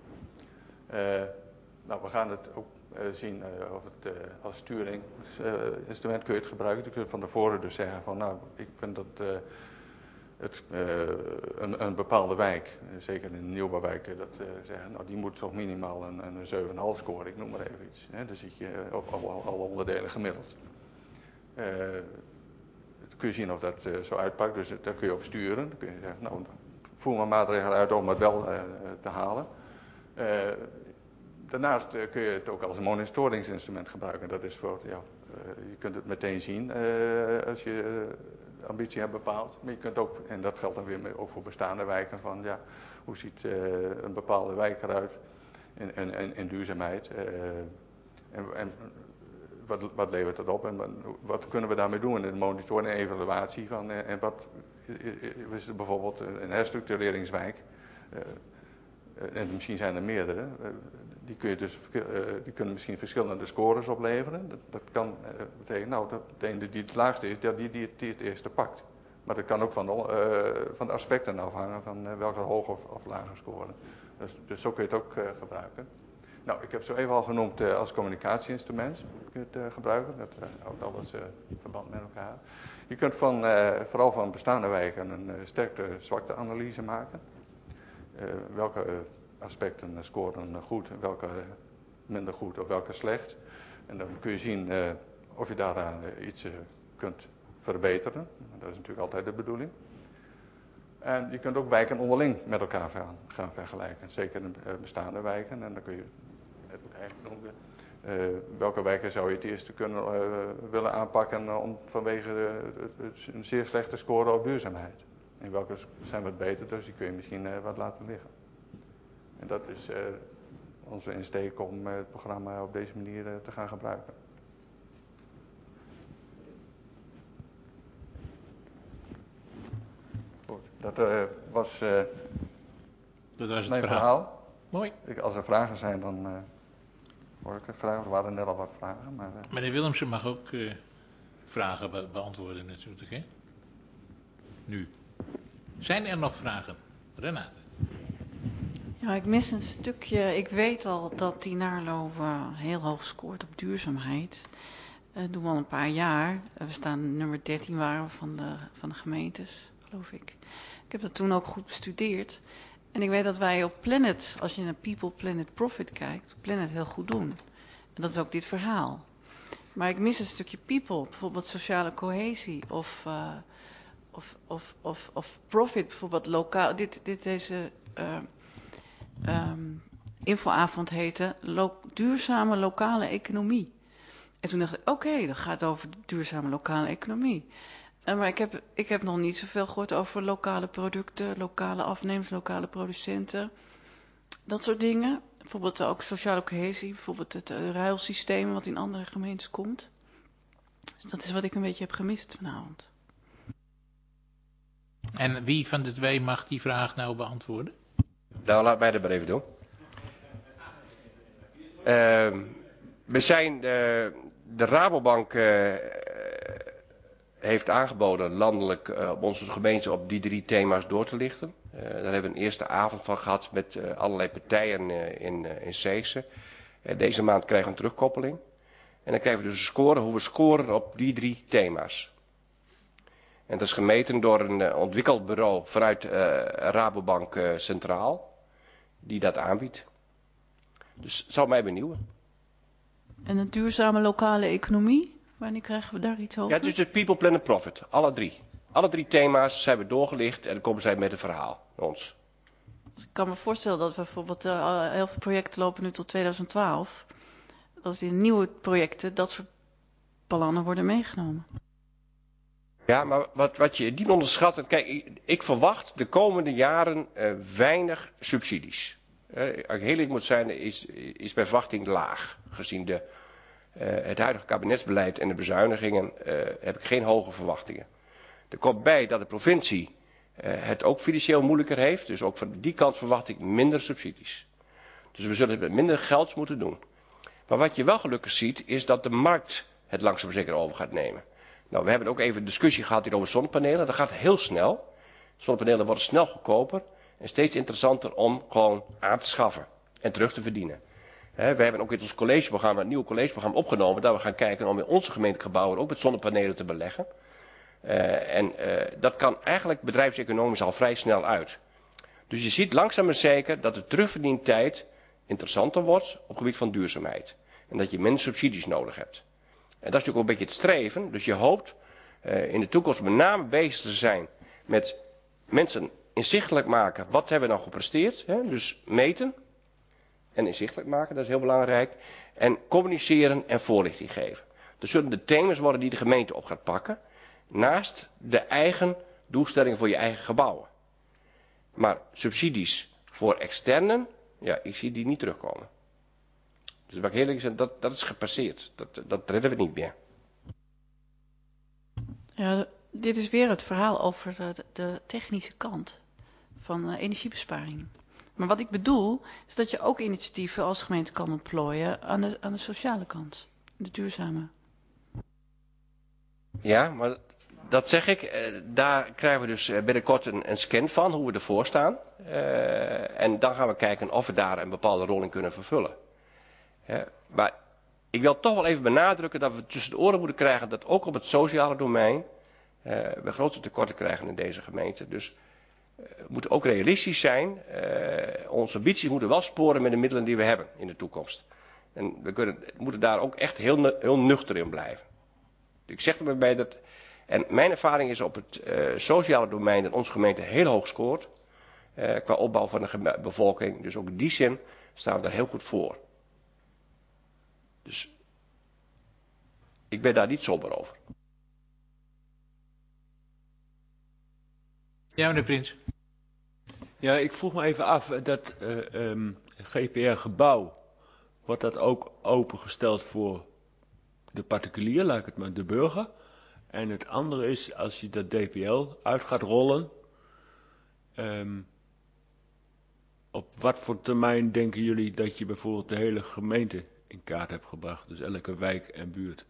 Nou, we gaan het ook zien of het als sturingsinstrument kun je het gebruiken. Je kunt van tevoren dus zeggen van nou, ik vind dat een bepaalde wijk, zeker in een nieuwbouwwijk, dat zeggen, nou die moet toch minimaal een 7,5 scoren, ik noem maar even iets. Dan zit je op alle onderdelen gemiddeld. Dan kun je zien of dat zo uitpakt, dus daar kun je op sturen. Dan kun je zeggen, nou voer maar maatregelen uit om het wel te halen. Daarnaast kun je het ook als een monitoringsinstrument gebruiken. Dat is voor, ja, je kunt het meteen zien als je ambitie hebt bepaald. Maar je kunt ook, en dat geldt dan weer ook voor bestaande wijken, van ja, hoe ziet een bepaalde wijk eruit in duurzaamheid. En wat levert dat op en wat kunnen we daarmee doen in de monitoring en evaluatie van en wat is er bijvoorbeeld een herstructureringswijk. En misschien zijn er meerdere. Die kunnen misschien verschillende scores opleveren. Dat kan betekenen, nou, de ene die het laagste is, die het eerste pakt. Maar dat kan ook van de aspecten afhangen van welke hoge of lage scoren. Dus zo kun je het ook gebruiken. Nou, ik heb het zo even al genoemd als communicatieinstrument. Kun je het gebruiken, dat houdt alles verband met elkaar. Je kunt vooral van bestaande wijken een sterkte-zwakte-analyse maken. Welke aspecten scoren goed en welke minder goed of welke slecht. En dan kun je zien of je daaraan iets kunt verbeteren. Dat is natuurlijk altijd de bedoeling. En je kunt ook wijken onderling met elkaar gaan vergelijken. Zeker in bestaande wijken. En dan kun je welke wijken zou je het eerste willen aanpakken vanwege een zeer slechte score op duurzaamheid. In welke zijn wat beter, dus die kun je misschien wat laten liggen. En dat is onze insteek om het programma op deze manier te gaan gebruiken. Goed, dat was het mijn verhaal. Mooi. Als er vragen zijn, dan hoor ik vragen. Er waren net al wat vragen. Maar, meneer Willemsen mag ook vragen beantwoorden natuurlijk, hè? Nu. Zijn er nog vragen? Renate. Ja, ik mis een stukje. Ik weet al dat Tinarlo heel hoog scoort op duurzaamheid. Dat doen we al een paar jaar. We staan nummer 13 waren we van de gemeentes, geloof ik. Ik heb dat toen ook goed bestudeerd. En ik weet dat wij op Planet, als je naar People, Planet, Profit kijkt, Planet heel goed doen. En dat is ook dit verhaal. Maar ik mis een stukje people, bijvoorbeeld sociale cohesie of profit, bijvoorbeeld lokaal. Deze infoavond heette duurzame lokale economie. En toen dacht ik, oké, dat gaat over de duurzame lokale economie. Maar ik heb nog niet zoveel gehoord over lokale producten, lokale afnemers, lokale producenten. Dat soort dingen. Bijvoorbeeld ook sociale cohesie, bijvoorbeeld het ruilsysteem wat in andere gemeentes komt. Dus dat is wat ik een beetje heb gemist vanavond. En wie van de twee mag die vraag nou beantwoorden? Nou, laat mij dat maar even doen. We zijn, de Rabobank heeft aangeboden landelijk op onze gemeente op die 3 thema's door te lichten. Daar hebben we een eerste avond van gehad met allerlei partijen in Seesen. Deze maand krijgen we een terugkoppeling. En dan krijgen we dus een score, hoe we scoren op die 3 thema's. En dat is gemeten door een ontwikkelbureau vanuit Rabobank Centraal, die dat aanbiedt. Dus het zou mij benieuwen. En een duurzame lokale economie? Wanneer krijgen we daar iets over? Ja, dus het People, Planet, Profit. Alle 3. Alle 3 thema's zijn we doorgelicht en dan komen zij met een verhaal naar ons. Ik kan me voorstellen dat we bijvoorbeeld heel veel projecten lopen nu tot 2012. Dat in nieuwe projecten dat soort plannen worden meegenomen. Ja, maar wat je niet onderschat, kijk, ik verwacht de komende jaren weinig subsidies. Als ik heel eerlijk moet zijn, is mijn verwachting laag. Gezien het huidige kabinetsbeleid en de bezuinigingen heb ik geen hoge verwachtingen. Er komt bij dat de provincie het ook financieel moeilijker heeft. Dus ook van die kant verwacht ik minder subsidies. Dus we zullen het met minder geld moeten doen. Maar wat je wel gelukkig ziet, is dat de markt het langzaam maar zeker over gaat nemen. Nou, we hebben ook even een discussie gehad hier over zonnepanelen. Dat gaat heel snel. Zonnepanelen worden snel goedkoper. En steeds interessanter om gewoon aan te schaffen. En terug te verdienen. We hebben ook in ons collegeprogramma, een nieuw collegeprogramma opgenomen. Dat we gaan kijken om in onze gemeentegebouwen ook met zonnepanelen te beleggen. Dat kan eigenlijk bedrijfseconomisch al vrij snel uit. Dus je ziet langzaam maar zeker dat de terugverdientijd interessanter wordt op het gebied van duurzaamheid. En dat je minder subsidies nodig hebt. En dat is natuurlijk ook een beetje het streven. Dus je hoopt in de toekomst met name bezig te zijn met mensen inzichtelijk maken. Wat hebben we nou gepresteerd? Dus meten en inzichtelijk maken, dat is heel belangrijk. En communiceren en voorlichting geven. Dat zullen de thema's worden die de gemeente op gaat pakken. Naast de eigen doelstellingen voor je eigen gebouwen. Maar subsidies voor externen, ja, ik zie die niet terugkomen. Dus wat ik heel eerlijk zeg, dat is gepasseerd. Dat redden we niet meer. Ja, dit is weer het verhaal over de technische kant van energiebesparing. Maar wat ik bedoel, is dat je ook initiatieven als gemeente kan ontplooien aan de sociale kant. De duurzame. Ja, maar dat zeg ik. Daar krijgen we dus binnenkort een scan van, hoe we ervoor staan. En dan gaan we kijken of we daar een bepaalde rol in kunnen vervullen. Maar ik wil toch wel even benadrukken dat we tussen de oren moeten krijgen dat ook op het sociale domein we grote tekorten krijgen in deze gemeente. Dus we moeten ook realistisch zijn. Onze ambities moeten wel sporen met de middelen die we hebben in de toekomst. En we moeten daar ook echt heel nuchter in blijven. Ik zeg er maar bij dat. En mijn ervaring is op het sociale domein dat onze gemeente heel hoog scoort. Qua opbouw van de bevolking. Dus ook in die zin staan we daar heel goed voor. Dus ik ben daar niet somber over. Ja, meneer Prins. Ja, ik vroeg me even af, dat GPR-gebouw, wordt dat ook opengesteld voor de particulier, laat ik het maar, de burger? En het andere is, als je dat DPL uit gaat rollen, op wat voor termijn denken jullie dat je bijvoorbeeld de hele gemeente in kaart hebt gebracht? Dus elke wijk en buurt.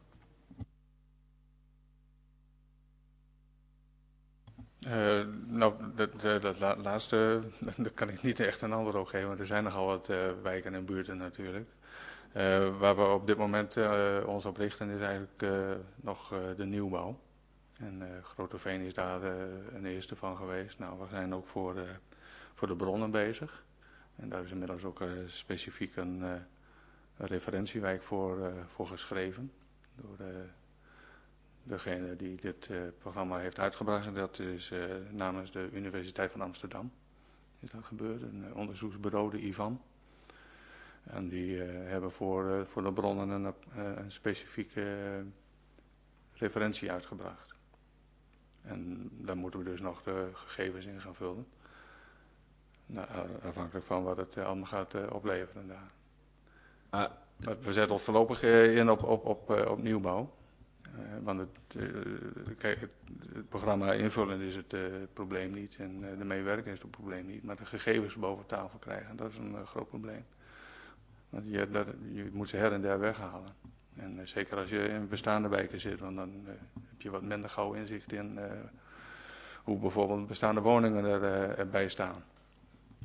Dat laatste, daar kan ik niet echt een antwoord op geven, want er zijn nogal wat wijken en buurten natuurlijk. Waar we op dit moment ons op richten is eigenlijk nog de nieuwbouw. En Groteveen is daar een eerste van geweest. Nou, we zijn ook voor de bronnen bezig. En daar is inmiddels ook specifiek een referentiewijk voor geschreven. Door degene die dit programma heeft uitgebracht. En dat is namens de Universiteit van Amsterdam. Is dat gebeurd? Een onderzoeksbureau, de IVAM. En die hebben voor de bronnen een specifieke referentie uitgebracht. En daar moeten we dus nog de gegevens in gaan vullen. Nou, afhankelijk van wat het allemaal gaat opleveren daar. We zetten ons voorlopig in op nieuwbouw. Want het programma invullen is het probleem niet. En de meewerking is het probleem niet. Maar de gegevens boven tafel krijgen, dat is een groot probleem. Want je moet ze her en der weghalen. En zeker als je in bestaande wijken zit, want dan heb je wat minder gauw inzicht in hoe bijvoorbeeld bestaande woningen erbij staan.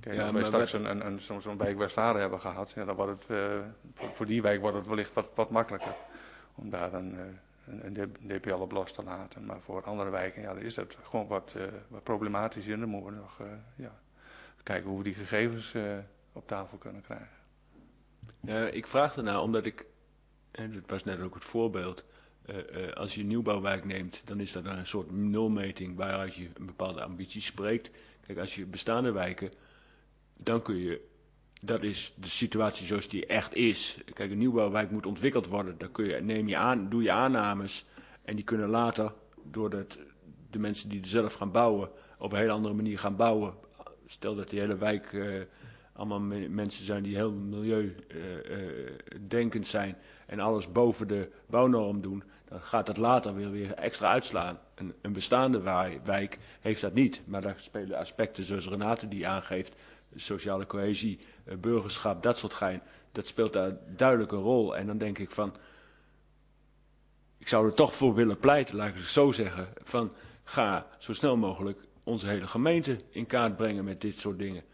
Kijk, als wij straks zo'n wijk West-Laren hebben gehad, ja, dan wordt het voor die wijk wordt het wellicht wat makkelijker om daar een DPL op los te laten. Maar voor andere wijken ja, is dat gewoon wat problematisch en dan moeten we nog kijken hoe we die gegevens op tafel kunnen krijgen. Ik vraag ernaar omdat dat was net ook het voorbeeld, als je een nieuwbouwwijk neemt, dan is dat een soort nulmeting waaruit je een bepaalde ambitie spreekt. Kijk, als je bestaande wijken, dan kun je, dat is de situatie zoals die echt is. Kijk, een nieuwbouwwijk moet ontwikkeld worden, dan doe je aannames en die kunnen later, doordat de mensen die er zelf gaan bouwen, op een hele andere manier gaan bouwen. Stel dat die hele wijk allemaal mensen zijn die heel milieudenkend zijn en alles boven de bouwnorm doen, dan gaat dat later weer extra uitslaan. Een bestaande wijk heeft dat niet, maar daar spelen aspecten zoals Renate die aangeeft, sociale cohesie, burgerschap, dat soort gein, dat speelt daar duidelijk een rol. En dan denk ik van, ik zou er toch voor willen pleiten, laat ik het zo zeggen, van ga zo snel mogelijk onze hele gemeente in kaart brengen met dit soort dingen.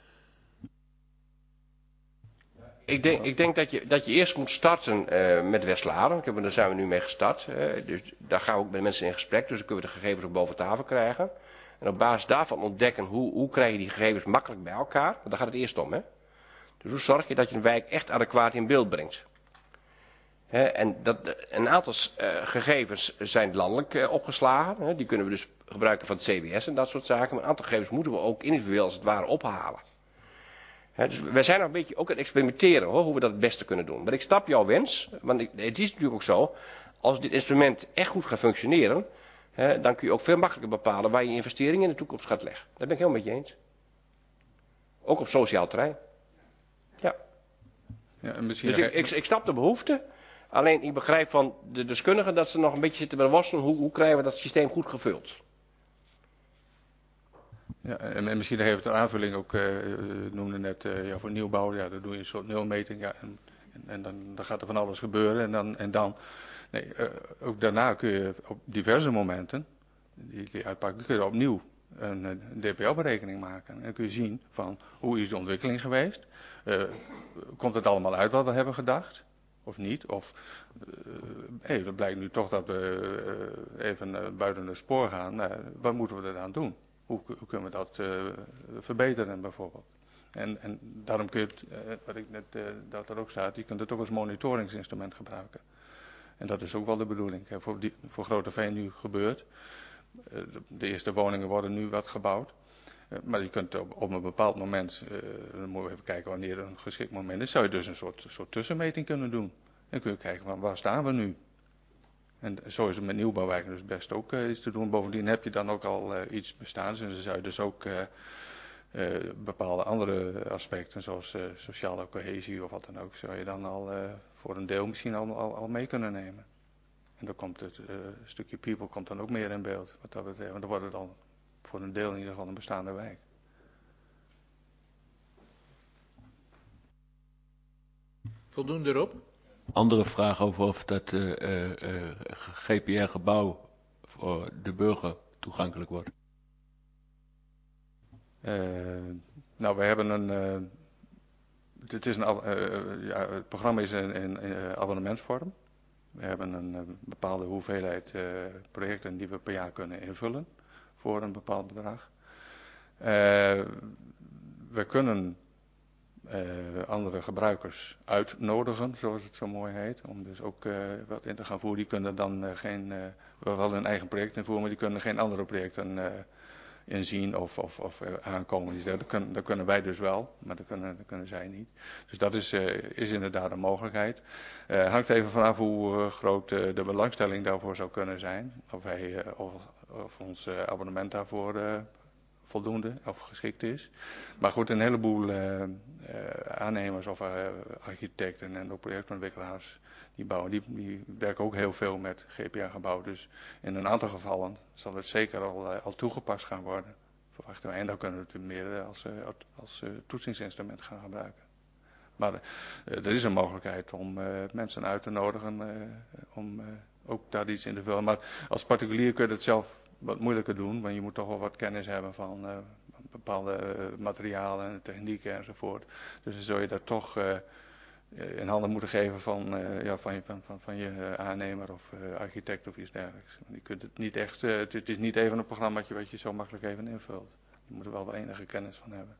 Ik denk dat je eerst moet starten met West-Laren. Daar zijn we nu mee gestart. Dus daar gaan we ook met mensen in gesprek. Dus dan kunnen we de gegevens ook boven tafel krijgen. En op basis daarvan ontdekken hoe krijg je die gegevens makkelijk bij elkaar. Want daar gaat het eerst om. Hè? Dus hoe zorg je dat je een wijk echt adequaat in beeld brengt. En een aantal gegevens zijn landelijk opgeslagen. Die kunnen we dus gebruiken van het CBS en dat soort zaken. Maar een aantal gegevens moeten we ook individueel als het ware ophalen. Dus wij zijn nog een beetje ook aan het experimenteren hoe we dat het beste kunnen doen. Maar ik snap jouw wens, want het is natuurlijk ook zo, als dit instrument echt goed gaat functioneren, dan kun je ook veel makkelijker bepalen waar je investeringen in de toekomst gaat leggen. Daar ben ik helemaal met je eens. Ook op sociaal terrein. Ja. Dus ik snap de behoefte, alleen ik begrijp van de deskundigen dat ze nog een beetje zitten te worstelen, hoe krijgen we dat systeem goed gevuld. Ja, en misschien heeft de aanvulling ook, noemde net voor nieuwbouw, ja, dan doe je een soort nulmeting, ja, en dan gaat er van alles gebeuren ook daarna kun je op diverse momenten, die kun je uitpakken, kun je opnieuw een DPL-berekening maken. En dan kun je zien van hoe is de ontwikkeling geweest, komt het allemaal uit wat we hebben gedacht, of niet, of het blijkt nu toch dat we even buiten het spoor gaan, wat moeten we eraan doen? Hoe kunnen we dat verbeteren bijvoorbeeld? En daarom kun je het, wat ik net, dat er ook staat, je kunt het ook als monitoringsinstrument gebruiken. En dat is ook wel de bedoeling. Voor Grooterveen nu gebeurt. De eerste woningen worden nu wat gebouwd. Maar je kunt op een bepaald moment, dan moeten we even kijken wanneer een geschikt moment is, zou je dus een soort tussenmeting kunnen doen. En kun je kijken van waar staan we nu? En zo is het met nieuwbouwwijken dus best ook iets te doen. Bovendien heb je dan ook al iets bestaans. En dan zou je dus ook bepaalde andere aspecten, zoals sociale cohesie of wat dan ook, zou je dan al voor een deel misschien al mee kunnen nemen. En dan komt het stukje people komt dan ook meer in beeld. Wat dat betreft. Want dan wordt het al voor een deel in ieder geval een bestaande wijk. Voldoende erop? Andere vraag over of dat GPR-gebouw voor de burger toegankelijk wordt. Nou, we hebben het programma is in abonnementsvorm. We hebben een bepaalde hoeveelheid projecten die we per jaar kunnen invullen voor een bepaald bedrag. We kunnen andere gebruikers uitnodigen, zoals het zo mooi heet, om dus ook wat in te gaan voeren. Die kunnen dan wel hun eigen project invoeren, maar die kunnen geen andere projecten inzien of aankomen. Dat kunnen wij dus wel, maar dat kunnen zij niet. Dus dat is inderdaad een mogelijkheid. Hangt even vanaf hoe groot de belangstelling daarvoor zou kunnen zijn. Of ons abonnement daarvoor voldoende of geschikt is. Maar goed, een heleboel aannemers of architecten en ook projectontwikkelaars die werken ook heel veel met GPA-gebouw. Dus in een aantal gevallen zal het zeker al toegepast gaan worden, verwachten wij. En dan kunnen we het meer als toetsingsinstrument gaan gebruiken. Maar er is een mogelijkheid om mensen uit te nodigen om ook daar iets in te vullen. Maar als particulier kun je het zelf wat moeilijker doen, want je moet toch wel wat kennis hebben van bepaalde materialen en technieken enzovoort. Dus dan zul je dat toch in handen moeten geven van je aannemer of architect of iets dergelijks. Je kunt het niet echt, het is niet even een programmaatje wat je zo makkelijk even invult. Je moet er wel enige kennis van hebben.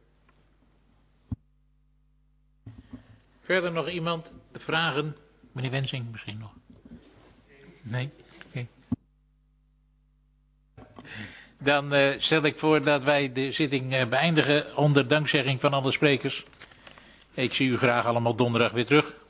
Verder nog iemand vragen? Meneer Wensing misschien nog? Nee? Oké. Dan stel ik voor dat wij de zitting beëindigen onder dankzegging van alle sprekers. Ik zie u graag allemaal donderdag weer terug.